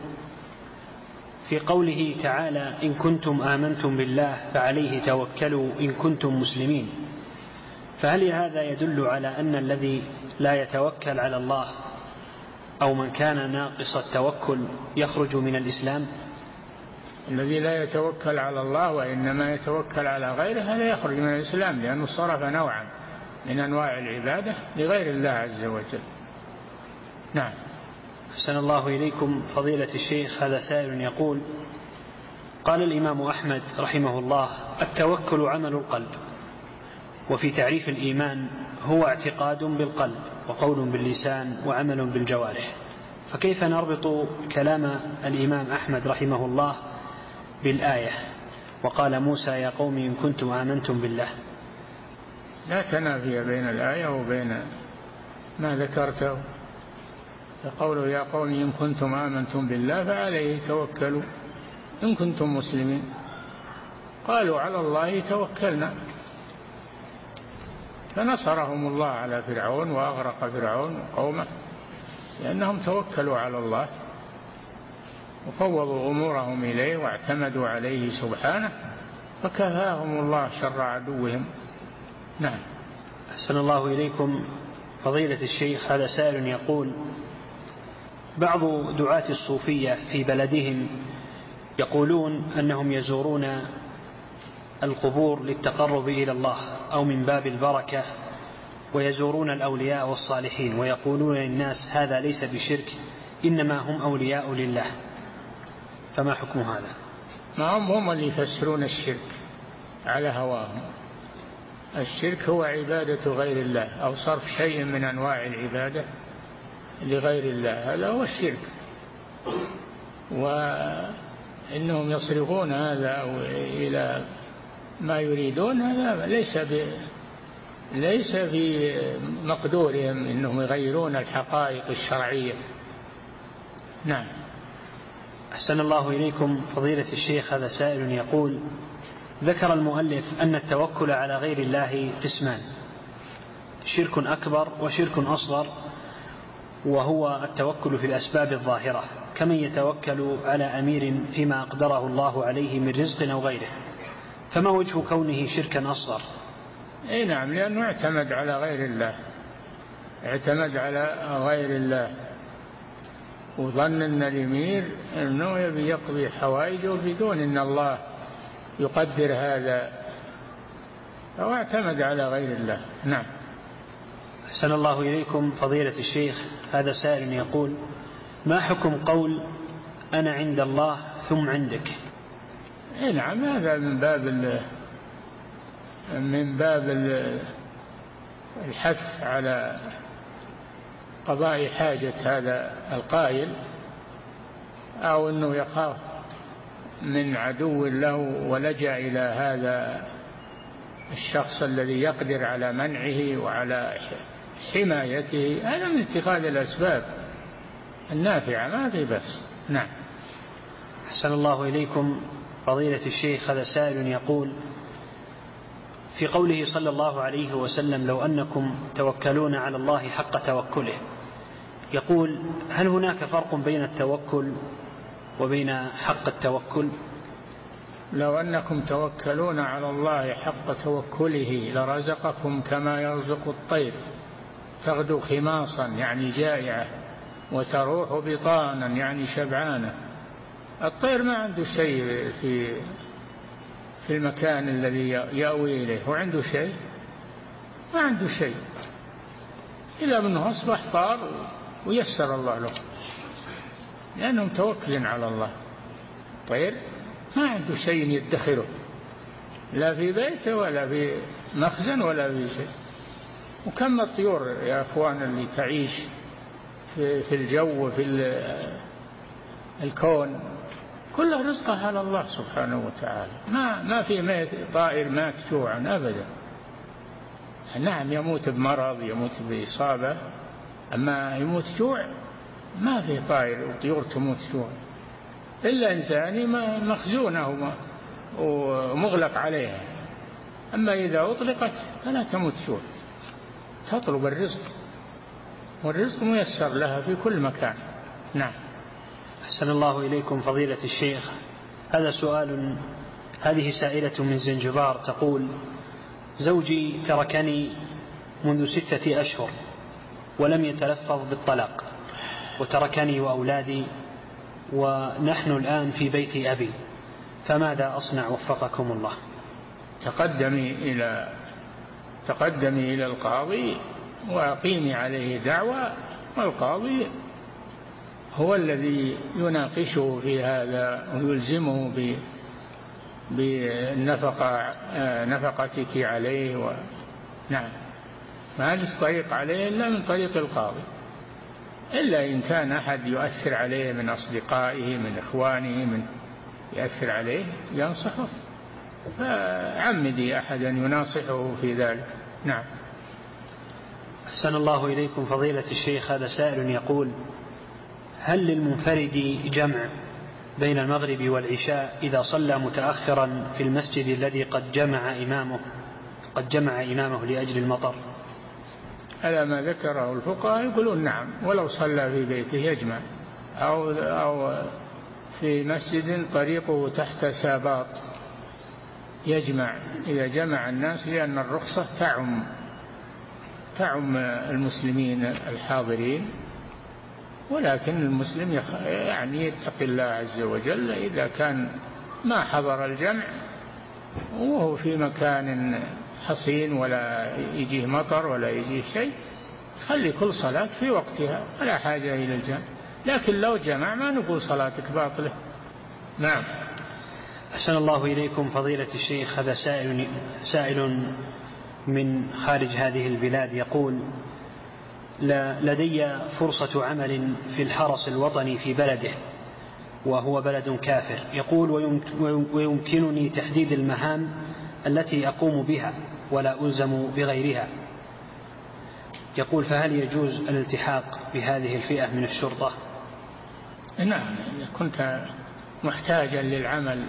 في قوله تعالى: إن كنتم آمنتم بالله فعليه توكلوا إن كنتم مسلمين، فهل هذا يدل على أن الذي لا يتوكل على الله أو من كان ناقص التوكل يخرج من الإسلام؟ الذي لا يتوكل على الله وإنما يتوكل على غيره هذا يخرج من الإسلام، لأنه صرف نوعا من أنواع العبادة لغير الله عز وجل. نعم. أحسن الله إليكم فضيلة الشيخ، هذا سائل يقول: قال الإمام أحمد رحمه الله: التوكل عمل القلب، وفي تعريف الإيمان هو اعتقاد بالقلب وقول باللسان وعمل بالجوارح، فكيف نربط كلام الإمام أحمد رحمه الله بالآية: وقال موسى يا قوم إن كنتم آمنتم بالله؟ لا تنافي بين الآية وبين ما ذكرته. فقوله يا قوم إن كنتم آمنتم بالله فعليه توكلوا إن كنتم مسلمين، قالوا على الله توكلنا، فنصرهم الله على فرعون وأغرق فرعون وقومه لأنهم توكلوا على الله وفوضوا أمورهم إليه واعتمدوا عليه سبحانه، فكفاهم الله شر عدوهم. نعم. أحسن الله إليكم فضيلة الشيخ، هذا سائل يقول: بعض دعاة الصوفية في بلدهم يقولون أنهم يزورون القبور للتقرب إلى الله أو من باب البركة، ويزورون الأولياء والصالحين، ويقولون للناس هذا ليس بشرك إنما هم أولياء لله، فما حكم هذا؟ ما هم اللي يفسرون الشرك على هواهم. الشرك هو عبادة غير الله أو صرف شيء من أنواع العبادة لغير الله، هذا هو الشرك. وإنهم يصرفون هذا إلى ما يريدون، هذا ليس في مقدورهم إنهم يغيرون الحقائق الشرعية. نعم. أحسن الله إليكم فضيلة الشيخ، هذا سائل يقول: ذكر المؤلف أن التوكل على غير الله قسمان: شرك أكبر وشرك أصغر، وهو التوكل في الأسباب الظاهرة كمن يتوكل على أمير فيما أقدره الله عليه من رزق أو غيره، فما وجه كونه شركا أصغر؟ أي نعم، لأنه اعتمد على غير الله، اعتمد على غير الله وظن أن الأمير أنه يبي يقضي حوائجه بدون أن الله يقدر هذا، فهو اعتمد على غير الله. نعم. أحسن الله إليكم فضيلة الشيخ، هذا سائل يقول: ما حكم قول أنا عند الله ثم عندك؟ نعم، هذا من باب الحث على قضاء حاجة هذا القائل، أو أنه يخاف من عدو له ولجأ إلى هذا الشخص الذي يقدر على منعه وعلى حمايته، هذا من اتخاذ الأسباب النافعة، ما في بس. نعم. أحسن الله إليكم فضيلة الشيخ. هذا سائل يقول: في قوله صلى الله عليه وسلم: لو أنكم توكلون على الله حق توكله، يقول: هل هناك فرق بين التوكل وبين حق التوكل؟ لو أنكم توكلون على الله حق توكله لرزقكم كما يرزق الطير تغدو خماصا يعني جائعة وتروح بطانا يعني شبعانة. الطير ما عنده شيء في المكان الذي يأوي إليه، هو عنده شيء؟ ما عنده شيء، إلا منه أصبح طار ويسر الله له، لأنهم توكل على الله. طير ما عنده شيء يدخره، لا في بيته ولا في مخزن ولا في شيء. وكم الطيور يا أخوان اللي تعيش في الجو وفي الكون، كل رزقها على الله سبحانه وتعالى. ما في طائر مات جوعا أبدا. نعم يموت بمرض، يموت بإصابة، أما يموت جوع ما في طائر وطيور تموت جوع، إلا إنسان مخزونة ومغلق عليها، أما إذا أطلقت فلا تموت جوع، تطلب الرزق، والرزق ميسر لها في كل مكان. نعم. أحسن الله إليكم فضيلة الشيخ. هذا سؤال، هذه سائلة من زنجبار تقول: زوجي تركني منذ 6 أشهر ولم يتلفظ بالطلاق، وتركني وأولادي، ونحن الآن في بيت أبي، فماذا أصنع وفقكم الله؟ تقدمي إلى القاضي وأقيمي عليه دعوى، والقاضي هو الذي يناقشه في هذا ويلزمه بنفقتك عليه نعم، ما ليس طريق عليه إلا من طريق القاضي، إلا إن كان أحد يؤثر عليه من أصدقائه من إخوانه من يؤثر عليه ينصحه، فعمدي أحدا يناصحه في ذلك. نعم. أحسن الله إليكم فضيلة الشيخ. هذا سائل يقول: هل للمنفرد جمع بين المغرب والعشاء إذا صلى متأخرا في المسجد الذي قد جمع إمامه لأجل المطر؟ على ما ذكره الفقهاء يقولون نعم، ولو صلى في بيته يجمع، أو في مسجد طريقه تحت ساباط يجمع إذا جمع الناس، لأن الرخصة تعم المسلمين الحاضرين، ولكن المسلم يعني يتقي الله عز وجل إذا كان ما حضر الجمع وهو في مكان حصين ولا يجيه مطر ولا يجيه شيء، خلي كل صلاة في وقتها ولا حاجة إلى الجمع. لكن لو جمع ما نقول صلاتك باطلة. نعم. أحسن الله إليكم فضيلة الشيخ. هذا سائل من خارج هذه البلاد يقول: لدي فرصة عمل في الحرس الوطني في بلده، وهو بلد كافر، يقول: ويمكنني تحديد المهام التي أقوم بها ولا ألزم بغيرها. يقول: فهل يجوز الالتحاق بهذه الفئة من الشرطة؟ نعم، إذا كنت محتاجا للعمل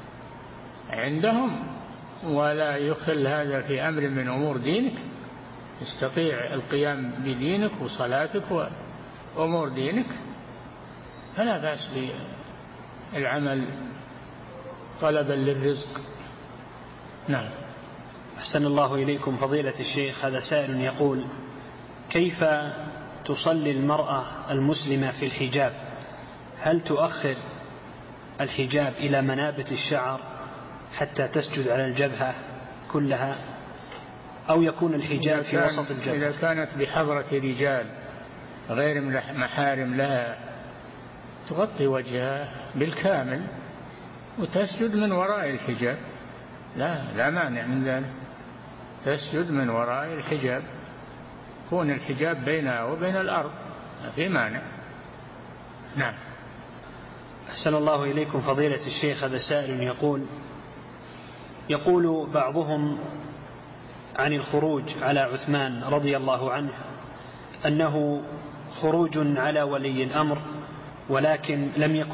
عندهم ولا يخل هذا في أمر من أمور دينك، تستطيع القيام بدينك وصلاتك وأمور دينك، فلا بأس بالعمل طلبا للرزق. نعم. أحسن الله إليكم فضيلة الشيخ. هذا سائل يقول: كيف تصلي المرأة المسلمة في الحجاب؟ هل تؤخر الحجاب إلى منابت الشعر حتى تسجد على الجبهة كلها، أو يكون الحجاب في وسط الجبهة؟ إذا كانت بحضرة رجال غير محارم لها تغطي وجهها بالكامل وتسجد من وراء الحجاب، لا مانع من ذلك، تسجد من وراء الحجاب. يكون الحجاب بينها وبين الأرض، ما في مانع. نعم. أحسن الله إليكم فضيلة الشيخ. هذا سائل يقول بعضهم عن الخروج على عثمان رضي الله عنه أنه خروج على ولي الأمر، ولكن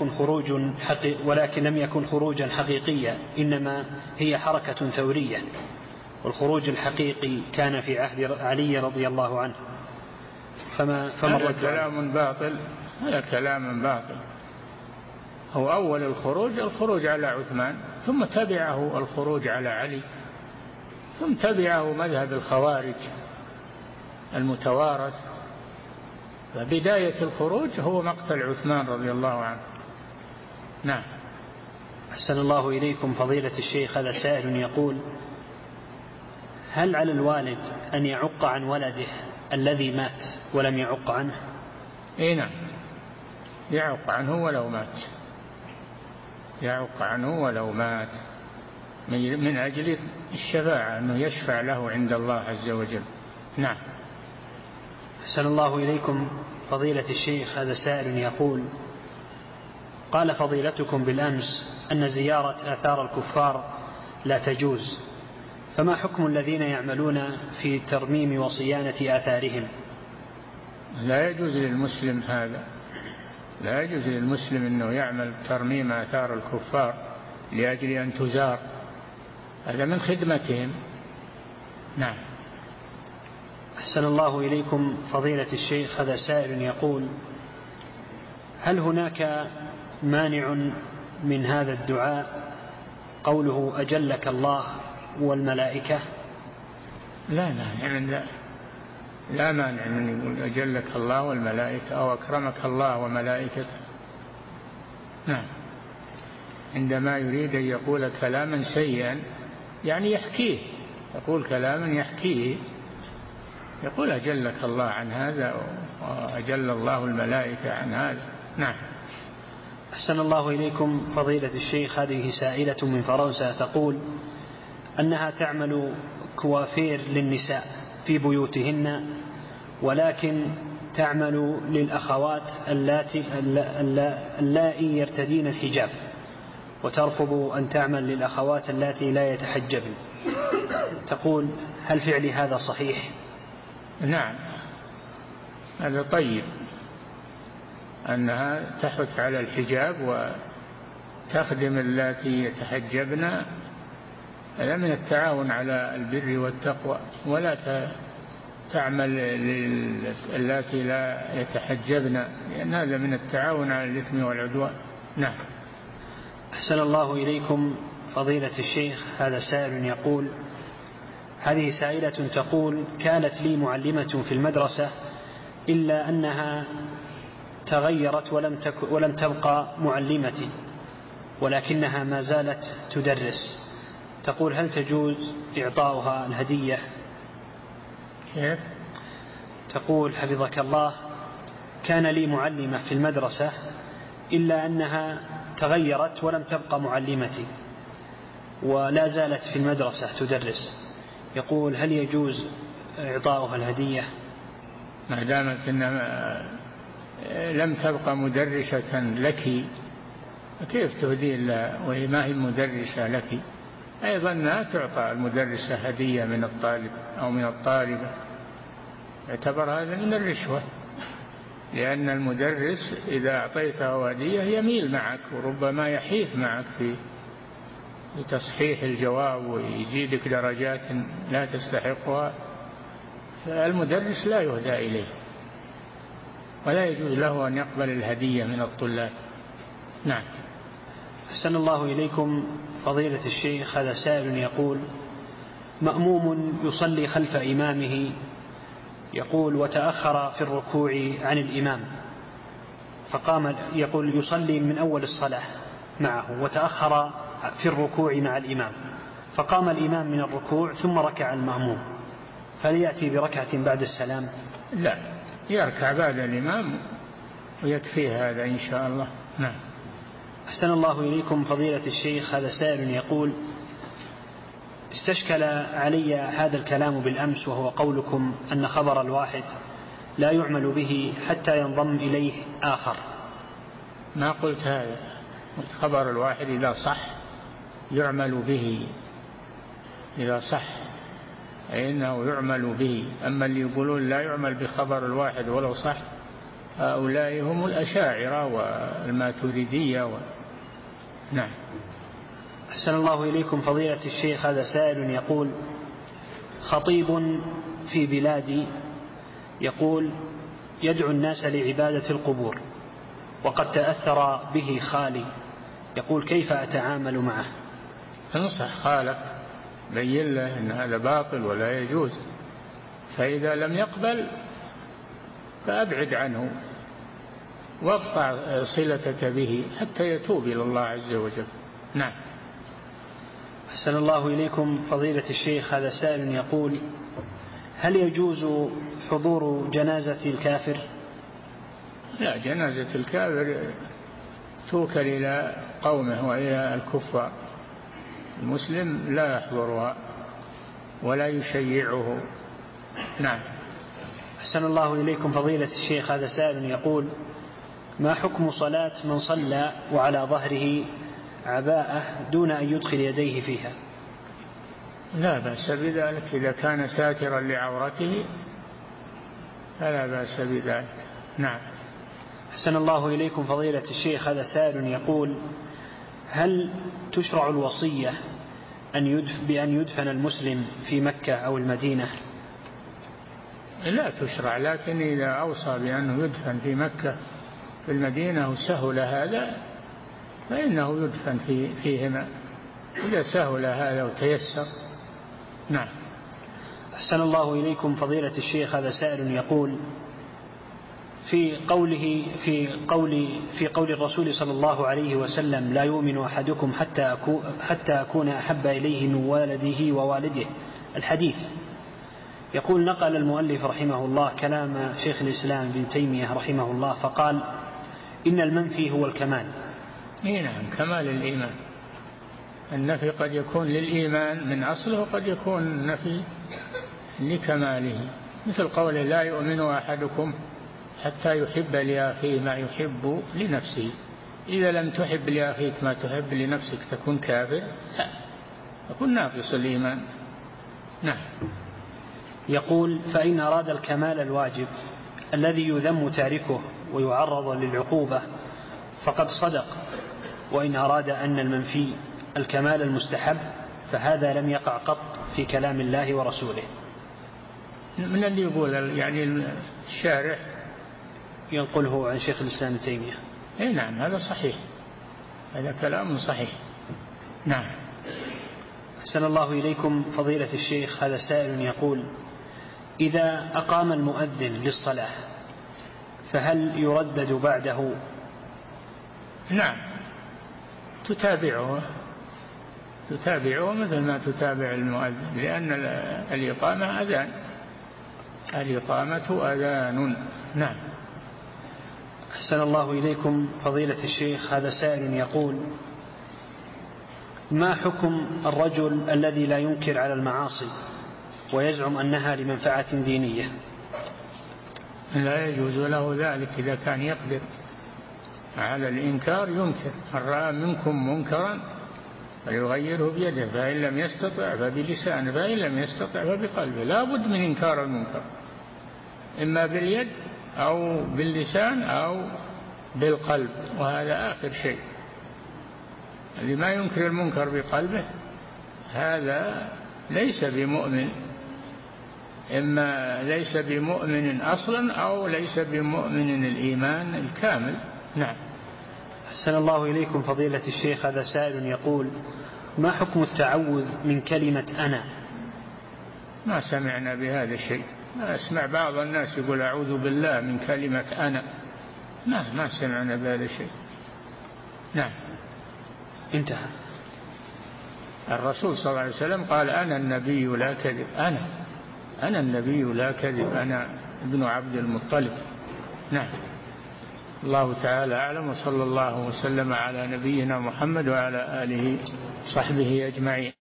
لم يكن خروجا حقيقيا، إنما هي حركة ثورية، والخروج الحقيقي كان في عهد علي رضي الله عنه. هذا كلام باطل، هذا كلام باطل. هو أول الخروج على عثمان، ثم تبعه الخروج على علي، ثم تبعه مذهب الخوارج المتوارث. فبداية الخروج هو مقتل عثمان رضي الله عنه. نعم. أحسن الله إليكم فضيلة الشيخ. هذا سائل يقول: هل على الوالد أن يعق عن ولده الذي مات ولم يعق عنه؟ نعم، يعق عنه ولو مات، يعق عنه ولو مات، من أجل الشفاعة، أنه يشفع له عند الله عز وجل. نعم. أحسن الله إليكم فضيلة الشيخ. هذا سائل يقول: قال فضيلتكم بالأمس أن زيارة آثار الكفار لا تجوز، فما حكم الذين يعملون في ترميم وصيانة آثارهم؟ لا يجوز للمسلم هذا، لا يجوز للمسلم أنه يعمل ترميم آثار الكفار لأجل أن تزار، هذا من خدمتهم. نعم. أحسن الله إليكم فضيلة الشيخ. هذا سائل يقول: هل هناك مانع من هذا الدعاء قوله أجلك الله والملائكة؟ لا مانع من ذلك، لا مانع من يقول أجلك الله والملائكة أو أكرمك الله وملائكته. نعم. عندما يريد أن يقول كلاما سيئا يعني يحكيه، يقول كلاما يحكيه، يقول أجلك الله عن هذا وأجل الله الملائكة عن هذا. نعم. أحسن الله إليكم فضيلة الشيخ. هذه سائلة من فرنسا تقول أنها تعمل كوافير للنساء في بيوتهن، ولكن تعمل للأخوات اللائي يرتدين الحجاب، وترفض أن تعمل للأخوات اللاتي لا يتحجبن. تقول: هل فعلي هذا صحيح؟ نعم، هذا طيب أنها تحث على الحجاب وتخدم اللاتي يتحجبن، هذا من التعاون على البر والتقوى، ولا تعمل للاتي لا يتحجبن، لأن هذا من التعاون على الإثم والعدوان. نعم. أحسن الله إليكم فضيلة الشيخ. هذا سائل يقول: هذه سائلة تقول: كانت لي معلمة في المدرسة إلا أنها تغيرت ولم تبقى معلمتي، ولكنها ما زالت تدرس. تقول: هل تجوز إعطاؤها الهدية؟ كيف؟ تقول حفظك الله: كان لي معلمة في المدرسة إلا أنها تغيرت ولم تبقى معلمتي ولا زالت في المدرسة تدرس. يقول: هل يجوز إعطاؤها الهدية؟ ما دامت إنها لم تبقى مدرسة لك، كيف تهدي لها وهي ما هي مدرسة لك؟ أيضا لا تعطى المدرسة هدية من الطالب أو من الطالبة، يعتبر هذا من الرشوة، لأن المدرس إذا أعطيته هدية يميل معك وربما يحيف معك في تصحيح الجواب ويزيدك درجات لا تستحقها، فالمدرس لا يهدى إليه ولا يجوز له أن يقبل الهدية من الطلاب. نعم. أحسن الله إليكم فضيلة الشيخ. هذا سائل يقول: مأموم يصلي خلف إمامه، يقول: وتأخر في الركوع عن الإمام، فقام، يقول يصلي من أول الصلاة معه وتأخر في الركوع مع الإمام، فقام الإمام من الركوع ثم ركع المأموم، فليأتي بركعة بعد السلام؟ لا، يركع بعد الإمام ويكفيه هذا إن شاء الله. نعم. أحسن الله إليكم فضيلة الشيخ. هذا سائل يقول: استشكل علي هذا الكلام بالأمس، وهو قولكم أن خبر الواحد لا يعمل به حتى ينضم إليه آخر. ما قلت هذا، قلت خبر الواحد إذا صح يعمل به، إذا صح إنه يعمل به. أما اللي يقولون لا يعمل بخبر الواحد ولو صح هؤلاء هم الأشاعرة والماتريدية نعم. أحسن الله إليكم فضيلة الشيخ، هذا سائل يقول: خطيب في بلادي يقول يدعو الناس لعبادة القبور، وقد تأثر به خالي، يقول كيف أتعامل معه؟ انصح خالك، بين له أن هذا باطل ولا يجوز، فإذا لم يقبل فأبعد عنه واقطع صلتك به حتى يتوب إلى الله عز وجل. نعم. أحسن الله إليكم فضيلة الشيخ، هذا سائل يقول: هل يجوز حضور جنازة الكافر؟ لا، جنازة الكافر توكل إلى قومه وإلى الكفار، المسلم لا يحضرها ولا يشيعه. نعم. أحسن الله إليكم فضيلة الشيخ، هذا سائل يقول: ما حكم صلاة من صلى وعلى ظهره عباءة دون أن يدخل يديه فيها؟ لا بأس بذلك، إذا كان ساترا لعورته فلا بأس بذلك. نعم. أحسن الله إليكم فضيلة الشيخ، هذا سائل يقول: هل تشرع الوصية بأن يدفن المسلم في مكة أو المدينة؟ لا تشرع، لكن إذا أوصى بأنه يدفن في مكة في المدينة وسهل هذا فإنه يدفن فيهما، إذا سهل هذا وتيسر. نعم. أحسن الله إليكم فضيلة الشيخ، هذا سائل يقول: في قول الرسول صلى الله عليه وسلم: لا يؤمن أحدكم حتى أكون أحب إليه من والده ووالده، الحديث، يقول: نقل المؤلف رحمه الله كلام شيخ الإسلام ابن تيمية رحمه الله فقال: إن المنفي هو الكمال. نعم، كمال الإيمان. النفي قد يكون للإيمان من أصله وقد يكون نفي لكماله، مثل قوله: لا يؤمن أحدكم حتى يحب لأخيه ما يحب لنفسه. إذا لم تحب لأخيك ما تحب لنفسك تكون كافر؟ لا، تكون ناقص الإيمان. نعم. يقول: فإن أراد الكمال الواجب الذي يذم تاركه ويعرض للعقوبة فقد صدق، وإن أراد أن المنفي الكمال المستحب فهذا لم يقع قط في كلام الله ورسوله. من اللي يقول يعني الشارع ينقله عن شيخ الإسلام ابن تيمية. أي نعم، هذا صحيح، هذا كلام صحيح. نعم. أحسن الله إليكم فضيلة الشيخ، هذا سائل يقول: إذا أقام المؤذن للصلاة فهل يردد بعده؟ نعم، تتابعه مثل ما تتابع المؤذن، لأن الإقامة أذان، الإقامة أذان. نعم. أحسن الله إليكم فضيلة الشيخ، هذا سائل يقول: ما حكم الرجل الذي لا ينكر على المعاصي ويزعم أنها لمنفعة دينية؟ لا يجوز له ذلك، إذا كان يقدر على الإنكار ينكر. من رأى منكم منكرا فليغيره بيده، فإن لم يستطع فبلسانه، فإن لم يستطع فبقلبه. لا بد من إنكار المنكر، إما باليد أو باللسان أو بالقلب، وهذا آخر شيء. اللي ما ينكر المنكر بقلبه هذا ليس بمؤمن، إما ليس بمؤمن أصلا أو ليس بمؤمن الإيمان الكامل. نعم. أحسن الله إليكم فضيلة الشيخ، هذا سائل يقول: ما حكم التعوذ من كلمة أنا؟ ما سمعنا بهذا الشيء، ما أسمع بعض الناس يقول أعوذ بالله من كلمة أنا، ما سمعنا بهذا الشيء. نعم. انتهى. الرسول صلى الله عليه وسلم قال: أنا النبي لا كذب، أنا النبي لا كذب، أنا ابن عبد المطلب. نعم. الله تعالى أعلم، وصلى الله وسلم على نبينا محمد وعلى آله وصحبه أجمعين.